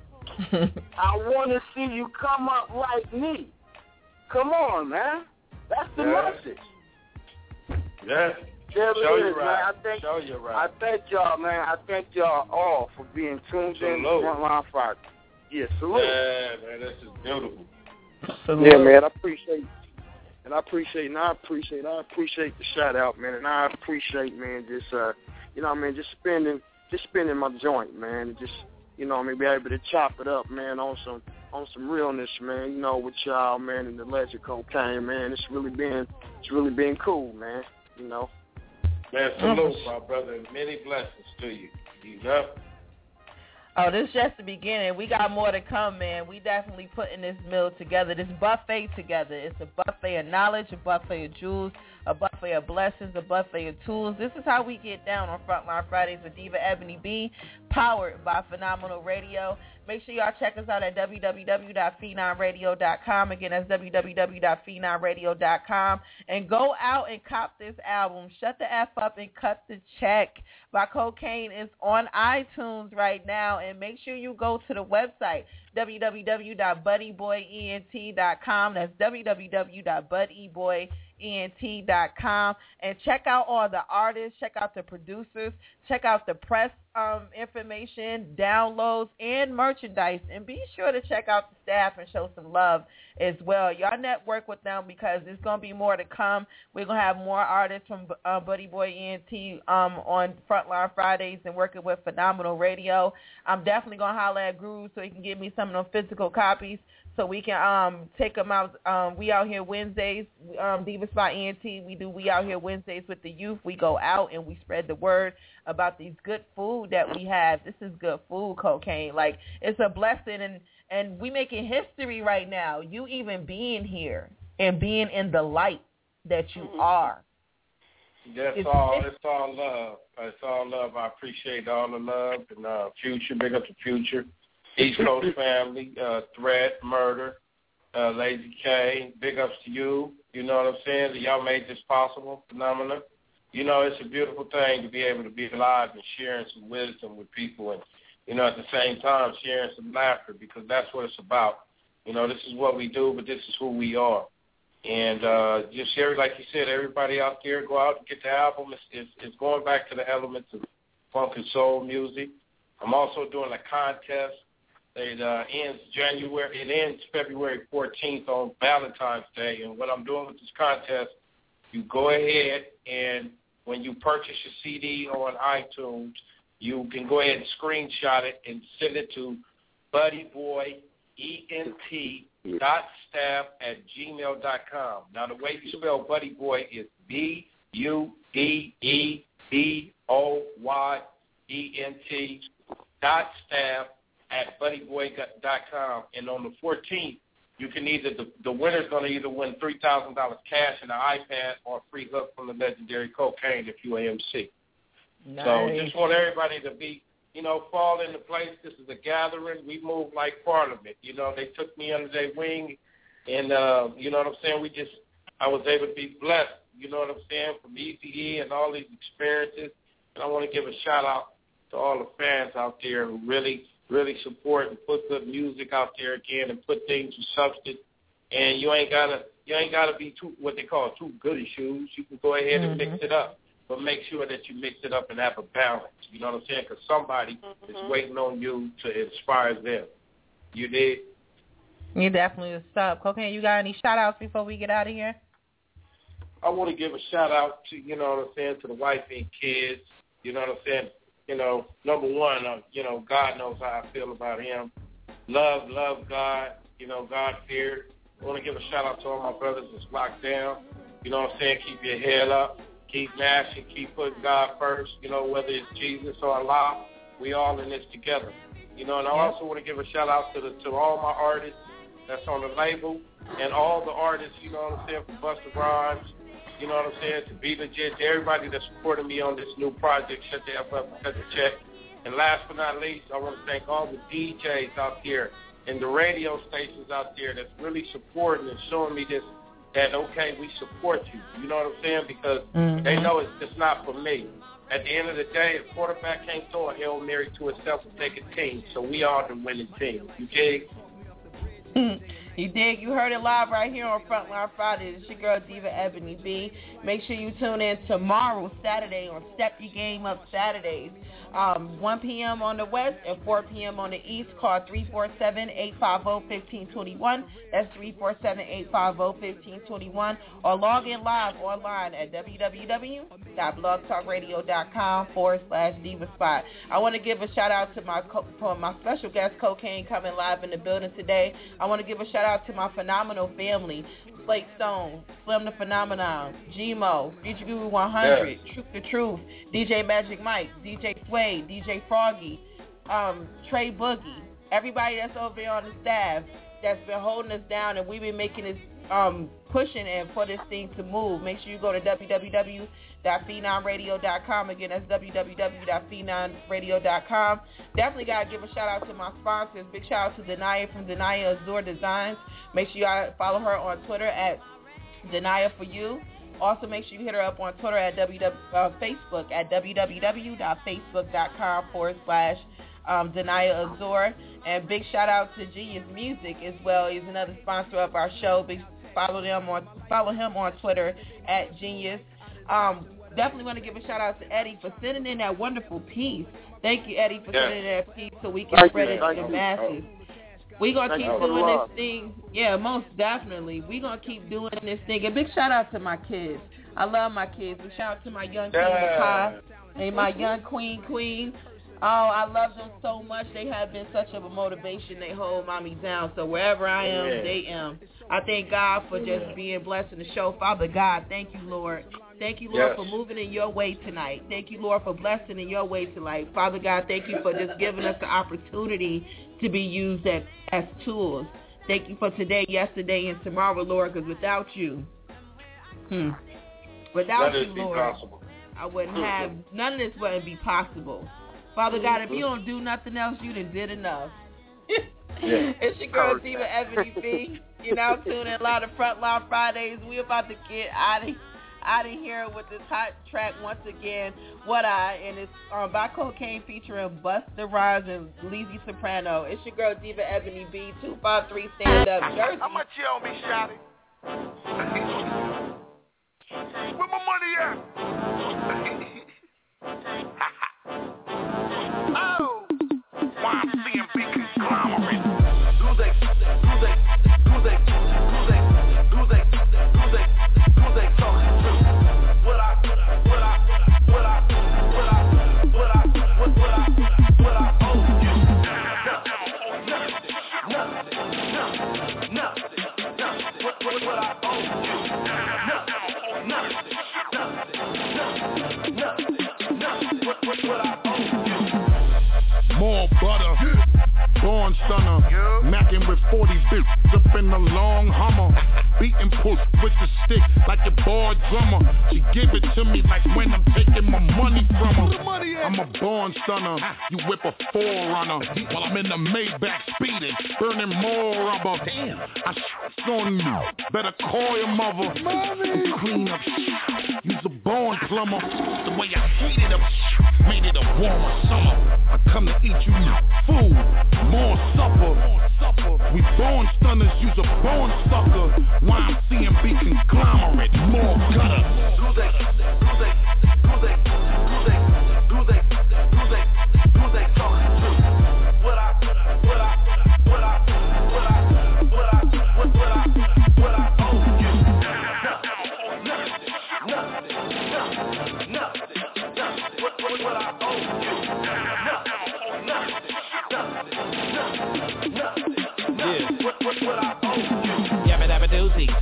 I want to see you come up like me. Come on, man. That's the yeah. message. Yeah. There Show it you is, right. man. I thank, Show you right. I thank y'all, man. I thank y'all all for being tuned Salute. in to Frontline Friday. Yeah, salute. Yeah, man, this is beautiful. Salute. Yeah, man, I appreciate and I appreciate and I appreciate I appreciate the shout out, man, and I appreciate, man, just uh you know what I mean, just spending just spending my joint, man, and just you know, I mean, be able to chop it up, man, on some on some realness, man. You know, with y'all, man, and the legend Cocaine, man. It's really been it's really been cool, man. You know. Man, salute, my brother, and many blessings to you. You know. Oh, this is just the beginning. We got more to come, man. We definitely putting this meal together, this buffet together. It's a buffet of knowledge, a buffet of jewels, a buffet of blessings, a buffet of tools. This is how we get down on Frontline Fridays with Diva Ebony B, powered by Phenomenal Radio. Make sure y'all check us out at w w w dot phenom radio dot com. Again, that's w w w dot phenom radio dot com. And go out and cop this album. Shut the F up and cut the check. By Cocaine is on iTunes right now. And make sure you go to the website, w w w dot buddy boy ent dot com. That's w w w dot buddy boy ent dot com. And check out all the artists. Check out the producers. Check out the press um, information, downloads, and merchandise. And be sure to check out the staff and show some love as well. Y'all network with them because there's going to be more to come. We're going to have more artists from uh, Buddy Boy E N T um, on Frontline Fridays and working with Phenomenal Radio. I'm definitely going to holler at Groove so he can give me some of them physical copies so we can um, take them out. Um, we out here Wednesdays, um, Diva Spot E N T. We do We Out Here Wednesdays with the youth. We go out and we spread the word about these good food that we have. This is good food, Cocaine. Like, it's a blessing, and, and we making history right now. You even being here and being in the light that you are. That's it's, all. It's all love. It's all love. I appreciate all the love. And uh, Future, big up to Future. East Coast family, uh, Threat, Murder, uh, Lazy K, big ups to you. You know what I'm saying? Y'all made this possible, Phenomena. You know, it's a beautiful thing to be able to be alive and sharing some wisdom with people and, you know, at the same time sharing some laughter because that's what it's about. You know, this is what we do, but this is who we are. And uh, just share, like you said, everybody out there, go out and get the album. It's, it's, it's going back to the elements of funk and soul music. I'm also doing a contest. It uh, ends January. It ends February fourteenth on Valentine's Day. And what I'm doing with this contest, you go ahead and when you purchase your C D on iTunes, you can go ahead and screenshot it and send it to buddyboyent dot staff at gmail dot com. Now, the way you spell Buddy Boy is B U D E B O Y E N T dot staff at buddyboy dot com. And on the fourteenth, you can either, the, the winner's going to either win three thousand dollars cash and an iPad or a free hook from the legendary Cocaine if you're an M C. Nice. So just want everybody to be, you know, fall into place. This is a gathering. We move like Parliament. You know, they took me under their wing, and, uh, you know what I'm saying, we just, I was able to be blessed, you know what I'm saying, from E P E and all these experiences. And I want to give a shout-out to all the fans out there who really, really support and put good music out there again and put things with substance. And you ain't got to you ain't gotta be too, what they call, too goody shoes. You can go ahead and mm-hmm. mix it up. but make sure that you mix it up and have a balance. You know what I'm saying? Because somebody mm-hmm. is waiting on you to inspire them. You did? You definitely was up. Cocaine, you got any shout-outs before we get out of here? I want to give a shout-out to, you know what I'm saying, to the wife and kids. You know what I'm saying? You know, number one, uh, you know, God knows how I feel about him. Love, love God. You know, God fear. I want to give a shout-out to all my brothers that's locked down. You know what I'm saying? Keep your head up. Keep mashing. Keep putting God first. You know, whether it's Jesus or Allah, we all in this together. You know, and I also want to give a shout-out to the, to all my artists that's on the label and all the artists, you know what I'm saying, from Busta Rhymes, you know what I'm saying, to Be Legit, to everybody that's supporting me on this new project, Shut the F Up and Cut the Check. And last but not least, I want to thank all the D Js out there and the radio stations out there that's really supporting and showing me this, that, okay, we support you. You know what I'm saying? Because mm-hmm. they know it's just not for me. At the end of the day, a quarterback can't throw a Hail Mary to itself and take a team. So we are the winning team. You dig? You dig? You heard it live right here on Frontline Fridays. It's your girl, Diva Ebony B. Make sure you tune in tomorrow, Saturday, on Step Your Game Up Saturdays. Um, one p.m. on the west and four p.m. on the east. Call three four seven, eight five zero, one five two one. That's three four seven, eight five zero, one five two one. Or log in live online at www.blogtalkradio.com forward slash Diva Spot. I want to give a shout out to my co- to my special guest, Cocaine, coming live in the building today. I want to give a shout out to my phenomenal family. Slate Stone, Slim the Phenomenon, G-Mo, D J Guru one hundred, yes. Truth the Truth, D J Magic Mike, D J Sway, D J Froggy, um, Trey Boogie, everybody that's over there on the staff that's been holding us down, and we've been making this, um, pushing and for this thing to move. Make sure you go to w w w dot phenom radio dot com. Again, that's w w w dot phenom radio dot com. Definitely got to give a shout out to my sponsors. Big shout out to Denaya from Denaya Azure Designs. Make sure you follow her on Twitter at Denaya for You. Also, make sure you hit her up on Twitter at w, uh, Facebook at w w w dot facebook dot com forward slash um, Denaya Azure. And big shout out to Genius Music as well. He's another sponsor of our show. Big follow them on follow him on Twitter at Genius. Um, definitely want to give a shout out to Eddie for sending in that wonderful piece. Thank you, Eddie, for yes. sending in that piece so we can Thank spread you. it to the masses. We're going to keep doing this thing. Yeah, most definitely. We're going to keep doing this thing. And big shout out to my kids. I love my kids. Big shout out to my young queen, Kai, and my young queen, Queen. Oh, I love them so much. They have been such of a motivation. They hold mommy down. So wherever I am, yeah. they am. I thank God for just being blessed in the show. Father God, thank you, Lord. Thank you, Lord, yes. for moving in your way tonight. Thank you, Lord, for blessing in your way tonight. Father God, thank you for just giving us the opportunity to be used as, as tools. Thank you for today, yesterday, and tomorrow, Lord, because without you, hmm, without you, Lord, possible. I wouldn't have, none of this wouldn't be possible. Father God, if you don't do nothing else, you done did enough. Yeah. It's your girl, Diva Ebony B. You're now tuning in live to Frontline Fridays. We're about to get out of out of here with this hot track once again, What I, and it's um, by Cocaine featuring Busta Rhymes and Lizzie Soprano. It's your girl, Diva Ebony B, two five three Stand Up, Jersey. How much you on me, shawty? Where my money at? Oh, Y M C and B conglomerate. Do they, do they, do they, do they, do they, do they, do they, do they talking to? What I, what I, what I, what I, what I, what I, what I owe you? Nothing, nothing, nothing, nothing, what, what, what I owe you? Nothing, nothing, nothing, nothing, nothing, what, what, what I owe you? More butter, born stunner, macking with forty bits up in the long Hummer, beating push with the stick like a bar drummer. She give it to me like when I'm taking my money from her. I'm a born stunner, you whip a forerunner while I'm in the Maybach speeding, burning more rubber. Damn, I sh***ed on you, better call your mother. Mommy. Clean up, use a born plumber. The way I heated up, made it a warmer summer. I come to eat you food, more supper. We born stunners, use a born sucker. Y M C and B conglomerate, more gutter. Do they, do they, do they,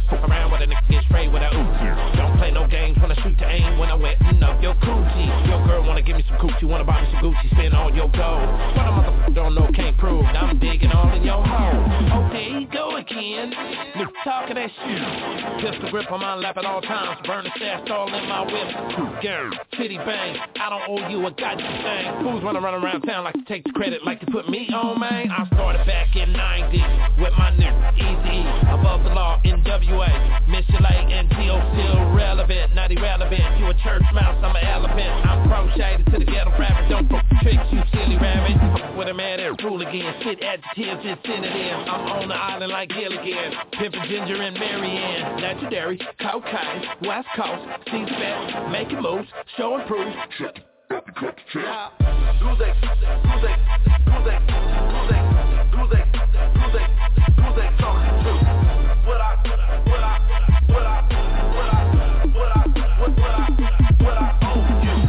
Fuck around with a nigga, get straight with a Uzi. Don't play no games when I shoot to aim, when I'm wetting up your coochie. Your girl wanna give me some coochie, wanna buy me some Gucci, spend all your gold. What a motherfucker don't know, can't prove. Now I'm digging all in your hole. Okay, go again. Nigga talking that shit. Pistol grip on my lap at all times. Burn the stash all in my whip. Girl, city bang. I don't owe you a goddamn thing. Fools wanna run around town like to take the credit, like to put me on, man. I started back in ninety with my nigga Easy above the law, N W A, Mission Lake, and T O still relevant, not irrelevant. You a church mouse, I'm an elephant. I'm crocheted to the ghetto rabbit. Don't fuck tricks, you silly rabbit. Fuck with a man there, rule again. Shit adjectives and synonyms. I'm on the island like Gilligan. Pimpin' Ginger and Marianne. Legendary, cocaine, West Coast, C-Spec, making moves, showing proof. Who they, who they, who they, who they, who they, who they, who they talking to? What I, what I, what I, what I, what I, what I, what I owe you?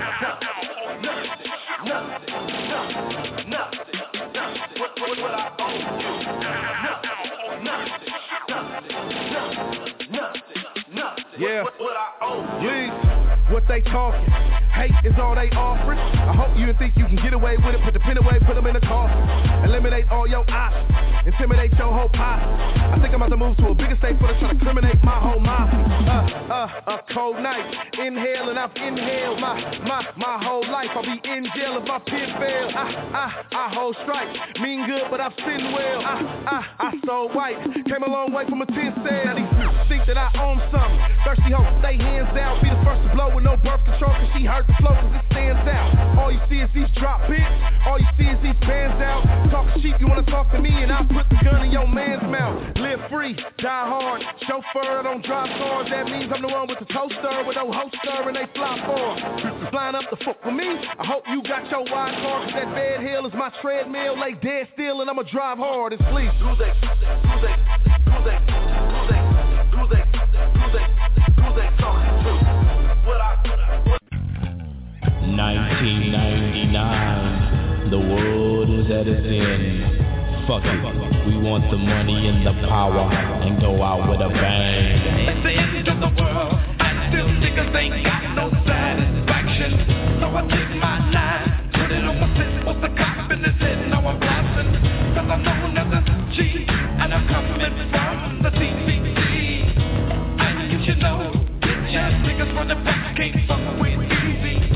Nothing, nothing, nothing, nothing, nothing. What, what, what I owe you? Nothing, nothing, nothing, nothing, nothing. Yeah. What, what I owe you? Yeah. What they talking? Hate is all they offering. I hope you think you can get away with it. Put the pen away, put them in the coffin. Eliminate all your options. Intimidate your whole posse. I think I'm about to move to a bigger state for to try to criminate my whole mafia. Uh, uh, a cold night. Inhale and I've inhaled my, my, my whole life. I'll be in jail if my pen fail. I, I, I hold strikes. Mean good, but I've sinned well. I, I, I so white. Came a long way from a tin cell. Now these think that I own something. Thirsty hoes, stay hands down. Be the first to blow with no birth control, cause she hurt the flow cause it stands out. All you see is these drop hits. All you see is these bands out. Talk cheap, you wanna talk to me and I'll put the gun in your man's mouth. Live free, die hard. Chauffeur, I don't drive cars. That means I'm the one with the toaster with no holster and they fly far. Bitches line up to fuck with me. I hope you got your wide car cause that bed hill is my treadmill. Lay dead still and I'ma drive hard and sleep. Who they, who they, who they, who they, who they, who they, who they talking to? What I, what nineteen ninety-nine, the world is at its end. Fuck it, we want the money and the power and go out with a bang. It's the end of the world, and still niggas ain't got no satisfaction. So I take my line, put it on my fist, put the cop in his head, now I'm blasting. Cause I'm known as a G, and I'm coming from the D C T. And you should know, bitch ass niggas from the back can't fuck with easy.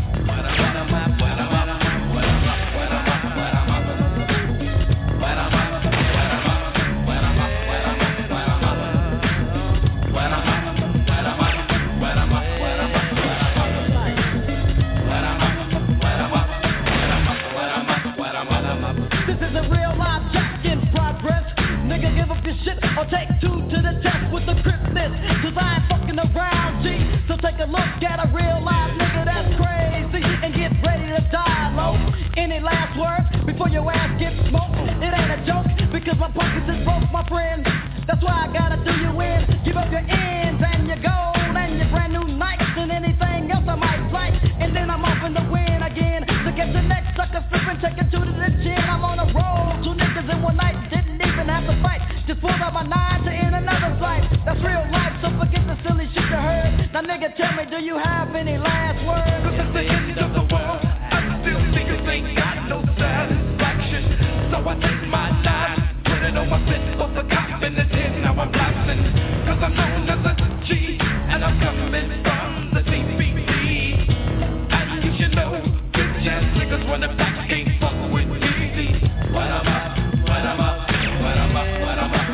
Or take two to the test with the cripness. Cause I ain't fucking around, G. So take a look at a real life nigga that's crazy and get ready to die low. Any last words before your ass gets smoked? It ain't a joke because my pockets is broke, my friend. That's why I gotta do you in. Give up your ends and your gold and your brand new Nikes and anything else I might like. And then I'm off in the win again to get the next sucker flipping, take it to the chin. I'm on a roll, two niggas in one night, didn't even have to fight. Just pulled out my nine to end another fight. That's real life, so forget the silly shit you heard. Now nigga, tell me, do you have any last words? Cause it's the end of the world, I still niggas ain't got no satisfaction. So I take my nine, put it on my fist, put the cop in his head, now I'm blasting. Cause I'm known as a G, and I'm coming from the D C T. And you should know, bitch ass niggas run the back, can't fuck with easy. What I'm up, what I'm up, what I'm up, what I'm up.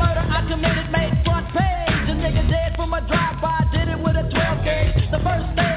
Drive-by, did it with a twelve gauge. The first day